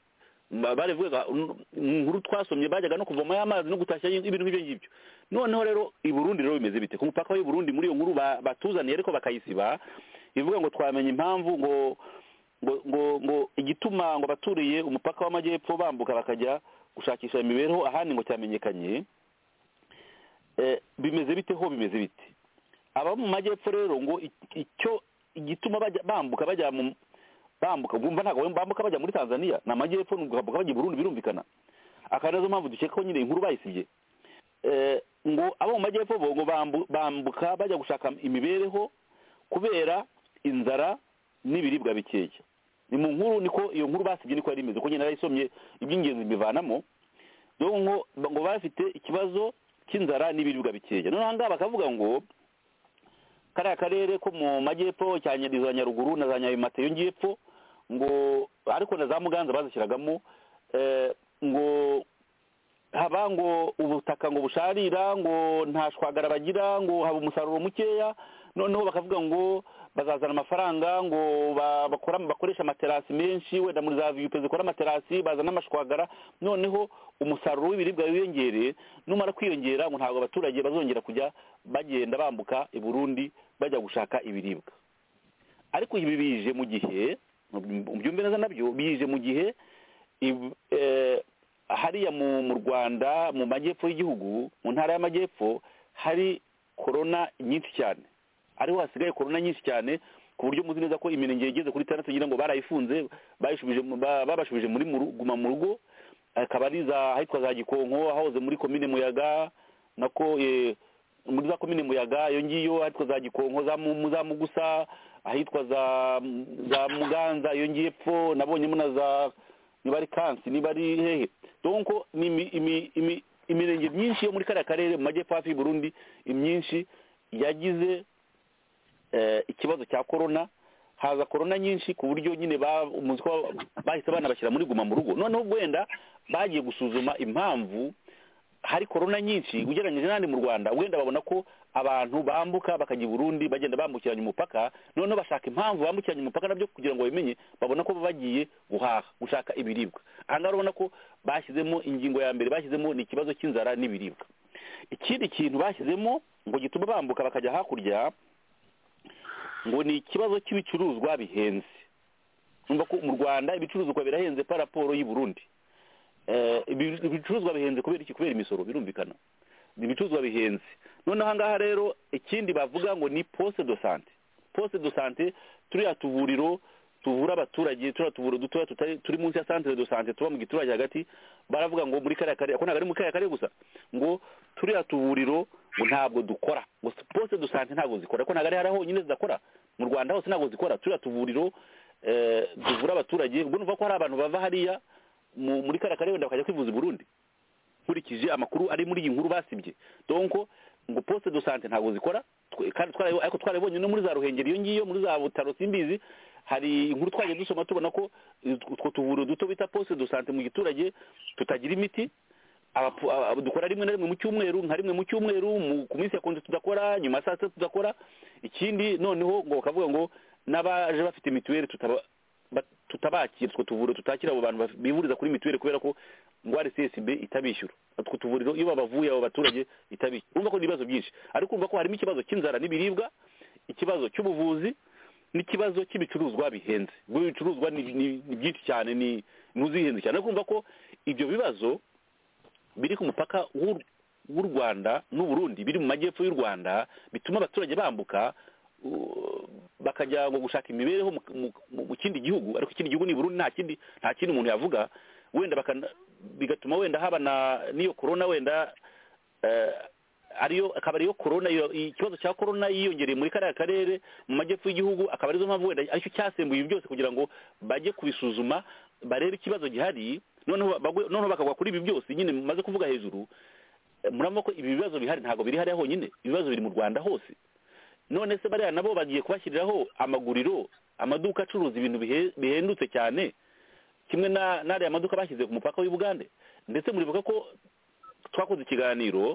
barivuga inkuru twasomye bajyaga no kuvoma y'amazi no gutashya ibintu nk'ibyo ngibyo. Noneho rero i Burundi rero bimeze bite ku mupaka w'i Burundi muri iyo nkuru batuzaniye ariko bakayisiba ivuga ngo twamenye impamvu ngo ngo ngo ngo igituma ngo baturiye umupaka w'amajyepfo bambuka bakajya gushakisha imibereho ahandi ngo cyamenyekanye. eh bimeze bite ho bimeze bite aba mu majyepfo rero ngo icyo igituma bajya bambuka bajya mu bambuka gumva ntago bambuka bajya muri Tanzania na majyepfo n'ugabuka bajya Burundi birumvikana akanazo mpamvu dukeka ko nyine inkuru bayisibye. eh ngo abo mu majyepfo bo ngo bambuka bajya gushaka imibereho kubera inzara n'ibiribwa bikeya. Ni mu nkuru niko iyo nkuru basibye niko yari imeze ko nyine narayisomye iby'ingenzi bivanamo ngo ngo bafite ikibazo cy'inzara n'ibiribwa bikeya. None hanga bakavuga ngo kariya karere ko mu majyepfo cyanyiriza Nyaruguru na za Nyabimate yo ngiyepfo ngo ariko na za Muganza bazishyiragamo eh ngo haba ngo ubutaka ngo busharira ngo nta shwagara bagira ngo haba umusaruro mukeya. Noneho bakavuga ngo bazazana amafaranga ngo bakora bakoresha amaterasi menshi wenda muri za viyupe zikora amaterasi bazana amashwagara noneho umusaruro w'ibiribwa wiyongere numara kwiyongera ngo ntabwo abaturage bazongera kujya bagenda bambuka i Burundi bajya gushaka ibiribwa. Ariko ibi bije mu gihe byumve neza nabyo bije mu gihe hariya mu Rwanda mu majyepfo y'igihugu mu ntara y'amajyepfo hari corona nyinshi cyane ariho hasigaye corona nyinshi cyane ku buryo muzi neza ko imirenge yigeze kuri itandatu ngira ngo barayifunze bayishubije babashubije muri guma mu rugo akaba ari za ahitwa za Gikonko ahoze muri komine Muyaga nako muri za komine Muyaga yo ngiyo ahitwa za Gikonko za za Mugusa ahitwa za za Muganza yo ngiyepfo nabonye muna za nibari kansi nibari hehe donc ni imirenge myinshi yo muri kariya karere mu majyepfo hafi y'u Burundi imyinshi yagize ikibazo cya corona haza corona nyinshi ku buryo nyine umuzi ko bahise banabashyira muri guma mu rugo. Noneho wenda bagiye gusuzuma impamvu hari corona nyinshi ugereranyije n'andi mu Rwanda wenda babona ko abantu bambuka bakajya i Burundi bagenda bambukiranya umupaka noneho bashaka impamvu bambukiranya umupaka nabyo kugira ngo babimenye babona ko bagiye guhaha gushaka ibiribwa. Aha ngaha urabona ko bashyizemo ingingo ya mbere bashyizemo ni ikibazo cy'inzara n'ibiribwa. Ikindi kintu bashyizemo ngo gituma bambuka bakajya hakurya ngo ni ikibazo cy'ibicuruzwa bihenze. Numva ko mu Rwanda ibicuruzwa birahenze par rapport y'u Burundi. Eh ibicuruzwa bihenze kubera iki kubera imisoro birumvikana. Ibicuruzwa bihenze. None hangaha rero ikindi bavuga ngo ni poste de santé. Poste de santé turi atuvuriro tuvura abaturage turi atuvuro dutoya tutari turi munsi ya centre de santé tuba mu giturage hagati baravuga ngo muri kariya kare ko nagari mu kariya kare gusa ngo turi atuvuriro ngo ntabwo dukora ngo poste de santé ntabwo zikora ko nagari haraho nyine zidakora mu Rwanda hose ntabwo zikora turi atuvuriro eh duvura abaturage ubwo numva ko hari abantu bava hariya muri kariya kare wenda bakajya kwivuza i Burundi kurikije amakuru ari muri iyi nkuru basibye. Donc ngo poste de santé ntabwo zikora kandi twarayo ariko twarabonye no muri za Ruhengeri yo ngiyo muri za Butaro simbizi hari inkuru twaje dusoma tubona ko utwo tuvuro duto bita poste de santé mu giturage tutagira imiti dukora rimwe na rimwe mu cyumweru nka rimwe mu cyumweru ku minsi yakonje tudakora nyuma saa sita tudakora. Ikindi noneho ngo bakavuga ngo n'abaje bafite mituweli tutaba tutabakira utwo tuvuro tutakira abo bantu bivuriza kuri mituweli kubera ko ngo R S S B itabishyura utwo tuvuriro iyo babavuye abo baturage itabishyura. Urumva ko nibazo byinshi ariko urumva ko harimo ikibazo cy'inzara n'ibiribwa ikibazo cy'ubuvuzi n'ikibazo cy'ibicuruzwa bihenze. Ubwo ibicuruzwa ni byinshi cyane ni muzihenze cyane ariko urumva ko ibyo bibazo biri ku mupaka w'u Rwanda n'u Burundi biri mu majyepfo y'u Rwanda bituma abaturage bambuka bakajya ngo gushaka imibereho mu kindi gihugu ariko ikindi gihugu ni Burundi nta kindi nta kindi umuntu yavuga wenda bigatuma wenda haba na niyo corona wenda ariyo akaba ariyo corona ikibazo cya corona yiyongereye muri kariya karere mu majyepfo y'igihugu akaba arizo mpamvu wenda aricyo cyasembuye ibi byose kugira ngo bajye kubisuzuma barebe ikibazo gihari noneho noneho bakagwa kuri ibi byose nyine maze kuvuga hejuru. Muramo ko ibi bibazo bihari ntago biri hariya honyine ibibazo biri mu Rwanda hose. None se bariya nabo bagiye kubashyiriraho amaguriro amaduka acuruza ibintu bihendutse cyane kimwe na nari amaduka bashyize ku mupaka w'Ubugande. Ndetse muribuka ko twakoze ikiganiro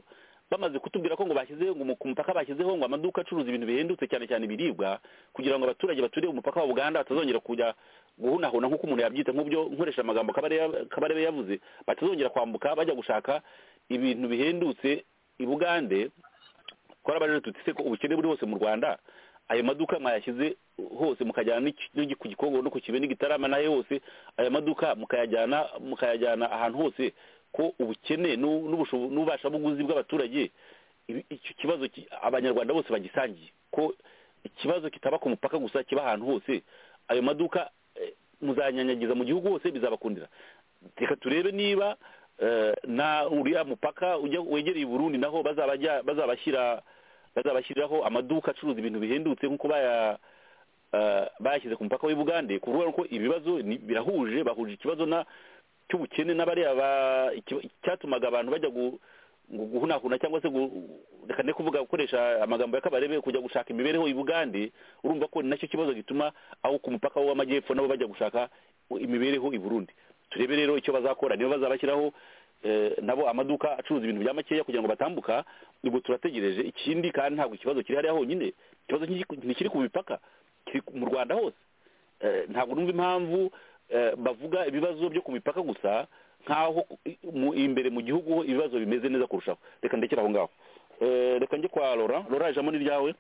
bamaze kutubwira ko ngo bashyizeho ngo ku mupaka bashyizeho ngo amaduka acuruza ibintu bihendutse cyane cyane ibiribwa kugira ngo abaturage baturiye umupaka wa Uganda batazongera kujya guhunahuna nk'uko umuntu yabyita nk'ubyo nkoresha amagambo Kabarebe yavuze, batazongera kwambuka bajya gushaka ibintu bihendutse i Bugande. Twarabaje tutise ko ubukene buri hose mu Rwanda, ayo maduka mwayashyize hose mukajyana n'iki ku Gikongo no ku Kibe n'Igitarama nayo hose, ayo maduka mukayajyana mukayajyana ahantu hose, ko ubukene n'ububasha buguzi bw'abaturage icyo kibazo abanyarwanda bose bagisangiye, ko ikibazo kitaba ku mupaka gusa kiba ahantu hose. Ayo maduka muzanyanyagiza mu gihugu hose bizabakundira. Reka turebe niba na uriya mupaka wegereye Burundi naho bazabajya bazabashyira bazabashyiriraho amaduka acuruza ibintu bihendutse nk'uko baya bayashyize ku mupaka w'i Bugande, kuvuga ko ibibazo birahuje, bahuje ikibazo na cy'ubukene n'abariya cyatumaga abantu bajya guhunahuna cyangwa se reka ne kuvuga gukoresha amagambo ya Kabarebe kujya gushaka imibereho i Bugande. Urumva ko nacyo kibazo gituma aho ku mupaka w'amajyepfo nabo bajya gushaka imibereho i Burundi. Turebe rero icyo bazakora, niba bazabashyiraho nabo amaduka acuruza ibintu bya makeya kugira ngo batambuka. Ubwo turategereje. Ikindi kandi ntabwo ikibazo kiri hariya honyine, ikibazo ntikiri ku mipaka, kiri mu Rwanda hose. Ntabwo numva impamvu bavuga ibibazo byo ku mipaka gusa nkaho imbere mu gihugu ibibazo bimeze neza kurushaho. Reka ndekera aho ngaho. Reka njye kwa Laura. Laura, ijambo ni ryawe.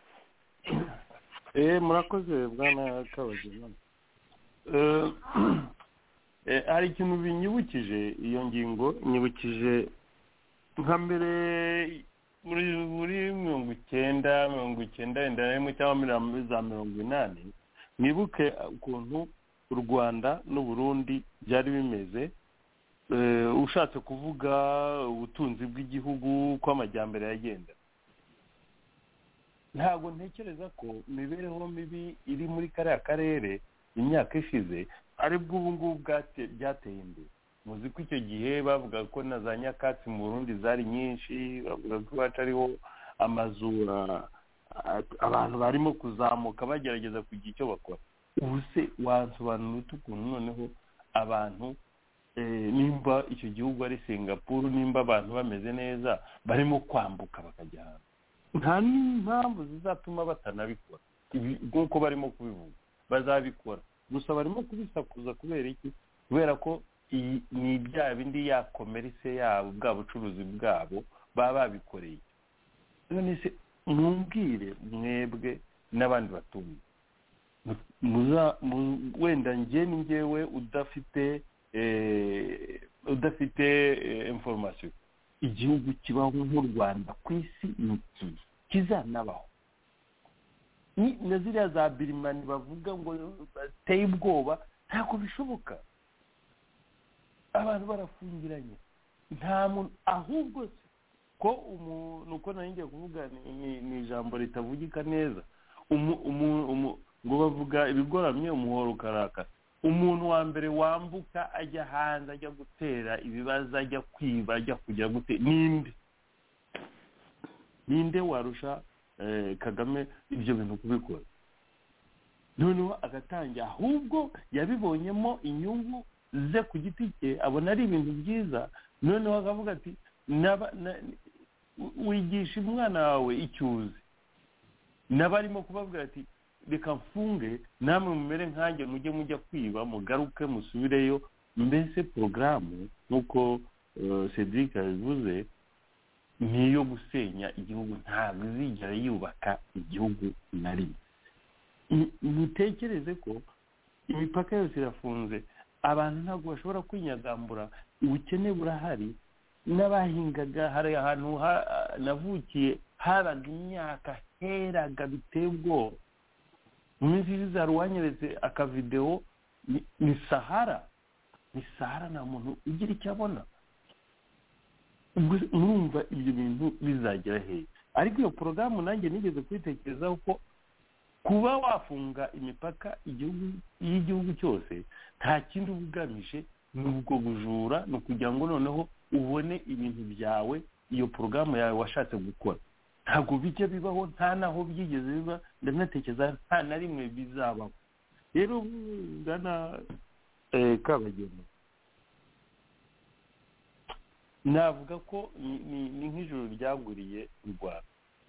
Eh murakoze bwana Kabagema. Eh hari ikintu binyibukije iyo ngingo, nyibukije nka mbere muri muri mirongo icyenda mirongo icyenda wenda rimwe cyangwa muri za mirongo inani, nibuke ukuntu u Rwanda n'u Burundi byari bimeze. Ushatse kuvuga ubutunzi bw'igihugu ko amajyambere yagenda, ntabwo ntekereza ko imibereho mibi iri muri kariya karere imyaka ishize aribwo ubu ngubu byateye imbere. Muzi ko icyo gihe bavuga ko na za nyakatsi mu Burundi zari nyinshi, bavuga ko baca ariho amazu abantu barimo kuzamuka bagerageza kugira icyo bakora. Ubu se wansobanura ukuntu noneho abantu nimba icyo gihugu ari Singapore, nimba abantu bameze neza barimo kwambuka bakajya hanze, nta n'impamvu zizatuma batanabikora nk'uko barimo kubivuga. Bazabikora gusa barimo kubisakuza kubera iki? Kubera ko iyi ni bya bindi ya komerse yabo, bwa bucuruzi bwabo baba babikoreye. None se mumbwire mwebwe n'abandi batumye, wenda njye ni njyewe udafite udafite information, igihugu kibaho nk'u Rwanda ku isi n'iki kizanabaho? Ni na ziriya za Birimani bavuga ngo bateye ubwoba, ntabwo bishoboka. Abantu barafungiranye, nta muntu, ahubwo ko umuntu uko naringiye kuvuga ni ijambo ritavugika neza, ngo bavuga ibigoramye umuhoro ukarakara. Umuntu wa mbere wambuka ajya hanze ajya gutera ibibazo, ajya kwiba, ajya kujya gute, ninde ninde warusha Kagame ibyo bintu kubikora? Noneho agatangira, ahubwo yabibonyemo inyungu ze ku giti cye, abona ari ibintu byiza. Noneho akavuga ati wigisha umwana wawe icyuzi, n'abarimo kubabwira ati reka mfunge namwe mumere nkanjye, mujye mujya kwiba, mugaruke musubireyo. Mbese porogaramu nk'uko Cedric yabivuze niyo gusenya igihugu, ntabwo izigera yubaka igihugu na rimwe. Mutekereze ko imipaka yose irafunze, abantu ntabwo bashobora kwinyagambura, ubukene burahari. N'abahingaga, hari ahantu navukiye haraga imyaka heraga biteye ubwoba. Mu minsi ishize hari uwanyeretse akavidewo, ni Sahara, ni Sahara, nta muntu ugira icyo abona. Mwumva ibyo bintu bizagera hehe? Ariko iyo porogaramu nanjye nigeze kwitekerezaho ko kuba wafunga imipaka igihugu y'igihugu cyose nta kindi ubugamije, ni ubwo bujura, ni ukugira ngo noneho ubone ibintu byawe, iyo porogaramu yawe washatse gukora. Ntabwo bijya bibaho, nta naho byigeze biba, ndanatekereza nta na rimwe bizabaho. Rero ngana Kabagema, navuga ko ni nk'ijoro ryaguriye u Rwanda.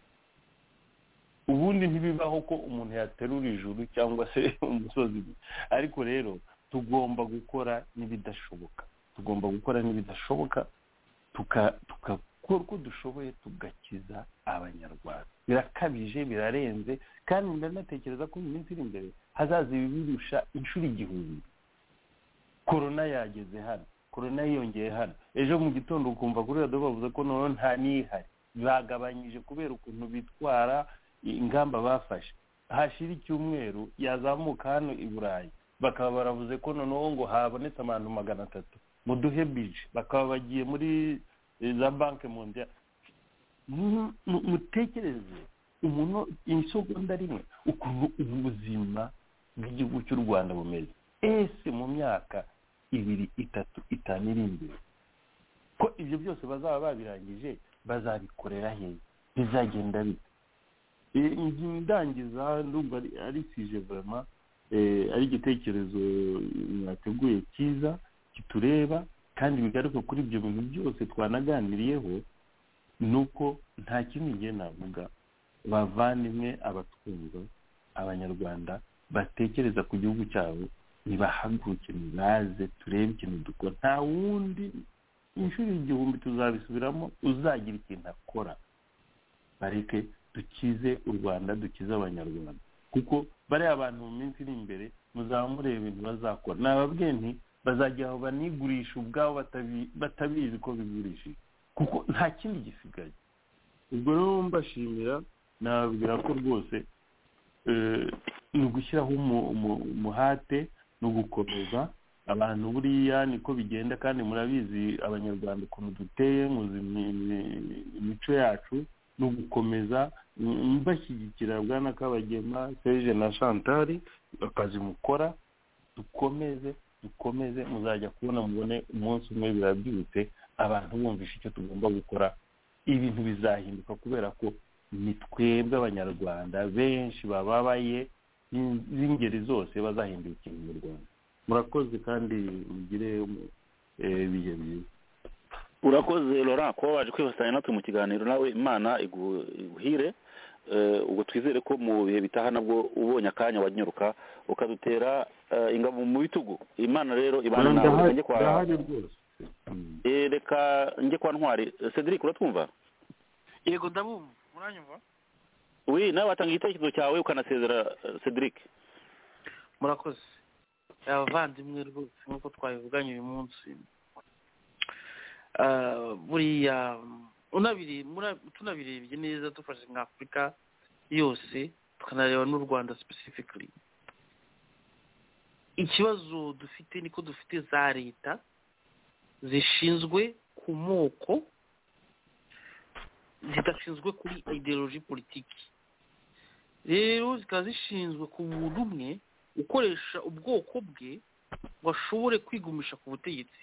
Ubundi ntibibaho ko umuntu yaterura ijuru cyangwa se umusozi, ariko rero tugomba gukora n'ibidashoboka tugomba gukora n'ibidashoboka tukakora uko dushoboye tugakiza abanyarwanda. Birakabije, birarenze, kandi ndanatekereza ko mu minsi iri imbere hazaza ibirusha inshuro igihumbi. Korona yageze hano, korona yiyongeye hano, ejo mu gitondo ukumva kuri radiyo bavuze ko noneho nta n'ihari, bagabanyije kubera ukuntu bitwara ingamba bafashe. Hashira icyumweru yazamuka hano i Burayi bakaba baravuze ko noneho ngo habonetse abantu magana atatu mu duhe bije, bakaba bagiye muri za banki mondiale. Mutekereze umuntu isegonda rimwe ukuntu ubuzima bw'igihugu cy'u Rwanda bumeze, ese mu myaka ibiri itatu itanu iri imbere ko ibyo byose bazaba babirangije bazabikorera he? Bizagenda bite? Ndangiza ndumva ari sije vraiment ari igitekerezo mwateguye cyiza kitureba, kandi bigaruka kuri ibyo bintu byose twanaganiriyeho. Nuko nta kintu ngiye navuga, bavandimwe abatwumva, abanyarwanda batekereza ku gihugu cyabo, nibahaguruke baze turebe ikintu dukora. Nta wundi inshuro igihumbi tuzabisubiramo uzagira ikintu akora. Bareke dukize u Rwanda, dukize abanyarwanda, kuko bariya abantu mu minsi iri imbere muzaba mureba ibintu bazakora. Nababwiye nti bazajya aho banigurisha ubwabo batabizi ko bigurishije, kuko nta kindi gisigaye. Ubwo rero mbashimira, nababwira ko rwose ni ugushyiraho umuhate no gukomeza abantu. Buriya niko bigenda, kandi murabizi abanyarwanda ukuntu duteye, muzi imico yacu, no gukomeza mbashyigikira Bwana Kabagema, Serge na Chantal, akazi mukora. Dukomeze dukomeze, muzajya kubona mubone umunsi umwe birabyutse abantu bumvisha icyo tugomba gukora. Ibintu bizahinduka kubera ko ni twebwe abanyarwanda benshi bababaye b'ingeri zose bazahindura ikintu mu Rwanda. Murakoze kandi mugire ibihe byiza. Urakoze Laurent ko waje kwibasanya natwe mu kiganiro, nawe Imana iguhire. Ubwo twizere ko mu bihe bitaha nabwo ubonye akanya wanyuruka ukadutera ingabo mu bitugu. Imana rero ibana nawe. Njye kwa eh reka njye kwa Ntwari. Cedric uratwumva? Yego ndabumva. Muranyumva? Oui, nawe watanga igitekerezo cyawe ukanasezera Cedric. Murakoze. Abavandimwe rwose nkuko twabivuganye uyu munsi. Uh, buriya unabiri tunabirebye neza dufashe nka Afurika yose tukanareba n'u Rwanda specifically, ikibazo dufite niko dufite za leta zishinzwe ku moko, zidashinzwe kuri ideology politiki. Rero zikaba zishinzwe ku muntu umwe ukoresha ubwoko bwe ngo ashobore kwigumisha ku butegetsi.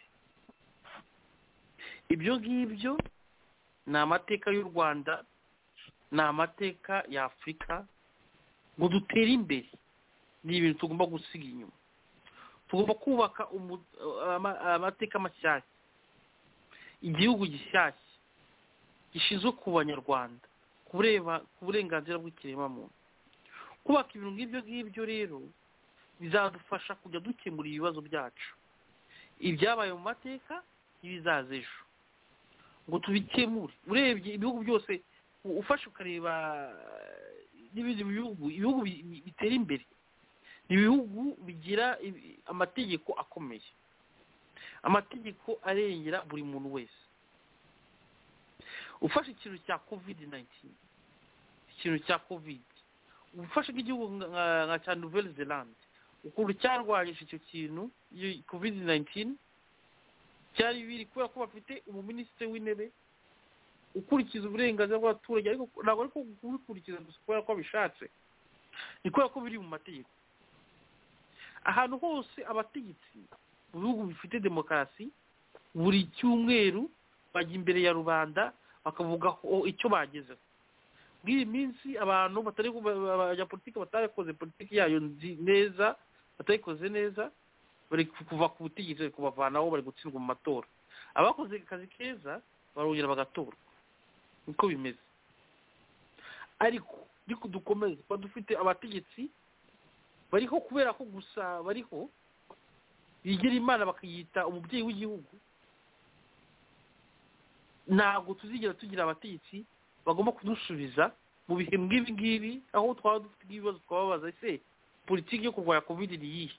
Ibyo ngibyo ni amateka y'u Rwanda, ni amateka ya Afurika. Ngo dutere imbere ni ibintu tugomba gusiga inyuma. Tugomba kubaka amateka mashyashya, igihugu gishyashya gishinzwe ku banyarwanda, kureba ku burenganzira bw'ikiremwamuntu. Kubaka ibintu ngibyo ngibyo rero bizadufasha kujya dukemura ibibazo byacu, ibyabaye mu mateka n'ibizaza ejo, ngo tubikemure. Urebye ibihugu byose ufashe ukareba n'ibindi bihugu ibihugu bitera imbere, ibihugu bigira amategeko akomeye, amategeko arengera buri muntu wese. Ufashe ikintu cya covid nineteen, ikintu cya covid, ufashe nk'igihugu nka cya Nouvelle Zelande, ukuntu cyarwanyije icyo kintu covid nineteen, cyari biri kubera ko bafite umuminisitiri w'intebe ukurikiza uburenganzira bw'abaturage, ariko ntabwo ariko kubikurikiza gusa kubera ko bishatse, ni kubera ko biri mu mategeko. Ahantu hose abategetsi mu bihugu bifite demokarasi buri cyumweru bajya imbere ya rubanda bakavuga icyo bagezeho. Bw'iyi minsi abantu batari ya politiki batarakoze politiki yayo neza, batayikoze neza, bari kuva ku butegetsi kubavanaho, bari gutsindwa mu matora. abakoze akazi keza barongera bagatorwa niko bimeze ariko ariko dukomeze kuba dufite abategetsi bariho kubera ko gusa bariho bigira imana bakayita umubyeyi w'igihugu ntabwo tuzigera tugira abategetsi bagomba kudusubiza mu bihe nk'ibi ngibi aho twaba dufite ibibazo twababaza ese politiki yo kurwanya covid ni iyihe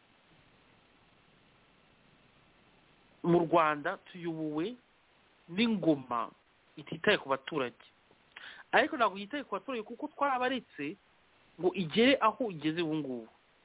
mu rwanda tuyobowe n'ingoma ititaye ku baturage ariko ntabwo yitaye ku baturage kuko twarabaretse ngo igere aho igeze ubu ngubu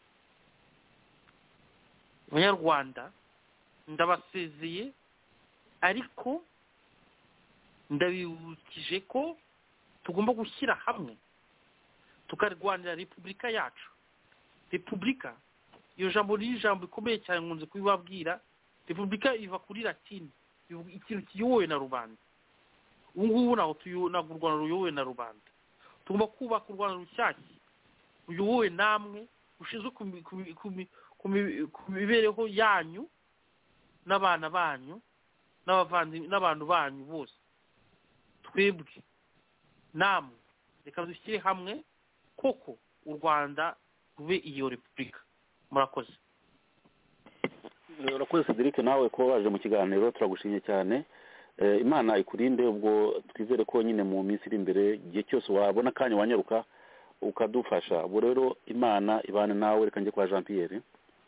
abanyarwanda ndabasezeye ariko ndabibukije ko tugomba gushyira hamwe tukarwanira repubulika yacu repubulika iyo jambo ni ijambo rikomeye cyane nkunze kubibabwira repubulika iva kuri latini ikintu kiyobowe na rubanda ubu ngubu ntabwo u rwanda ruyobowe na rubanda tugomba kubaka u rwanda rushyashya ruyobowe namwe rushinzwe ku mibereho yanyu n'abana banyu n'abantu banyu bose twebwe namwe reka dushyire hamwe koko u rwanda rube iyo repubulika murakoze urakoze Cedric nawe ko waje mu kiganiro turagushimye cyane imana ikurinde ubwo twizere ko nyine mu minsi iri imbere igihe cyose wabona akanya wanyaruka ukadufasha ubu rero imana ibane nawe reka njye kwa Jean Pierre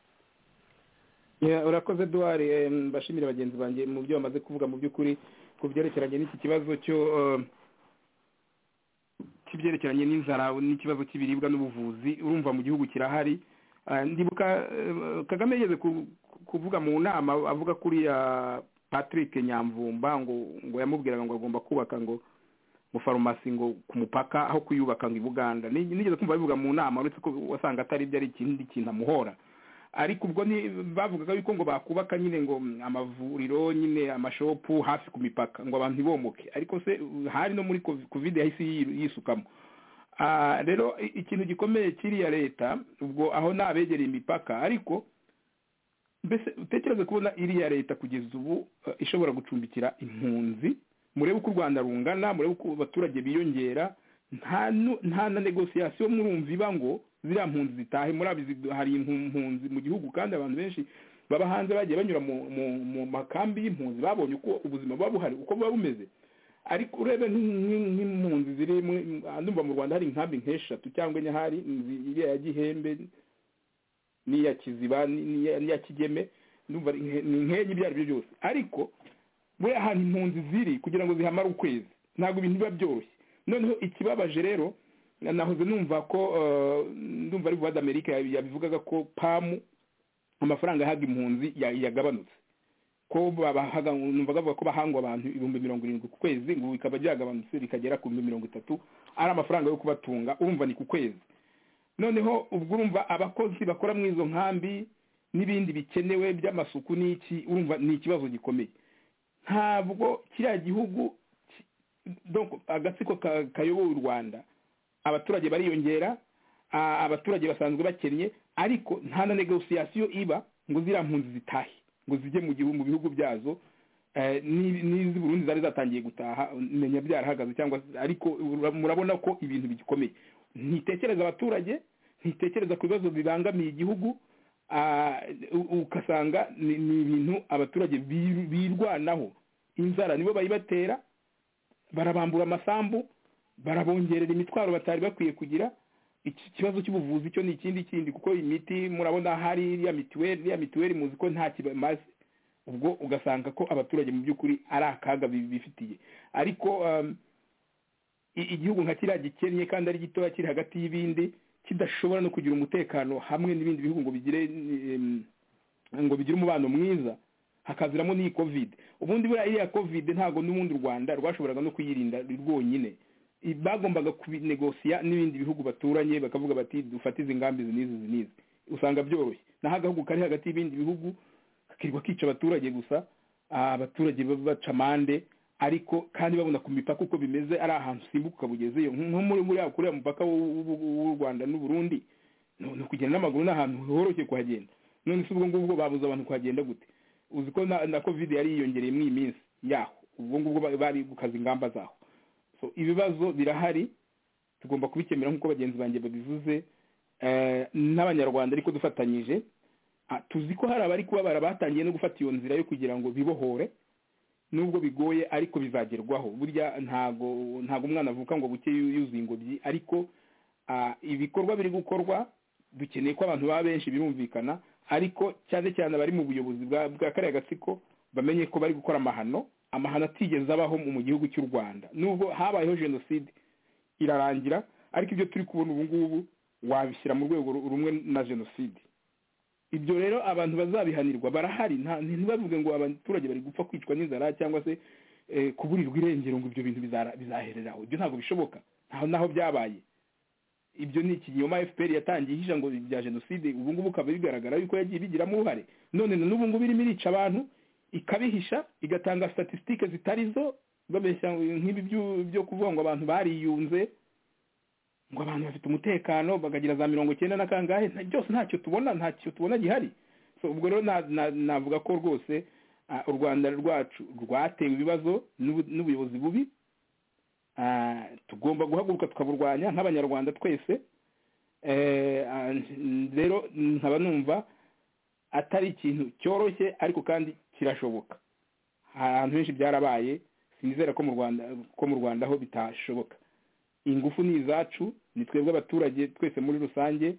urakoze Edouard mbashimire bagenzi banjye mu byo bamaze kuvuga mu by'ukuri ku byerekeranye n'iki kibazo cyo kibyerekeranye n'inzara n'ikibazo cy'ibiribwa n'ubuvuzi urumva mu gihugu kirahari ndibuka Kagame yigeze kuvuga mu nama avuga kuri ya Patrick Nyamvumba ngo ngo yamubwiraga ngo agomba kubaka ngo mu farumasi ngo ku mupaka aho kuyubaka ngo i Buganda nigeze kumva bivuga mu nama uretse ko wasanga atari byo ari ikindi kintu amuhora ariko ubwo ni bavugaga yuko ngo bakubaka nyine ngo amavuriro nyine amashopu hafi ku mipaka ngo abantu bomoke ariko se hari no muri covid yahise yisukamo rero ikintu gikomeye kiriya leta ubwo aho nabegereye imipaka ariko mbese utekereze kubona iriya leta kugeza ubu ishobora gucumbikira impunzi murebe uko u Rwanda rungana murebe uko abaturage biyongera nta nta na negociation murumva iba ngo ziriya mpunzi zitahe murabizi hari impunzi mu gihugu kandi abantu benshi baba hanze bagiye banyura mu makambi y'impunzi babonye uko ubuzima buba buhari uko buba bumeze ariko urebe nk'impunzi ziri ndumva mu Rwanda hari inkambi nk'eshatu cyangwa enye hari iriya ya Gihembe n'iya Kiziba n'iya Kigeme ndumva ni nk'enye ibyo ari byo byose ariko buri ahantu impunzi ziri kugira ngo zihamare ukwezi ntabwo ibintu biba byoroshye noneho ikibabaje rero nahoze numva ko ndumva ari vuba d'Amerika yabivugaga ko pamu amafaranga yahaga impunzi yagabanutse ko babahaga numva bavuga ko bahangwa abantu ibihumbi mirongo irindwi ku kwezi ngo bikaba byagabanutse bikagera ku bihumbi mirongo itatu ari amafaranga yo kubatunga urumva ni ku kwezi noneho ubwo urumva abakozi bakora mu izo nkambi n'ibindi bikenewe by'amasuku n'iki urumva ni ikibazo gikomeye ntabwo kiriya gihugu donc agatsiko kayoboye u Rwanda abaturage bariyongera abaturage basanzwe bakennye ariko nta na negociation iba ngo ziriya mpunzi zitahe ngo zijye mu gihugu mu bihugu byazo n'izi Burundi zari zatangiye gutaha menya byarahagaze cyangwa ariko murabona ko ibintu bigikomeye ntitekereza abaturage ntitekereza ku bibazo bibangamiye igihugu ukasanga ni ibintu abaturage birwanaho inzara nibo bayibatera barabambura amasambu barabongerera imitwaro batari bakwiye kugira iki kibazo cy'ubuvuzi cyo ni ikindi kindi kuko imiti murabona hari ya mituweli ya mituweli muzi ko nta kimaze ubwo ugasanga ko abaturage mu by'ukuri ari akaga bifitiye ariko igihugu nka kiriya gikennye kandi ari gitoya kiri hagati y'ibindi kidashobora no kugira umutekano hamwe n'ibindi bihugu ngo bigire ngo bigire umubano mwiza hakaziramo n'iyi covid ubundi buriya iriya covid ntabwo n'ubundi u Rwanda rwashoboraga no kuyirinda rwonyine bagombaga kubinegosiya n'ibindi bihugu baturanye bakavuga bati dufate izi ngambi n'izi n'izi usanga byoroshye naho agahugu kari hagati y'ibindi bihugu kakirwa kica abaturage gusa abaturage baca amande ariko kandi babona ku mipaka uko bimeze ari ahantu simbuka ukabugezeyo nko muri muri kuriya mupaka w'u Rwanda n'u Burundi no kugenda n'amaguru n'ahantu horoshye kuhagenda none se ubwo ngubwo babuza abantu kuhagenda gute uzi ko na, na covid yari yiyongereye mu iminsi yaho ubwo ngubwo bari gukaza ingamba zaho. So ibibazo birahari tugomba kubikemera nk'uko bagenzi banjye babivuze eh, n'abanyarwanda ariko dufatanyije. Ah, tuzi ko hari abari kuba barabatangiye no gufata iyo nzira yo kugira ngo bibohore nubwo bigoye ariko bizagerwaho. Burya ntago ntago umwana avuka ngo buke yuzuye ingobyi, ariko ah, ibikorwa biri gukorwa dukeneye ko abantu baba benshi birumvikana, ariko cyane cyane abari mu buyobozi bwa bwa kariya gatsiko bamenye ko bari gukora amahano amahano atigeze abaho mu gihugu cy'u Rwanda. Nubwo habayeho jenoside irarangira, ariko ibyo turi kubona ubu ngubu wabishyira mu rwego rumwe na jenoside. Ibyo rero abantu bazabihanirwa barahari, ntibavuge ngo abaturage bari gupfa kwicwa n'inzara cyangwa se eh, kuburirwa irengero ngo ibyo bintu bizahereraho. Ibyo ntabwo bishoboka, ntaho naho byabaye. Ibyo ni ikinyoma F P R yatangiye hisha ngo bya jenoside, ubu ngubu ukaba bigaragara yuko yagiye bigiramo uruhare. None n'ubu ngubu irimo irica abantu ikabihisha, igatanga statistike zitari zo, babeshya nk'ibi byo kuvuga ngo abantu bariyunze, ngo abantu bafite umutekano bagagira za mirongo cyenda na kangahe, byose ntacyo tubona ntacyo tubona gihari. So ubwo rero navuga ko rwose u Rwanda rwacu rwatewe ibibazo n'ubuyobozi bubi, tugomba guhaguruka tukaburwanya nk'abanyarwanda twese. Rero nkaba numva atari ikintu cyoroshye, ariko kandi kirashoboka. Ahantu henshi byarabaye, sinizera ko mu Rwanda ko mu Rwanda ho bitashoboka. Ingufu ni izacu, ni twebwe abaturage twese muri rusange,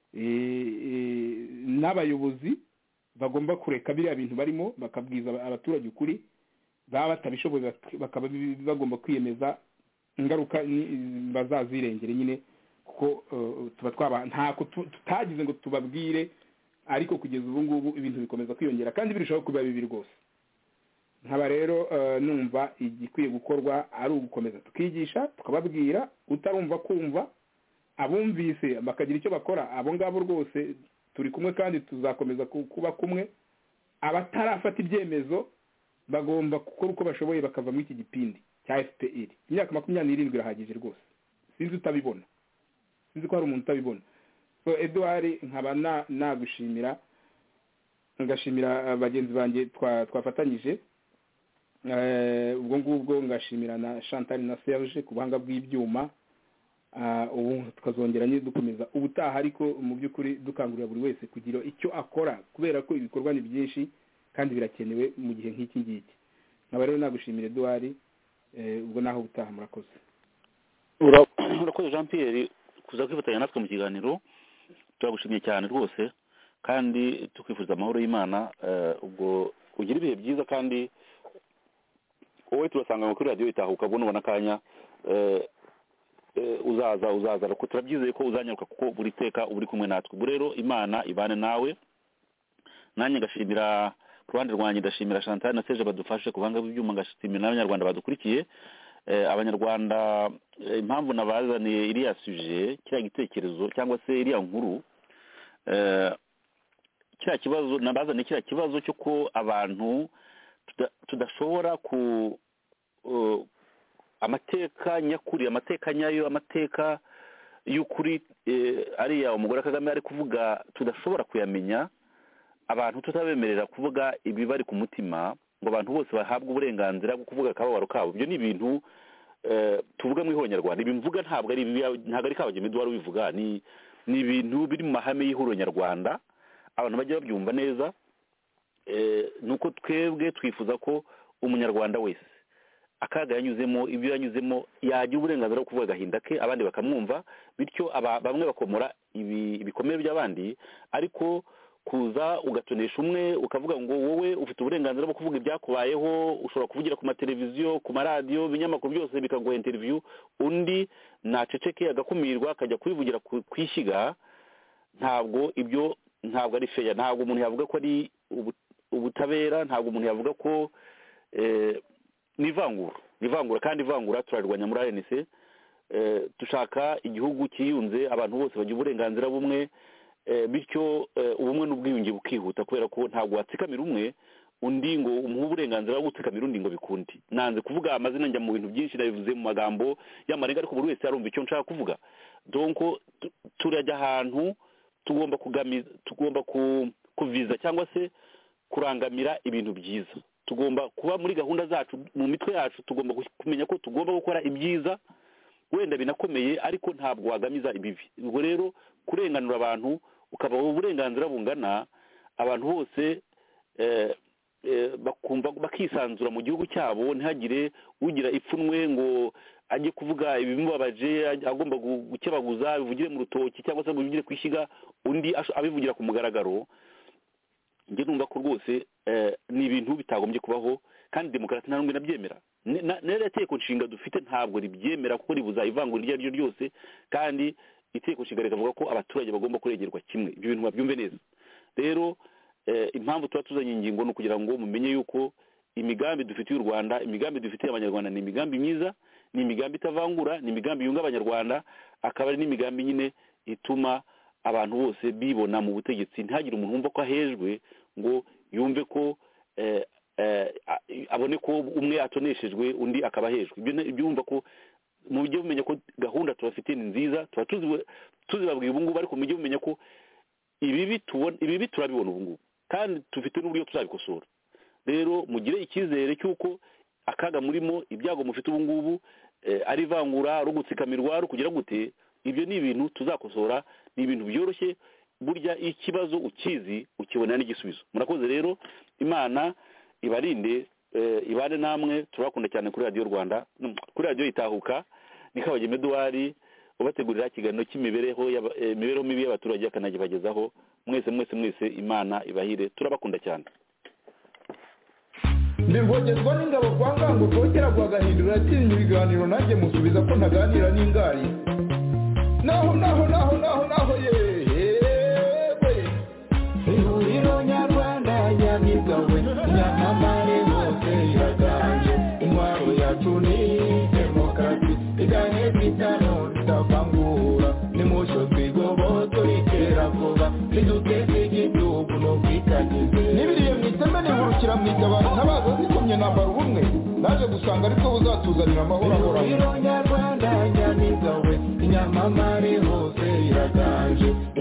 n'abayobozi bagomba kureka biriya bintu barimo bakabwiza abaturage ukuri, baba batabishoboye bakaba bagomba kwiyemeza ingaruka bazazirengere nyine, kuko tuba twaba ntako tutagize ngo tubabwire, ariko kugeza ubu ngubu ibintu bikomeza kwiyongera kandi birushaho kuba bibi rwose. Nkaba rero numva igikwiye gukorwa ari ugukomeza tukigisha tukababwira, utarumva kumva, abumvise bakagira icyo bakora, abo ngabo rwose turi kumwe kandi tuzakomeza kuba kumwe. Abatarafata ibyemezo bagomba gukora uko bashoboye bakava muri iki gipindi cya F P R. Imyaka makumyabiri n'irindwi irahagije rwose, sinzi utabibona, sinzi ko hari umuntu utabibona. So Edouard, nkaba nagushimira ngashimira bagenzi banjye twafatanyije, ubwo ngubwo ngashimira na Chantal na Serge ku buhanga bw'ibyuma. Ubu tukazongera nyine dukomeza ubutaha, ariko mu by'ukuri dukangurira buri wese kugira icyo akora, kubera ko ibikorwa ni byinshi kandi birakenewe mu gihe nk'iki ngiki. Nkaba rero nagushimira Edouard, ubwo naho ubutaha. Murakoze. Urakoze Jean Pierre kuza kwifatanya natwe mu kiganiro, turagushimiye cyane rwose, kandi tukwifuza amahoro y'Imana. Ubwo ugira ibihe byiza, kandi wowe turasanga kuri radio Itahuka ubwo nubona akanya uzaza uzaza ko turabyizeye ko uzanyaruka, kuko buri teka uri kumwe natwe. Ubwo rero Imana ibane nawe. Nanjye ngashimira ku ruhande rwanjye, ndashimira Chantal na Serge badufashe kubanga ibyuma, ngashimira n'abanyarwanda badukurikiye. Abanyarwanda, impamvu nabazaniye iriya suje, kiriya gitekerezo cyangwa se iriya nkuru, kiriya kibazo nabazaniye, kiriya kibazo cyo ko abantu tudashobora ku amateka nyakuri, amateka nyayo, amateka y'ukuri ariya umugore Kagame ari kuvuga, tudashobora kuyamenya, abantu tutabemerera kuvuga ibibari ku mutima, ngo abantu bose bahabwe uburenganzira bwo kuvuga akababaro kabo. Ibyo ni ibintu tuvuga mu ihuriro. Ibi mvuga ntabwo ari ntabwo ari Kabagema Edouard ubivuga, ni ni ibintu biri mu mahame y'ihuriro nyarwanda, abantu bajya babyumva neza. Nuko twebwe twifuza ko umunyarwanda wese akaga yanyuzemo, ibyo yanyuzemo, yagira uburenganzira bwo kuvuga agahinda ke, abandi bakamwumva, bityo bamwe bakomora ibikomere by'abandi. Ariko kuza ugatonesha umwe ukavuga ngo wowe ufite uburenganzira bwo kuvuga ibyakubayeho, ushobora kuvugira ku mateleviziyo, ku maradiyo, ibinyamakuru byose bikaguha interview, undi naceceke agakumirwa akajya kubivugira kwishyiga, ntabwo ibyo ntabwo ari fair. Ntabwo umuntu yavuga ko ari ubutabera, ntabwo umuntu yavuga ko ni ivangura, ni ivangura, kandi ivangura turarwanya muri A N C. Dushaka igihugu cyiyunze, abantu bose bagira uburenganzira bumwe, bityo ubumwe n'ubwiyunge bukihuta, kubera ko ntabwo watsikamira umwe undi ngo umuhe uburenganzira bwo gutsikamira undi ngo bikundi. Nanze kuvuga amazina, njya mu bintu byinshi, nabivuze mu magambo y'amarenga, ariko buri wese yarumva icyo nshaka kuvuga. Donc turajya ahantu tugomba kugamiza, tugomba kuviza cyangwa se kurangamira ibintu byiza. Tugomba kuba muri gahunda zacu mu mitwe yacu, tugomba kumenya ko tugomba gukora ibyiza wenda binakomeye ariko ntabwo wagamiza ibibi. Ubwo rero kurenganura abantu ukaba uburenganzira bungana, abantu bose eh, eh, bakumva bakisanzura mu gihugu cyabo, ntihagire ugira ipfunwe ngo ajye kuvuga ibimubabaje, agomba gukebaguza bivugire mu rutoki cyangwa se bivugire kwishyiga undi abivugira ku mugaragaro. Njye numva ko rwose ni ibintu bitagombye kubaho, kandi demokarasi nta n'umwe nabyemera. Nere itegeko nshinga dufite ntabwo ribyemera kuko ribuza ivangura iryo ari ryo ryose, kandi itegeko nshinga rikavuga ko abaturage bagomba kuregerwa kimwe. Ibyo bintu babyumve neza. Rero impamvu tuba tuzanye ingingo ni ukugira ngo mumenye yuko imigambi dufitiye u Rwanda, imigambi dufitiye abanyarwanda ni imigambi myiza, ni imigambi itavangura, ni imigambi yunga abanyarwanda, akaba ari n'imigambi nyine ituma abantu bose bibona mu butegetsi. Ntihagire umuntu wumva ko ahejwe ngo yumve ko eh, eh, abone ko umwe atoneshejwe undi akaba ahejwe. Ibyo yumva ko mu buryo bumenya ko gahunda tubafitiye ni nziza, tuba tuzibabwiye ubu ngubu, ariko mu buryo bumenya ko ibibi tubona ibibi turabibona ubu ngubu kandi tufite n'uburyo tuzabikosora. Rero mugire icyizere cy'uko akaga murimo, ibyago mufite ubu ngubu eh, ari ivangura, ari ugutsikamirwa, ari kugira gute, ibyo ni ibintu tuzakosora, ni ibintu byoroshye. Burya ikibazo ukizi ukibona n'igisubizo. Murakoze rero, Imana ibarinde, e, ibane namwe. Turakunda cyane kuri Radio Rwanda, kuri Radio Itahuka. Nikabageme Edouard ubategurira ikiganiro cy'imibereho y'imibereho mibi y'abaturage akanagibagezaho. Mwese mwese mwese Imana ibahire, turabakunda cyane. Nibwogezwa n'ingabo kwa ngango kongera guhagahindura atinya ibiganiro nanjye musubiza ko ntaganira n'ingari. Naho naho naho naho naho yewe ihuriro nyarwanda nyamigawe nyamamare hose iraganje intwaro yacu ni demokarasi iganye bitano tutavangura nimusho twigoboto itera vuba niduteze igihugu no kwitagize nibiriye mwiteme nihurukira mwitabara ntabaza zikomye nambara ubumwe naje gusanga ariko buzatuzanira amahoro ahoraho. Ihuriro nyarwanda nyamigawe nyamamare hose iraganje